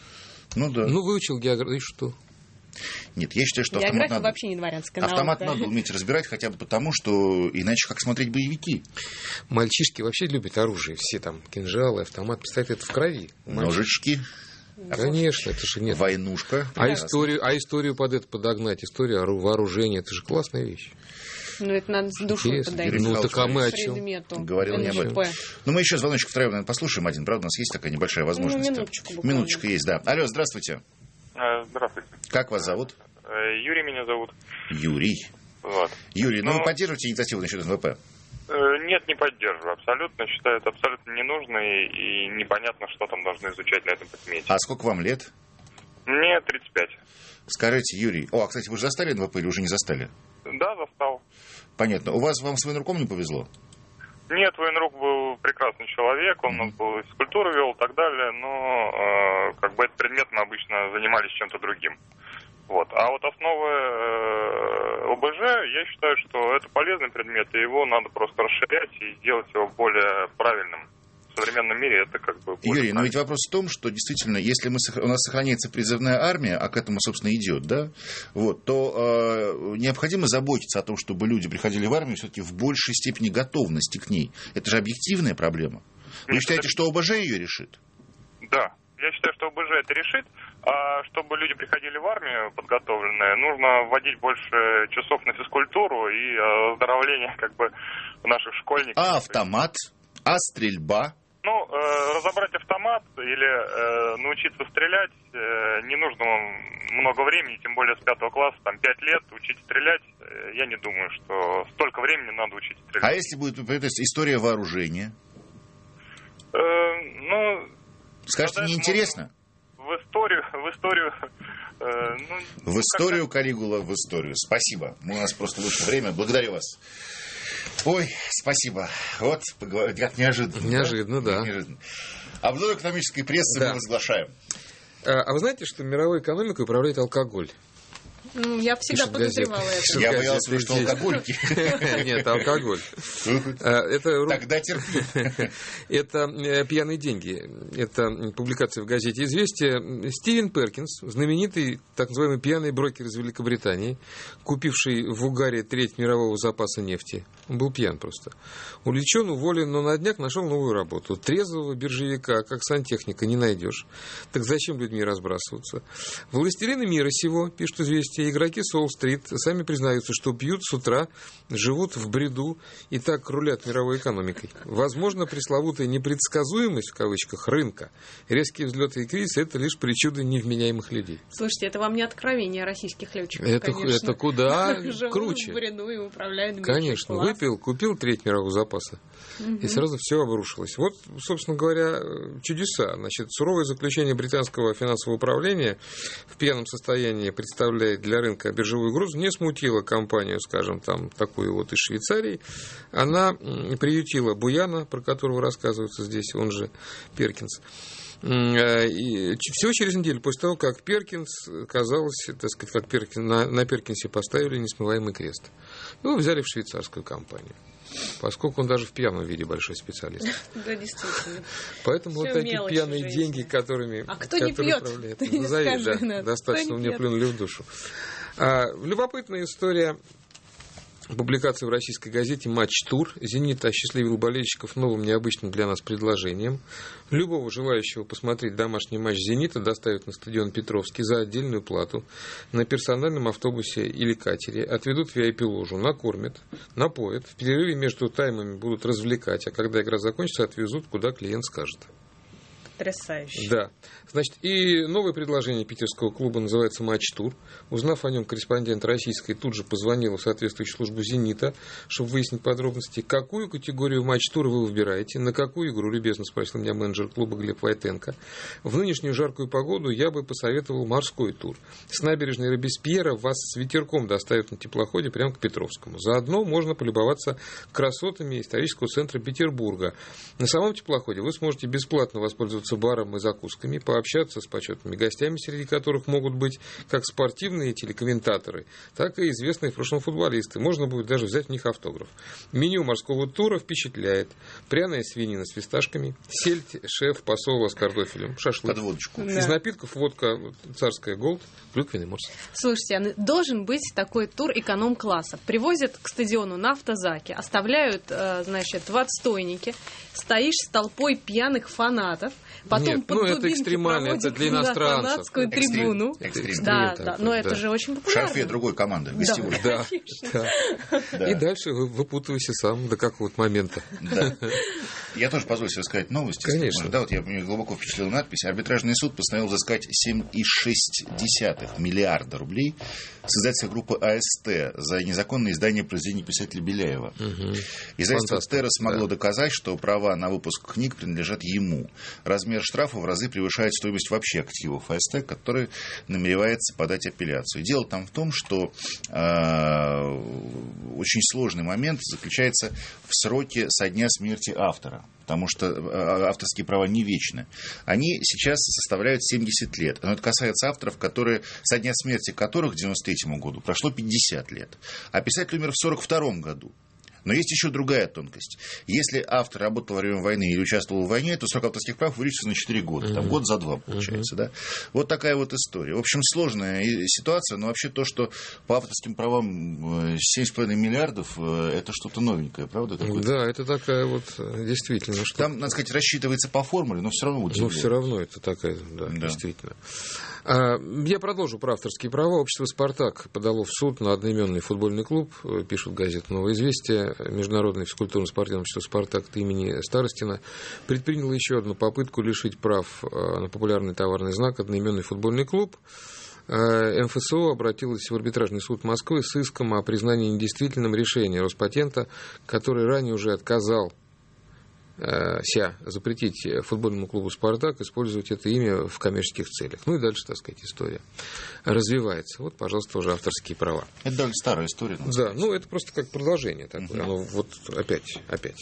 S1: Ну да.
S16: Ну, выучил географию, и что?
S1: Нет, я считаю, что
S2: география
S1: автомат надо...
S2: вообще не дворянская наука.
S1: Автомат надо уметь разбирать хотя бы потому, что иначе как смотреть боевики.
S16: Мальчишки вообще любят оружие. Все там кинжалы, автомат. Представляете, это в крови.
S1: Ножички.
S16: Конечно, это же нет.
S1: Войнушка.
S16: А историю, а историю под это подогнать, историю вооружения, это же классная вещь.
S2: Ну, это надо с душой подойти.
S16: Ну, так а мы о чем?
S1: Говорил не об этом. Ну, мы еще звоночек втроем, наверное, послушаем один. Правда, у нас есть такая небольшая возможность.
S2: Ну, минуточку буквально.
S1: Минуточка есть, да. Алло, здравствуйте.
S14: Здравствуйте.
S1: Как вас зовут?
S14: Юрий меня зовут.
S1: Юрий.
S14: Вот.
S1: Юрий, ну, ну вы поддерживаете инициативу насчет эн вэ пэ?
S14: Нет, не поддерживаю абсолютно. Считаю это абсолютно ненужно и непонятно, что там должны изучать на этом предмете.
S1: А сколько вам лет?
S14: Мне тридцать пять.
S1: Скажите, Юрий... О, а, кстати, вы же застали эн вэ пэ или уже не застали?
S14: Да, застал.
S1: Понятно. У вас вам с военруком не повезло?
S14: Нет, военрук был прекрасный человек, он mm-hmm. был физкультуру вел и так далее, но э, как бы этот предмет мы обычно занимались чем-то другим. Вот. А вот основы э, о бэ жэ, я считаю, что это полезный предмет, и его надо просто расширять и сделать его более правильным. В современном мире это как бы...
S1: Юрий, но ведь вопрос в том, что действительно, если мы, у нас сохраняется призывная армия, а к этому, собственно, идет, да, вот, то э, необходимо заботиться о том, чтобы люди приходили в армию все-таки в большей степени готовности к ней. Это же объективная проблема. Вы Нет, считаете, это... что о бэ жэ ее решит?
S14: Да. Я считаю, что о бэ жэ это решит, а чтобы люди приходили в армию подготовленные, нужно вводить больше часов на физкультуру и оздоровление как бы наших школьников.
S1: А автомат? А стрельба?
S14: Ну, э, разобрать автомат или э, научиться стрелять э, не нужно много времени, тем более с пятого класса, там, пять лет учить стрелять. Э, я не думаю, что столько времени надо учить стрелять.
S1: А если будет, то есть, история вооружения?
S14: Э, ну...
S1: Скажите, неинтересно?
S14: В историю, в историю... Э, ну,
S1: в историю, Калигула, в историю. Спасибо. У нас просто лучше время. Благодарю вас. Ой, спасибо. Вот, как неожиданно.
S16: Неожиданно, да. да.
S1: Неожиданно. Обзор экономической прессы да. мы разглашаем.
S16: А, а вы знаете, что мировой экономикой управляет алкоголь?
S2: Ну, я всегда
S16: Пишет
S2: подозревала это.
S1: Я боялся, что алкогольки.
S16: Нет, алкоголь.
S1: Тогда терпи.
S16: Это «Пьяные деньги». Это публикация в газете «Известия». Стивен Перкинс, знаменитый так называемый пьяный брокер из Великобритании, купивший в угаре треть мирового запаса нефти. Он был пьян просто. Увлечен, уволен, но на днях нашел новую работу. Трезвого биржевика, как сантехника, не найдешь. Так зачем людьми разбрасываться? Властелины мира сего, пишут «Известия», игроки Солл-стрит сами признаются, что пьют с утра, живут в бреду и так рулят мировой экономикой. Возможно, пресловутая непредсказуемость, в кавычках, рынка, резкие взлеты и кризис – это лишь причуды невменяемых людей.
S2: Слушайте, это вам не откровение российских летчиков,
S16: это,
S2: конечно.
S16: Это куда
S2: Живут
S16: круче.
S2: В бреду и управляют.
S16: Конечно, выпил, купил треть мирового запаса, угу. и сразу все обрушилось. Вот, собственно говоря, чудеса. Значит, суровое заключение британского финансового управления в пьяном состоянии представляет для рынка биржевую угрозу, не смутила компанию, скажем, там, такую вот из Швейцарии. Она приютила Буяна, про которого рассказывается здесь, он же Перкинс. И всего через неделю после того, как Перкинс, казалось, так сказать, как Перкин, на, на Перкинсе поставили несмываемый крест. Его взяли в швейцарскую компанию, поскольку он даже в пьяном виде большой специалист.
S2: Да, действительно.
S16: Поэтому вот такие пьяные деньги, которыми...
S2: А кто не пьет?
S16: Назови, да, достаточно, мне плюнули в душу. А, любопытная история. Публикация в российской газете «Матч Тур». «Зенит» осчастливил болельщиков новым необычным для нас предложением. Любого желающего посмотреть домашний матч «Зенита» доставят на стадион Петровский за отдельную плату на персональном автобусе или катере, отведут в ви ай пи-ложу, накормят, напоят, в перерыве между таймами будут развлекать, а когда игра закончится, отвезут, куда клиент скажет.
S2: Потрясающе.
S16: Да. Значит, и новое предложение питерского клуба называется «Матч Тур». Узнав о нем, корреспондент российской тут же позвонила в соответствующую службу «Зенита», чтобы выяснить подробности. Какую категорию «Матч Тура» вы выбираете? На какую игру? Любезно спросил меня менеджер клуба Глеб Войтенко. В нынешнюю жаркую погоду я бы посоветовал морской тур. С набережной Робеспьера вас с ветерком доставят на теплоходе прямо к Петровскому. Заодно можно полюбоваться красотами исторического центра Петербурга. На самом теплоходе вы сможете бесплатно воспользоваться воспользоваться баром и закусками, пообщаться с почетными гостями, среди которых могут быть как спортивные телекомментаторы, так и известные в прошлом футболисты. Можно будет даже взять у них автограф. Меню морского тура впечатляет. Пряная свинина с фисташками, сельдь, шеф, посола с картофелем, шашлык.
S1: Под водочку.
S16: Из
S2: Да.
S16: напитков водка царская Голд, клюквенный морс.
S2: Слушайте, а должен быть такой тур эконом-класса. Привозят к стадиону на автозаке, оставляют, э, значит, в отстойнике, стоишь с толпой пьяных фанатов, потом
S16: Нет,
S2: под
S16: ну, это
S2: дубинки
S16: экстремально,
S2: проводят
S16: это для
S2: на
S16: иностранцев.
S2: фанатскую
S1: Экстрим,
S2: трибуну.
S1: экстрим.
S2: Да,
S16: Экстрим,
S2: да,
S16: так,
S2: но
S16: да.
S2: это же очень
S1: В
S2: популярно.
S1: шарфе другой команды, гостевой.
S16: Да, да. И дальше вы выпутывайся сам до какого-то момента.
S1: Да. Я тоже позволю себе сказать новости. если
S16: Конечно.
S1: можно. Да, вот я меня глубоко впечатлила надпись. Арбитражный суд постановил взыскать семь целых шесть десятых миллиарда рублей с издательства группы АСТ за незаконное издание произведений писателя Беляева.
S16: Угу.
S1: Издательство
S16: Фантастика,
S1: «Терра» смогло
S16: да.
S1: доказать, что права на выпуск книг принадлежат ему. Размер штрафа в разы превышает стоимость вообще активов АСТ, который намеревается подать апелляцию. Дело там в том, что э, очень сложный момент заключается в сроке со дня смерти автора. Потому что авторские права не вечны. Они сейчас составляют семьдесят лет. Но это касается авторов, которые, со дня смерти которых к девяносто третьему году прошло пятьдесят лет. А писатель умер в сорок втором году. Но есть еще другая тонкость. Если автор работал во время войны или участвовал в войне, то срок авторских прав увеличится на четыре года. Mm-hmm. Там год за два получается. Mm-hmm. Да? Вот такая вот история. В общем, сложная ситуация, но вообще то, что по авторским правам семь с половиной миллиардов, это что-то новенькое, правда? Какое-то?
S16: Да, это такая вот действительно. Что...
S1: Там, надо сказать, рассчитывается по формуле, но все равно удивляет.
S16: Но все равно это такая, да, да. действительно. Я продолжу про авторские права. Общество «Спартак» подало в суд на одноименный футбольный клуб, пишут газеты «Новое известие». Международное физкультурно-спортивное общество «Спартак» имени Старостина предприняло еще одну попытку лишить прав на популярный товарный знак одноименный футбольный клуб. эм эф эс о обратилась в арбитражный суд Москвы с иском о признании недействительным решения Роспатента, который ранее уже отказал ся запретить футбольному клубу «Спартак» использовать это имя в коммерческих целях. Ну и дальше, так сказать, история развивается. Вот, пожалуйста, уже авторские права.
S1: Это довольно старая история.
S16: Да, ну это просто как продолжение такое. Uh-huh. Оно вот опять, опять.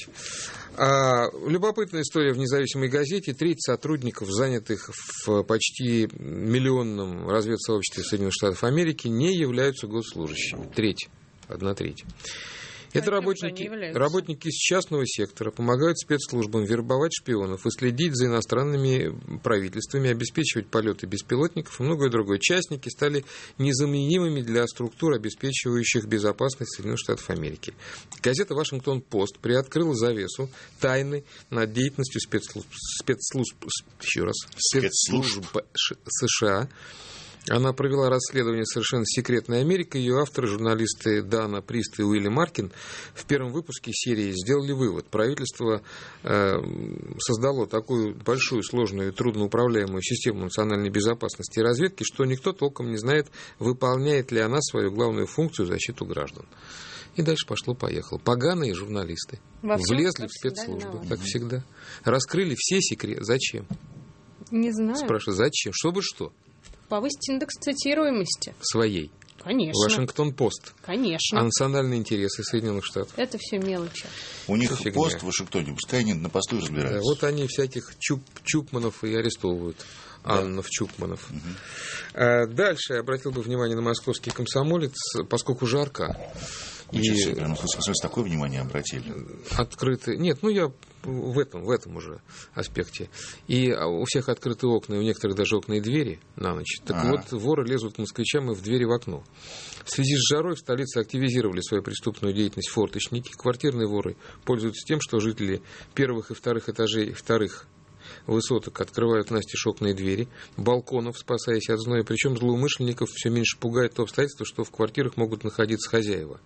S16: А, любопытная история в независимой газете. Треть сотрудников, занятых в почти миллионном разведсообществе Соединенных Штатов Америки, не являются госслужащими. Треть. Одна треть. Это работники, работники из частного сектора помогают спецслужбам вербовать шпионов и следить за иностранными правительствами, обеспечивать полеты беспилотников и многое другое. Частники стали незаменимыми для структур, обеспечивающих безопасность Соединенных Штатов Америки. Газета «Вашингтон-Пост» приоткрыла завесу тайны над деятельностью спецслужб, спецслужб, еще раз, спецслужб США. Она провела расследование совершенно секретной Америки. Ее авторы, журналисты Дана Прист и Уилли Маркин, в первом выпуске серии сделали вывод. Правительство э, создало такую большую, сложную и трудноуправляемую систему национальной безопасности и разведки, что никто толком не знает, выполняет ли она свою главную функцию — защиту граждан. И дальше пошло-поехало. Поганые журналисты Во влезли в спецслужбы, как всегда. Раскрыли все секреты. Зачем?
S2: Не знаю.
S16: Спрашиваю, зачем? Чтобы что?
S2: Повысить индекс цитируемости.
S16: Своей.
S2: Конечно.
S16: Вашингтон-Пост.
S2: Конечно.
S16: А национальные интересы Соединенных Штатов.
S2: Это все мелочи.
S1: У них фигня. Пост в Вашингтоне, пускай они на посту разбираются.
S16: Да, вот они всяких чуп, Чупманов и арестовывают. Да. Аннов, Чупманов. Угу. А дальше я обратил бы внимание на московский «Комсомолец», поскольку жарко.
S1: Ничего себе, прямо в смысле, такое внимание обратили.
S16: Открыты. Нет, ну я в этом, в этом уже аспекте. И у всех открыты окна, и у некоторых даже окна и двери на ночь. Так А-а-а. вот, воры лезут к москвичам и в двери в окно. В связи с жарой в столице активизировали свою преступную деятельность форточники. Квартирные воры пользуются тем, что жители первых и вторых этажей, вторых высоток открывают настежь окна и двери, балконов, спасаясь от зноя. Причем злоумышленников все меньше пугает то обстоятельство, что в квартирах могут находиться хозяева.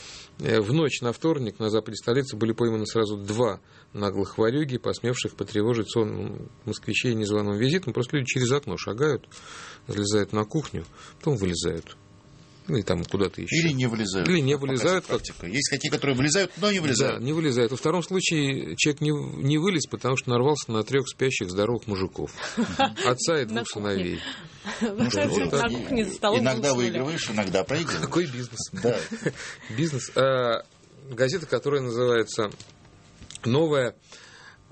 S16: В ночь на вторник на западе столицы были пойманы сразу два наглых ворюги, посмевших потревожить сон москвичей незваным визитом. Просто люди через окно шагают, залезают на кухню, потом вылезают. Или там куда-то еще.
S1: Или не вылезают.
S16: Или не вылезают. Как...
S1: Есть какие, которые вылезают, но не вылезают.
S16: Да, не вылезают. Во втором случае человек не, не вылез, потому что нарвался на трех спящих здоровых мужиков. Отца и двух сыновей.
S1: Ну, что делать? Иногда выигрываешь, иногда проигрываешь.
S16: Какой бизнес?
S1: Да.
S16: Бизнес. Газета, которая называется «Новая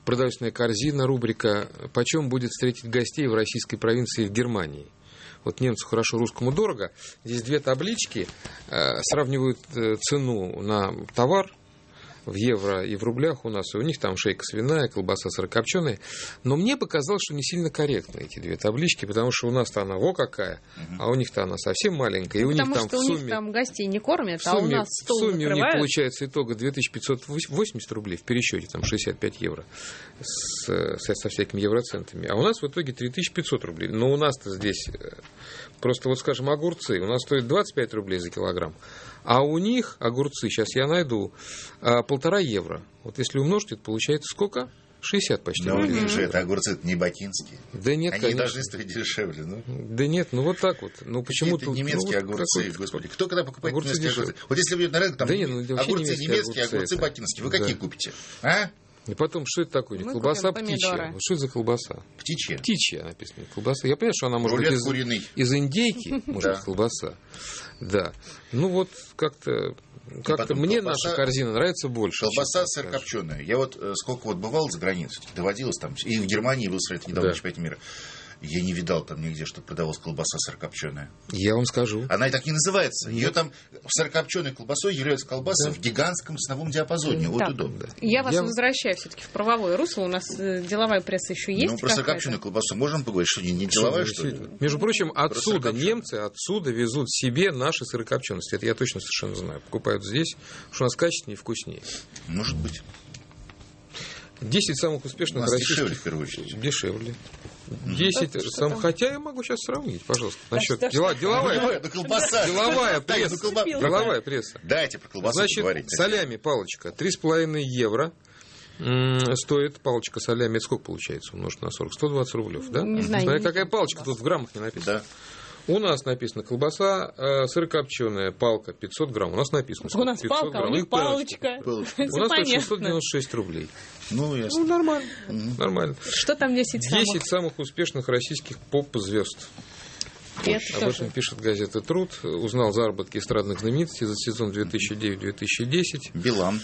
S16: продовольственная корзина, рубрика «Почем будет встретить гостей в российской провинции в Германии?». Вот немцу хорошо, русскому дорого. Здесь две таблички э, сравнивают э, цену на товар в евро и в рублях у нас. И у них там шейка свиная, колбаса сырокопченая. Но мне показалось, что не сильно корректны эти две таблички, потому что у нас-то она во какая, угу. а у них-то она совсем маленькая. И у
S2: потому
S16: них там
S2: что
S16: в
S2: у
S16: сумме,
S2: них там гостей не кормят,
S16: сумме,
S2: а у нас стол
S16: в сумме
S2: накрывают.
S16: у них получается итога две тысячи пятьсот восемьдесят рублей в пересчете, там шестьдесят пять евро с, со, со всякими евроцентами. А у нас в итоге три тысячи пятьсот рублей. Но у нас-то здесь просто, вот скажем, огурцы. У нас стоят двадцать пять рублей за килограмм. А у них огурцы, сейчас я найду, полтора евро. Вот если умножить, это получается сколько? шестьдесят почти.
S1: Ну, видишь, это огурцы это не бакинские.
S16: Да нет,
S1: они
S16: конечно.
S1: должны стоить дешевле. Ну.
S16: Да нет, ну вот так вот. Ну почему
S1: тут немецкие ну, огурцы, вот господи. Кто когда покупает
S16: огурцы
S1: немецкие
S16: дешевле.
S1: огурцы? Вот если будет на рынок, там
S16: да нет, ну,
S1: огурцы немецкие, огурцы
S16: это.
S1: бакинские. Вы
S16: да.
S1: какие купите? А?
S16: И потом, что это такое? Мы колбаса птичья. Вот что это за колбаса?
S1: Птичья.
S16: Птичья написано. Колбаса. Я понимаю, что она может
S1: Рулет
S16: быть из, из индейки, может быть, колбаса. Да. Ну вот как-то, как-то мне колбаса, наша корзина нравится больше.
S1: Колбаса сырокопченая. Я вот сколько вот бывал за границей, доводилось там, и в Германии был это недавно да. чемпионат мира. Я не видал там нигде, что продавалась колбаса сырокопченая.
S16: Я вам скажу.
S1: Она и так не называется. Ее там сырокопченой колбасой является колбаса да. в гигантском ценовом диапазоне. Вот
S2: да.
S1: удобно.
S2: Я вас Я... возвращаю все-таки в правовое русло. У нас деловая пресса еще есть.
S1: Ну, про сырокопченую колбасу можем поговорить, что не, не деловая, что ли?
S16: Между прочим, отсюда немцы отсюда везут себе наши сырокопчености. Это я точно совершенно знаю. Покупают здесь, потому что у нас качественнее и вкуснее.
S1: Может быть.
S16: Десять самых успешных
S1: у нас
S16: российских...
S1: дешевле, в первую очередь.
S16: Дешевле. Десять да, сам... Хотя я могу сейчас сравнить, пожалуйста. Насчет да, дела... деловая...
S1: Ну, колбаса.
S16: Деловая пресса.
S1: Так, ну, колба...
S16: Деловая пресса.
S1: Дайте про колбасу
S16: Значит,
S1: поговорить.
S16: Солями палочка. Три с половиной евро стоит палочка солями. Это сколько получается? Умножить на сорок. сто двадцать рублей, да?
S2: Не знаю.
S16: Смотри, какая палочка, тут в граммах не написано.
S1: Да.
S16: У нас написано колбаса э, сырокопченая, палка пятьсот грамм. У нас написано.
S2: У нас палка,
S16: грамм.
S2: у них палочка.
S16: палочка. У нас стоит шестьсот девяносто шесть рублей.
S1: Ну, ясно.
S16: Ну, нормально. Mm-hmm. Нормально.
S2: Что там десять самых?
S16: десять самых успешных российских поп-звезд. Об этом пишет газета «Труд». Узнал заработки эстрадных знаменитостей за сезон две тысячи девять - две тысячи десять.
S1: Билан.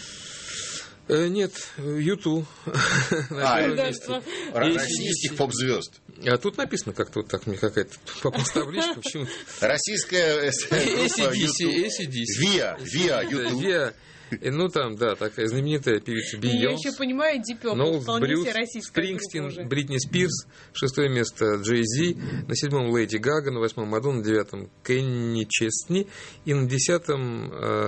S16: Э, нет, Юту.
S1: А, это российских поп-звезд.
S16: А тут написано как-то вот так, мне какая-то попалась табличка. Почему?
S1: Российская группа Юту. Виа, Виа, Юту.
S16: Ну, там, да, такая знаменитая певица Бейонсе.
S2: Я еще понимаю, Deep Purple, вполне себе российская
S16: Спрингстин, Бритни Спирс, шестое место Джей Зи, на седьмом Леди Гага, на восьмом Мадонна, на девятом Кенни Честни и на десятом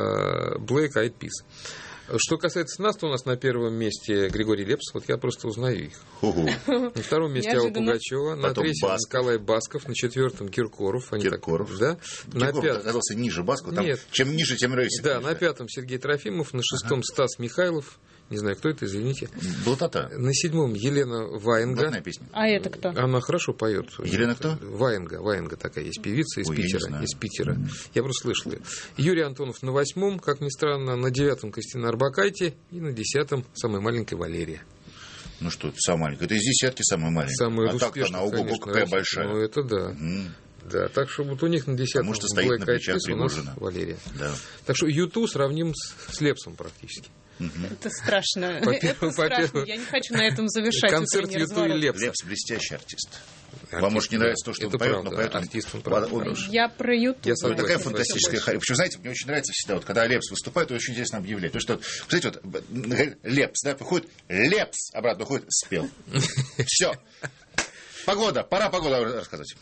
S16: Блэк Айд Пис. Что касается нас, то у нас на первом месте Григорий Лепс. Вот я просто узнаю их. Угу. На втором месте Алла Пугачева. На третьем Басков. Николай Басков. На четвертом Киркоров. Они
S1: Киркоров.
S16: Так, да?
S1: Киркоров пят... оказался ниже Баскова. Там, чем ниже, тем рейс.
S16: Да, на пятом Сергей Трофимов. На шестом ага. Стас Михайлов. Не знаю, кто это, извините.
S1: Блатота.
S16: На седьмом Елена Ваенга.
S1: Песня.
S2: А это кто?
S16: Она хорошо поет.
S1: Елена кто?
S16: Ваенга. Ваенга такая есть певица из
S1: Ой,
S16: Питера.
S1: Я
S16: из Питера. Я просто слышал ее. Юрий Антонов на восьмом, как ни странно. На девятом Кристина Арбакайте. И на десятом самая маленькая Валерия.
S1: Ну что, это самая маленькая. Это из десятки самая маленькая.
S16: Самая
S1: а так-то она, ого-го, какая большая.
S16: Ну это да. Mm. Да, так что вот у них на десятом
S1: Потому что стоит на плечах
S16: Пригожина. Валерия.
S1: Да.
S16: Так что Юту сравним с, с Лепсом практически.
S2: Это страшно. Это страшно. Я не хочу на этом завершать.
S16: Концерт Юту и Лепс.
S1: Лепс блестящий артист. Артист, Вам может не нравится то, что
S16: это
S1: он поет,
S16: правда,
S1: но поэтому...
S16: артист он правда.
S2: Я про Юту.
S16: Я
S1: ну, такая фантастическая... Причем, знаете, мне очень нравится всегда, вот, когда Лепс выступает, он очень интересно объявляет. Потому что, посмотрите, вот, Лепс, да, выходит, Лепс, обратно выходит, спел. Все. Погода, пора погоду рассказать.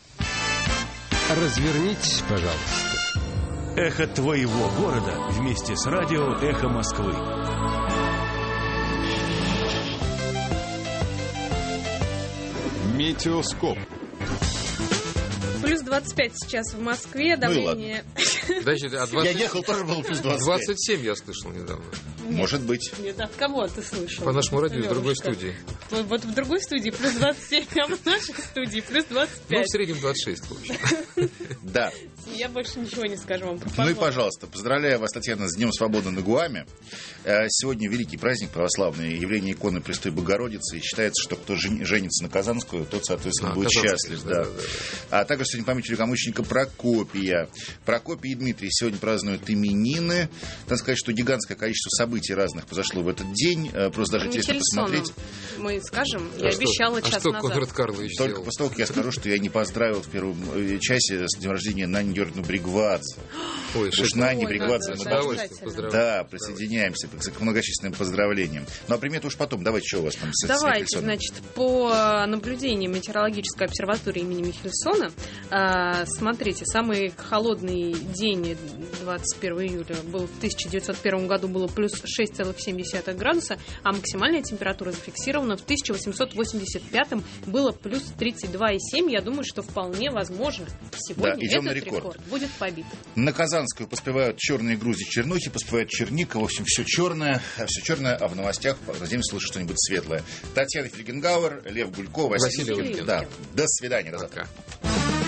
S3: Развернитесь, пожалуйста.
S8: Эхо твоего города вместе с радио «Эхо Москвы». Метеоскоп.
S2: Плюс двадцать пять сейчас в Москве, давление...
S1: Ну Подожди, а двадцать... Я ехал, тоже было плюс двадцать пять.
S16: двадцать семь я слышал недавно.
S2: Нет,
S1: может быть.
S2: Нет, от кого ты слышал?
S16: По нашему радио в другой студии.
S2: Вот в другой студии плюс двадцать семь, а в нашей студии плюс двадцать пять.
S16: Ну, в среднем двадцать шесть, в общем.
S1: Да.
S2: Я больше ничего не скажу вам про погоду.
S1: Ну и, пожалуйста, поздравляю вас, Татьяна, с Днем Свободы на Гуаме. Сегодня великий праздник православный, явление иконы Престой Богородицы. И считается, что кто женится на Казанскую, тот, соответственно, а, будет счастлив. Да. Да, да, да. А также сегодня память великомученика Прокопия. Прокопий Василий и Дмитрий сегодня празднуют именины. Надо сказать, что гигантское количество событий разных произошло в этот день. Просто даже интересно посмотреть.
S2: Мы скажем,
S1: а
S2: я
S1: что,
S2: обещала
S1: а
S2: час
S1: что
S2: назад.
S1: Конрад Карлович Только сделал? После того, как я скажу, что я не поздравил в первом часе с днем рождения Нани Георгиевну Бригвадзе.
S16: Ой,
S1: уж Нани Бригвадзе.
S16: Да,
S1: да, присоединяемся к многочисленным поздравлениям. Ну, а приметы уж потом. Давайте, что у вас там с
S2: Давайте, значит, по наблюдениям метеорологической обсерватории имени Михельсона, э, смотрите, самый холодный день двадцать первого июля был в тысяча девятьсот первом году, было плюс шесть целых семь десятых градуса, а максимальная температура зафиксирована в тысяча восемьсот восемьдесят пятом было плюс тридцать два и семь. Я думаю, что вполне возможно сегодня да, этот рекорд. рекорд будет побит.
S1: На Казанскую поспевают черные грузи чернухи, поспевает черника, в общем, все черное, все черное, а в новостях раздельно слышать что-нибудь светлое. Татьяна Фельгенгауэр, Лев Гулько, Василий Левкин. Да, до свидания. До завтра.